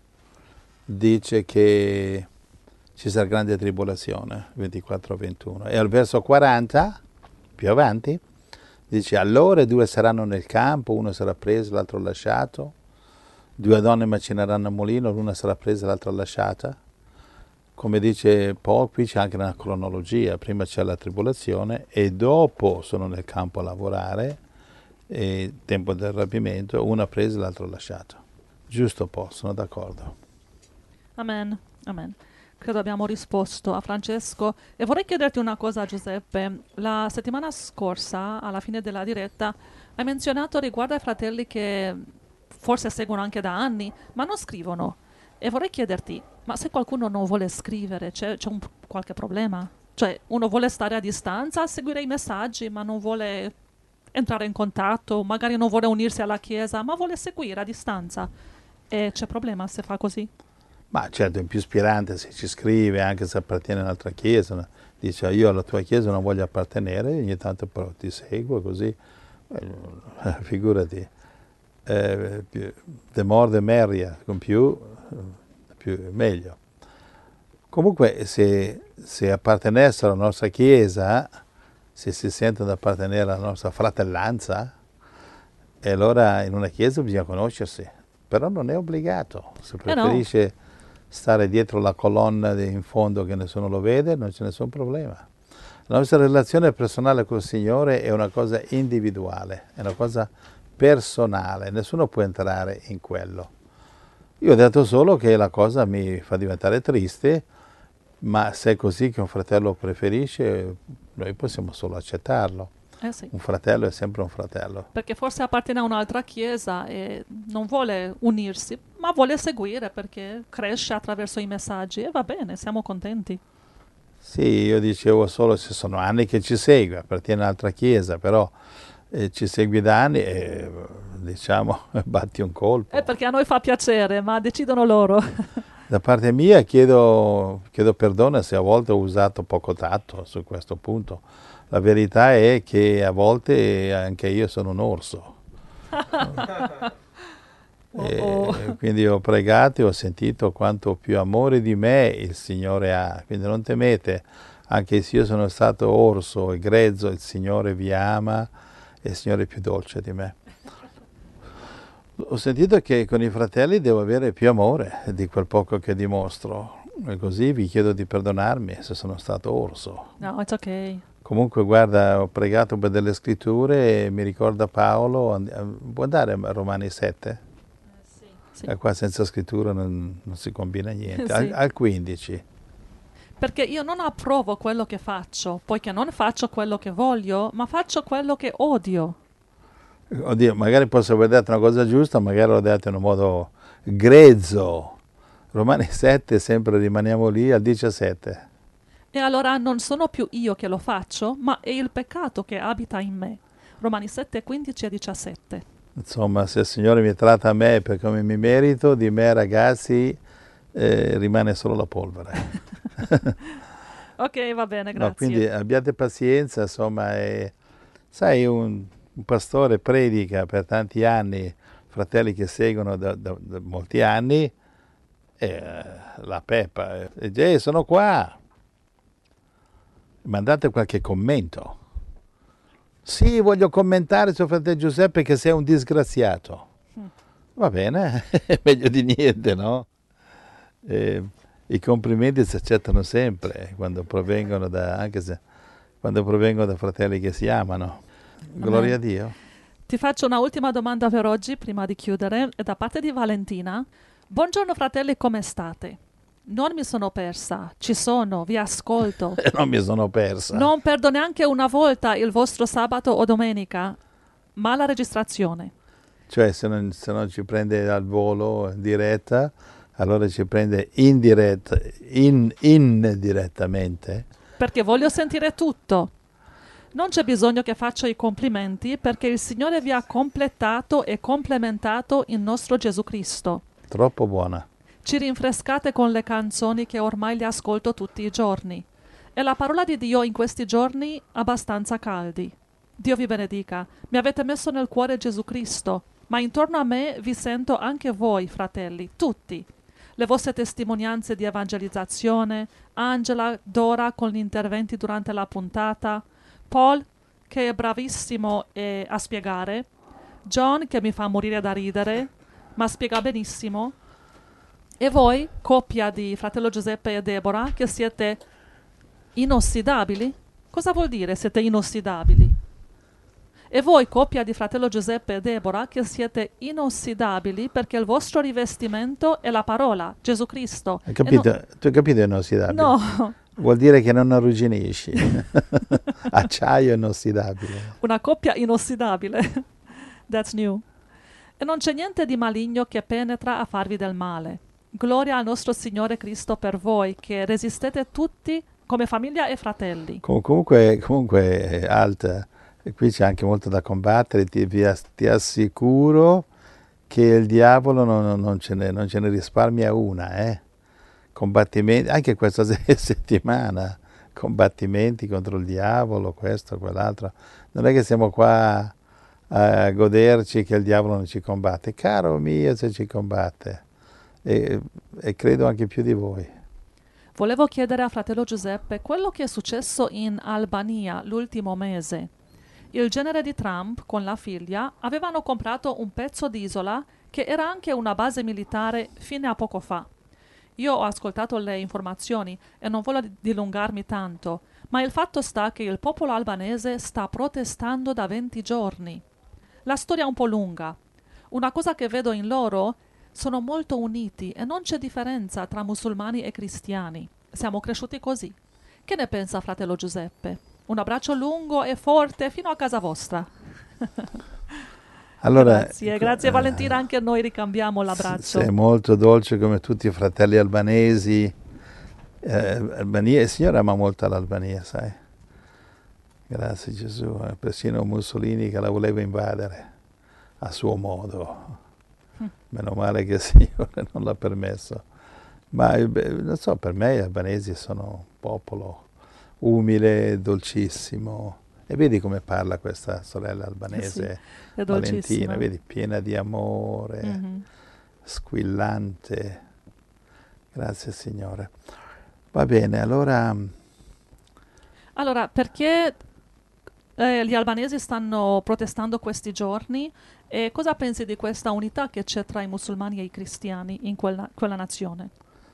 dice che ci sarà grande tribolazione, ventiquattro ventuno. E al verso quaranta, più avanti, dice allora due saranno nel campo, uno sarà preso, l'altro lasciato, due donne macineranno al mulino, l'una sarà presa, l'altra lasciata. Come dice Paul, qui c'è anche una cronologia, prima c'è la tribolazione e dopo sono nel campo a lavorare, e tempo del rapimento, una presa e l'altro lasciato. Giusto Paul, sono d'accordo. Amen, amen. Credo abbiamo risposto a Francesco. E vorrei chiederti una cosa, Giuseppe. La settimana scorsa, alla fine della diretta, hai menzionato riguardo ai fratelli che forse seguono anche da anni, ma non scrivono. E vorrei chiederti, ma se qualcuno non vuole scrivere, c'è, c'è un, qualche problema? Cioè, uno vuole stare a distanza, seguire i messaggi, ma non vuole entrare in contatto, magari non vuole unirsi alla chiesa, ma vuole seguire a distanza. E c'è problema se fa così? Ma certo è più ispirante se ci scrive, anche se appartiene a un'altra chiesa, no? Dice io alla tua chiesa non voglio appartenere, ogni tanto però ti seguo così, eh, figurati, eh, più, the more the merrier, con più, più meglio. Comunque se, se appartenessero alla nostra chiesa, se si sentono di appartenere alla nostra fratellanza, e allora in una chiesa bisogna conoscersi, però non è obbligato, se Eh no. preferisce stare dietro la colonna in fondo che nessuno lo vede, non c'è nessun problema. La nostra relazione personale col Signore è una cosa individuale, è una cosa personale, nessuno può entrare in quello. Io ho detto solo che la cosa mi fa diventare triste, ma se è così che un fratello preferisce, noi possiamo solo accettarlo. Eh sì. Un fratello è sempre un fratello. Perché forse appartiene a un'altra chiesa e non vuole unirsi, ma vuole seguire perché cresce attraverso i messaggi e va bene, siamo contenti. Sì, io dicevo solo se sono anni che ci segue, appartiene a un'altra chiesa, però eh, ci segui da anni e diciamo batti un colpo. È perché a noi fa piacere, ma decidono loro. Da parte mia chiedo, chiedo perdono se a volte ho usato poco tatto su questo punto. La verità è che a volte anche io sono un orso. E Oh, quindi ho pregato e ho sentito quanto più amore di me il Signore ha. Quindi non temete, anche se io sono stato orso e grezzo, il Signore vi ama e il Signore è più dolce di me. Ho sentito che con i fratelli devo avere più amore di quel poco che dimostro. E così vi chiedo di perdonarmi se sono stato orso. no, it's okay. Comunque, guarda, ho pregato per delle scritture e mi ricorda Paolo, and- può andare a Romani sette? Sì. Eh, qua senza scrittura non, non si combina niente. Sì. Al, al quindici. Perché io non approvo quello che faccio, poiché non faccio quello che voglio, ma faccio quello che odio. Oddio, magari posso aver detto una cosa giusta, magari l'ho detto in un modo grezzo. Romani sette, sempre rimaniamo lì al diciassette. E allora non sono più io che lo faccio, ma è il peccato che abita in me. Romani sette, quindici e diciassette. Insomma, se il Signore mi tratta a me per come mi merito, di me ragazzi eh, rimane solo la polvere. Ok, va bene, No, grazie. quindi abbiate pazienza, insomma, e, sai, un, un pastore predica per tanti anni, fratelli che seguono da, da- da molti anni, e la peppa, e dice, "Eh, sono qua, mandate qualche commento. Sì, voglio commentare sul fratello Giuseppe che sei un disgraziato. Mm. Va bene, è meglio di niente, no? Eh, I complimenti si accettano sempre quando provengono da, anche se quando provengono da fratelli che si amano. Gloria a Dio. Ti faccio una ultima domanda per oggi, prima di chiudere, è da parte di Valentina. Buongiorno fratelli, come state? Non mi sono persa, ci sono, vi ascolto. E non mi sono persa. Non perdo neanche una volta il vostro sabato o domenica, ma la registrazione. Cioè, se non, se non ci prende al volo in diretta, allora ci prende in diretta, in, indirettamente. Perché voglio sentire tutto. Non c'è bisogno che faccia i complimenti, perché il Signore vi ha completato e complementato in nostro Gesù Cristo. Troppo buona. Ci rinfrescate con le canzoni che ormai le ascolto tutti i giorni. E la parola di Dio in questi giorni abbastanza caldi. Dio vi benedica. Mi avete messo nel cuore Gesù Cristo, ma intorno a me vi sento anche voi, fratelli, tutti. Le vostre testimonianze di evangelizzazione, Angela, Dora con gli interventi durante la puntata, Paul che è bravissimo eh, a spiegare, John che mi fa morire da ridere, ma spiega benissimo, e voi, coppia di fratello Giuseppe e Deborah, che siete inossidabili? Cosa vuol dire siete inossidabili? E voi, coppia di fratello Giuseppe e Deborah, che siete inossidabili perché il vostro rivestimento è la parola, Gesù Cristo. Hai E capito? no- Tu hai capito inossidabile? No, Vuol dire che non arrugginisci. Acciaio inossidabile. una coppia inossidabile. That's new. E non c'è niente di maligno che penetra a farvi del male. Gloria al nostro Signore Cristo per voi, che resistete tutti come famiglia e fratelli. Com- comunque, comunque, Alt, e qui c'è anche molto da combattere, ti, vi as- ti assicuro che il diavolo non, non ce ne, non ce ne risparmia una, eh? Combattimenti, anche questa se- settimana, combattimenti contro il diavolo, questo, quell'altro. Non è che siamo qua a goderci che il diavolo non ci combatte. Caro mio, se ci combatte. E, e credo anche più di voi. Volevo chiedere a fratello Giuseppe quello che è successo in Albania l'ultimo mese. Il genere di Trump con la figlia avevano comprato un pezzo di isola che era anche una base militare fino a poco fa. Io ho ascoltato le informazioni e non voglio dilungarmi tanto, ma il fatto sta che il popolo albanese sta protestando da venti giorni. La storia è un po' lunga. Una cosa che vedo in loro: sono molto uniti e non c'è differenza tra musulmani e cristiani. siamo cresciuti così. Che ne pensa fratello Giuseppe? Un abbraccio lungo e forte fino a casa vostra. Allora, Grazie, grazie Valentina, anche noi ricambiamo l'abbraccio. Sei molto dolce come tutti i fratelli albanesi. Eh, Albania, il Signore ama molto l'Albania, sai. Grazie Gesù. Eh, persino Mussolini che la voleva invadere a suo modo. Mm. Meno male che il Signore non l'ha permesso. Ma beh, non so, per me gli albanesi sono un popolo umile, dolcissimo. E vedi come parla questa sorella albanese, sì, Valentina, vedi, piena di amore, mm-hmm. squillante. Grazie Signore. Va bene, allora... Allora, perché eh, gli albanesi stanno protestando questi giorni e cosa pensi di questa unità che c'è tra i musulmani e i cristiani in quella, quella nazione?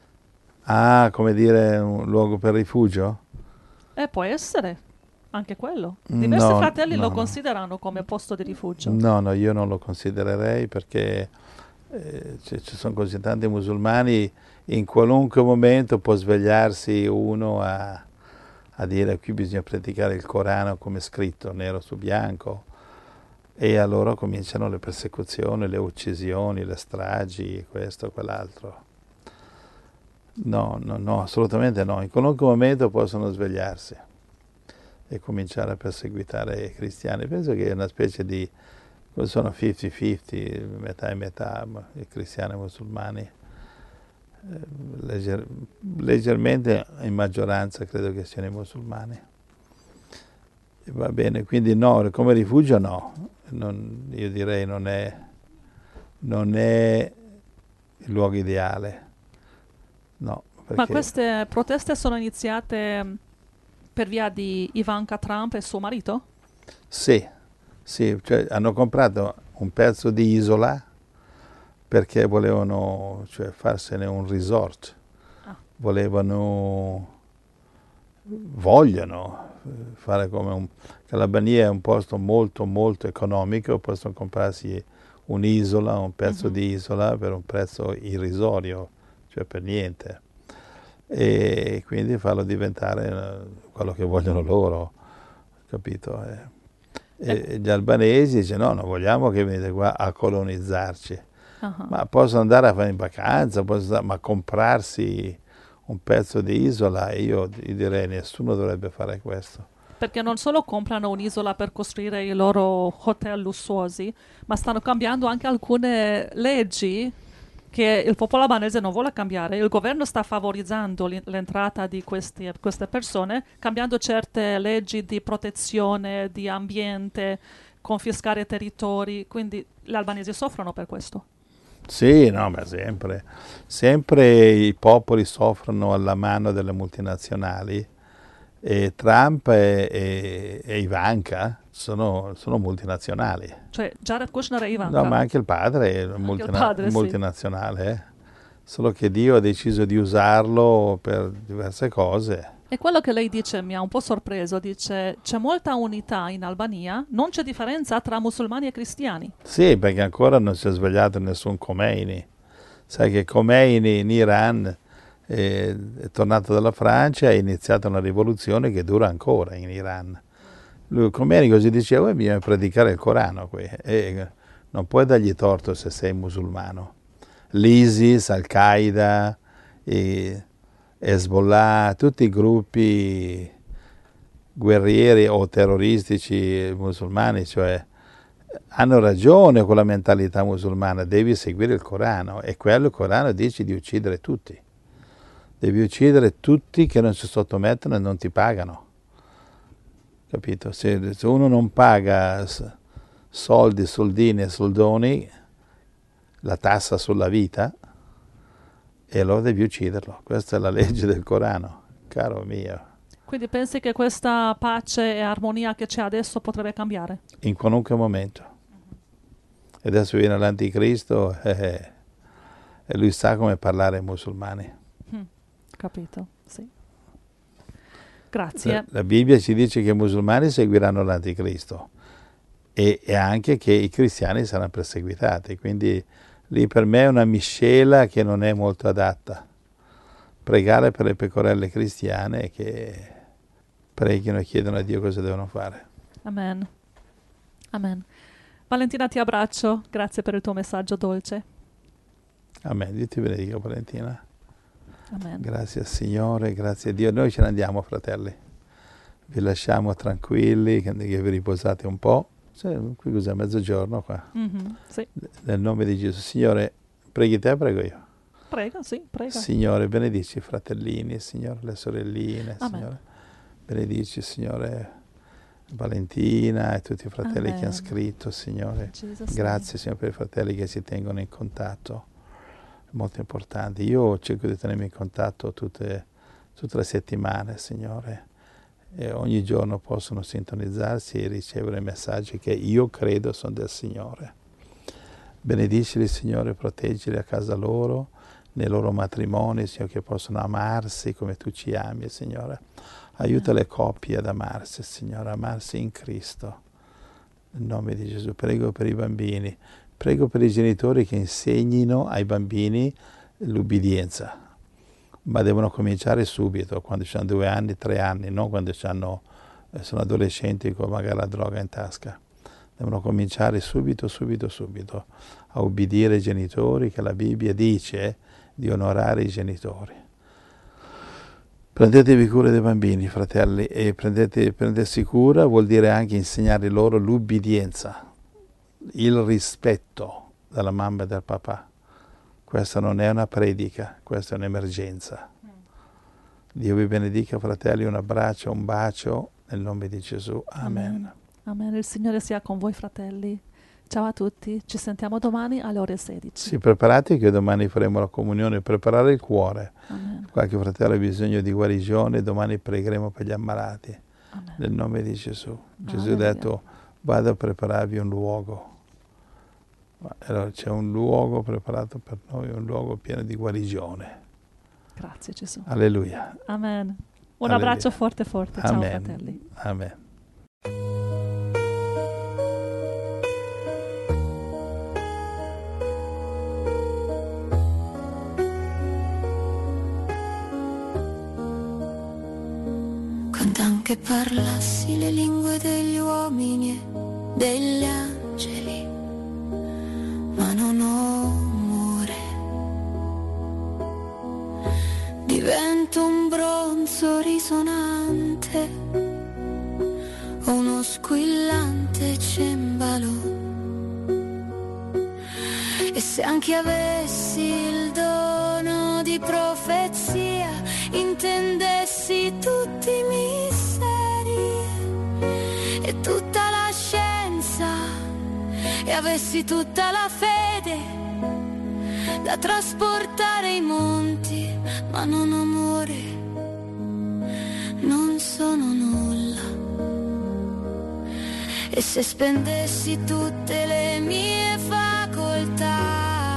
Ah, come dire, un luogo per rifugio? Eh, può essere. Anche quello. Diversi no, fratelli no, lo no. considerano come posto di rifugio. No, no, io non lo considererei perché eh, ci, ci sono così tanti musulmani, in qualunque momento può svegliarsi uno a, a dire qui bisogna praticare il Corano come scritto, nero su bianco, e allora cominciano le persecuzioni, le uccisioni, le stragi, questo, quell'altro. No, no, no, assolutamente no. In qualunque momento possono svegliarsi e cominciare a perseguitare i cristiani. Penso che è una specie di, sono cinquanta cinquanta, metà e metà, i cristiani e i musulmani, eh, legger, leggermente in maggioranza credo che siano i musulmani. E va bene, quindi no, come rifugio no, non, io direi non è, non è il luogo ideale, no. Perché... Ma queste proteste sono iniziate... per via di Ivanka Trump e suo marito? Sì, sì, cioè hanno comprato un pezzo di isola perché volevano, cioè, farsene un resort, ah. volevano, vogliono fare come un, che l'Albania è un posto molto molto economico, possono comprarsi un'isola, un pezzo uh-huh. di isola per un prezzo irrisorio, cioè per niente. E quindi farlo diventare quello che vogliono loro, capito? E, e eh. gli albanesi dicono no, non vogliamo che venite qua a colonizzarci, uh-huh. ma possono andare a fare in vacanza, possono, ma comprarsi un pezzo di isola, io, io direi nessuno dovrebbe fare questo. Perché non solo comprano un'isola per costruire i loro hotel lussuosi, ma stanno cambiando anche alcune leggi che il popolo albanese non vuole cambiare. Il governo sta favorizzando l'entrata di questi, queste persone, cambiando certe leggi di protezione, di ambiente, confiscare territori, quindi gli albanesi soffrono per questo. Sì, no, ma sempre. Sempre i popoli soffrono alla mano delle multinazionali e Trump e, e, e Ivanka sono, sono multinazionali. Cioè Jared Kushner e Ivanka? No, ma anche il padre è multina- il padre, multinazionale, sì. eh? Solo che Dio ha deciso di usarlo per diverse cose. E quello che lei dice mi ha un po' sorpreso, dice c'è molta unità in Albania, non c'è differenza tra musulmani e cristiani. Sì, perché ancora non si è svegliato nessun Khomeini. Sai che Khomeini in Iran è, è tornato dalla Francia e ha iniziato una rivoluzione che dura ancora in Iran. Lui, Khomeini così diceva, bisogna predicare il Corano qui, e non puoi dargli torto se sei musulmano. L'ISIS, Al-Qaeda, e Hezbollah, tutti i gruppi guerrieri o terroristici musulmani, cioè hanno ragione con la mentalità musulmana, devi seguire il Corano, e quello il Corano dice di uccidere tutti. Devi uccidere tutti che non si sottomettono e non ti pagano. Capito? Se, se uno non paga soldi, soldini e soldoni, la tassa sulla vita, e allora devi ucciderlo. Questa è la legge del Corano, caro mio. Quindi pensi che questa pace e armonia che c'è adesso potrebbe cambiare? In qualunque momento. E adesso viene l'anticristo eh, e lui sa come parlare ai musulmani. Mm, capito, sì. Grazie. La, la Bibbia ci dice che i musulmani seguiranno l'anticristo e, e anche che i cristiani saranno perseguitati, quindi lì per me è una miscela che non è molto adatta, pregare per le pecorelle cristiane che preghino e chiedono a Dio cosa devono fare. Amen. Amen. Valentina, ti abbraccio. Grazie per il tuo messaggio dolce. Amen. Dio ti benedica, Valentina. Amen. Grazie al Signore, grazie a Dio. Noi ce ne andiamo, fratelli. Vi lasciamo tranquilli, che vi riposate un po'. Cioè, qui cos'è, mezzogiorno qua? Mm-hmm, sì. Nel nome di Gesù. Signore, preghi te, prego io. Prega, sì, prega. Signore, benedici i fratellini, Signore, le sorelline, Amen. Signore. Benedici, Signore, Valentina e tutti i fratelli Amen. che hanno scritto, Signore. Jesus Grazie, Signore, per i fratelli che si tengono in contatto. È molto importante. Io cerco di tenermi in contatto tutte, tutte le settimane, Signore. E ogni giorno possono sintonizzarsi e ricevere messaggi che io credo sono del Signore. Benedicili, Signore, proteggili a casa loro, nei loro matrimoni, Signore, che possono amarsi come tu ci ami, Signore. Aiuta le coppie ad amarsi, Signore, amarsi in Cristo. Nel nome di Gesù. Prego per i bambini. Prego per i genitori che insegnino ai bambini l'ubbidienza. Ma devono cominciare subito, quando hanno due anni, tre anni, non quando hanno, sono adolescenti con magari la droga in tasca. Devono cominciare subito, subito, subito a ubbidire ai genitori, che la Bibbia dice di onorare i genitori. Prendetevi cura dei bambini, fratelli, e prendete, prendersi cura vuol dire anche insegnare loro l'ubbidienza, il rispetto della mamma e del papà. Questa non è una predica, questa è un'emergenza. Dio vi benedica, fratelli, un abbraccio, un bacio, nel nome di Gesù. Amen. Amen. Amen. Il Signore sia con voi, fratelli. Ciao a tutti. Ci sentiamo domani alle ore sedici. Sì, preparati che domani faremo la comunione, preparare il cuore. Amen. Qualche fratello ha bisogno di guarigione, domani pregheremo per gli ammalati. Amen. Nel nome di Gesù. Gesù ha Alleluia. detto, vado a prepararvi un luogo. Allora, c'è un luogo preparato per noi, un luogo pieno di guarigione. Grazie Gesù. Alleluia. Amen. Un Alleluia. abbraccio forte forte. Ciao Amen. fratelli. Amen. Quando anche parlassi le lingue degli uomini e degli angeli, ma non ho amore, divento un bronzo risonante o uno squillante cembalo. E se anche avessi il dono di profezia, intendessi tutti i misteri e tutta la scienza, e avessi tutta la fede da trasportare i monti, ma non ho amore, non sono nulla. E se spendessi tutte le mie facoltà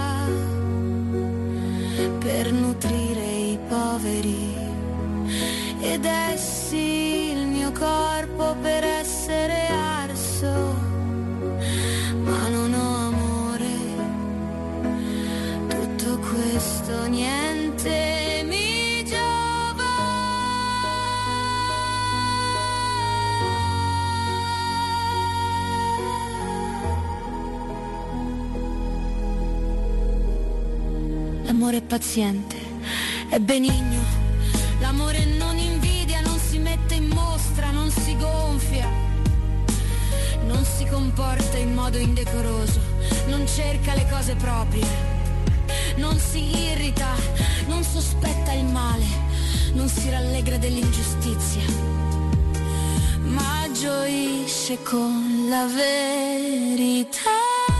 per nutrire i poveri e dessi il mio corpo per essere arso, ma non ho amore, tutto questo niente mi giova. L'amore è paziente, è benigno, l'amore non invidia, non si mette in mostra, non si gonfia, non si comporta in modo indecoroso, non cerca le cose proprie, non si irrita, non sospetta il male, non si rallegra dell'ingiustizia, ma gioisce con la verità.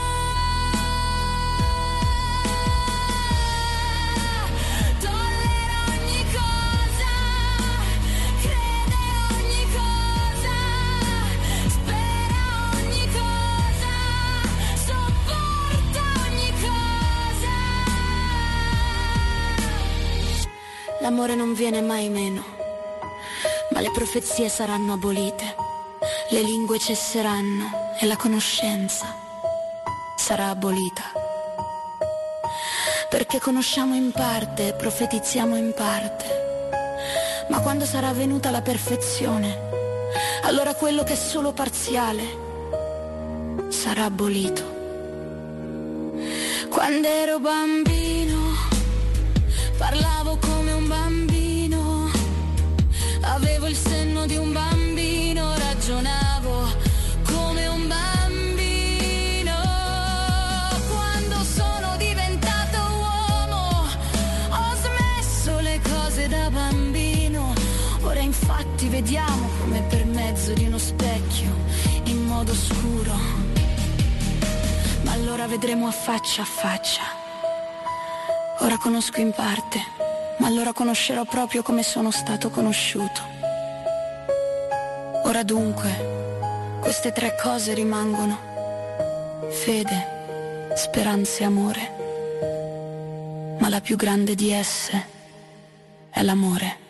L'amore non viene mai meno, ma le profezie saranno abolite, le lingue cesseranno e la conoscenza sarà abolita. perché conosciamo in parte, profetizziamo in parte. Ma quando sarà venuta la perfezione, allora quello che è solo parziale sarà abolito. Quando ero bambino, parlavo come un bambino, avevo il senno di un bambino, ragionavo come un bambino. Quando sono diventato uomo, ho smesso le cose da bambino. Ora infatti vediamo come per mezzo di uno specchio, in modo scuro. Ma allora vedremo a faccia a faccia. Ora conosco in parte, ma allora conoscerò proprio come sono stato conosciuto. Ora dunque, queste tre cose rimangono: fede, speranza e amore. Ma la più grande di esse è l'amore.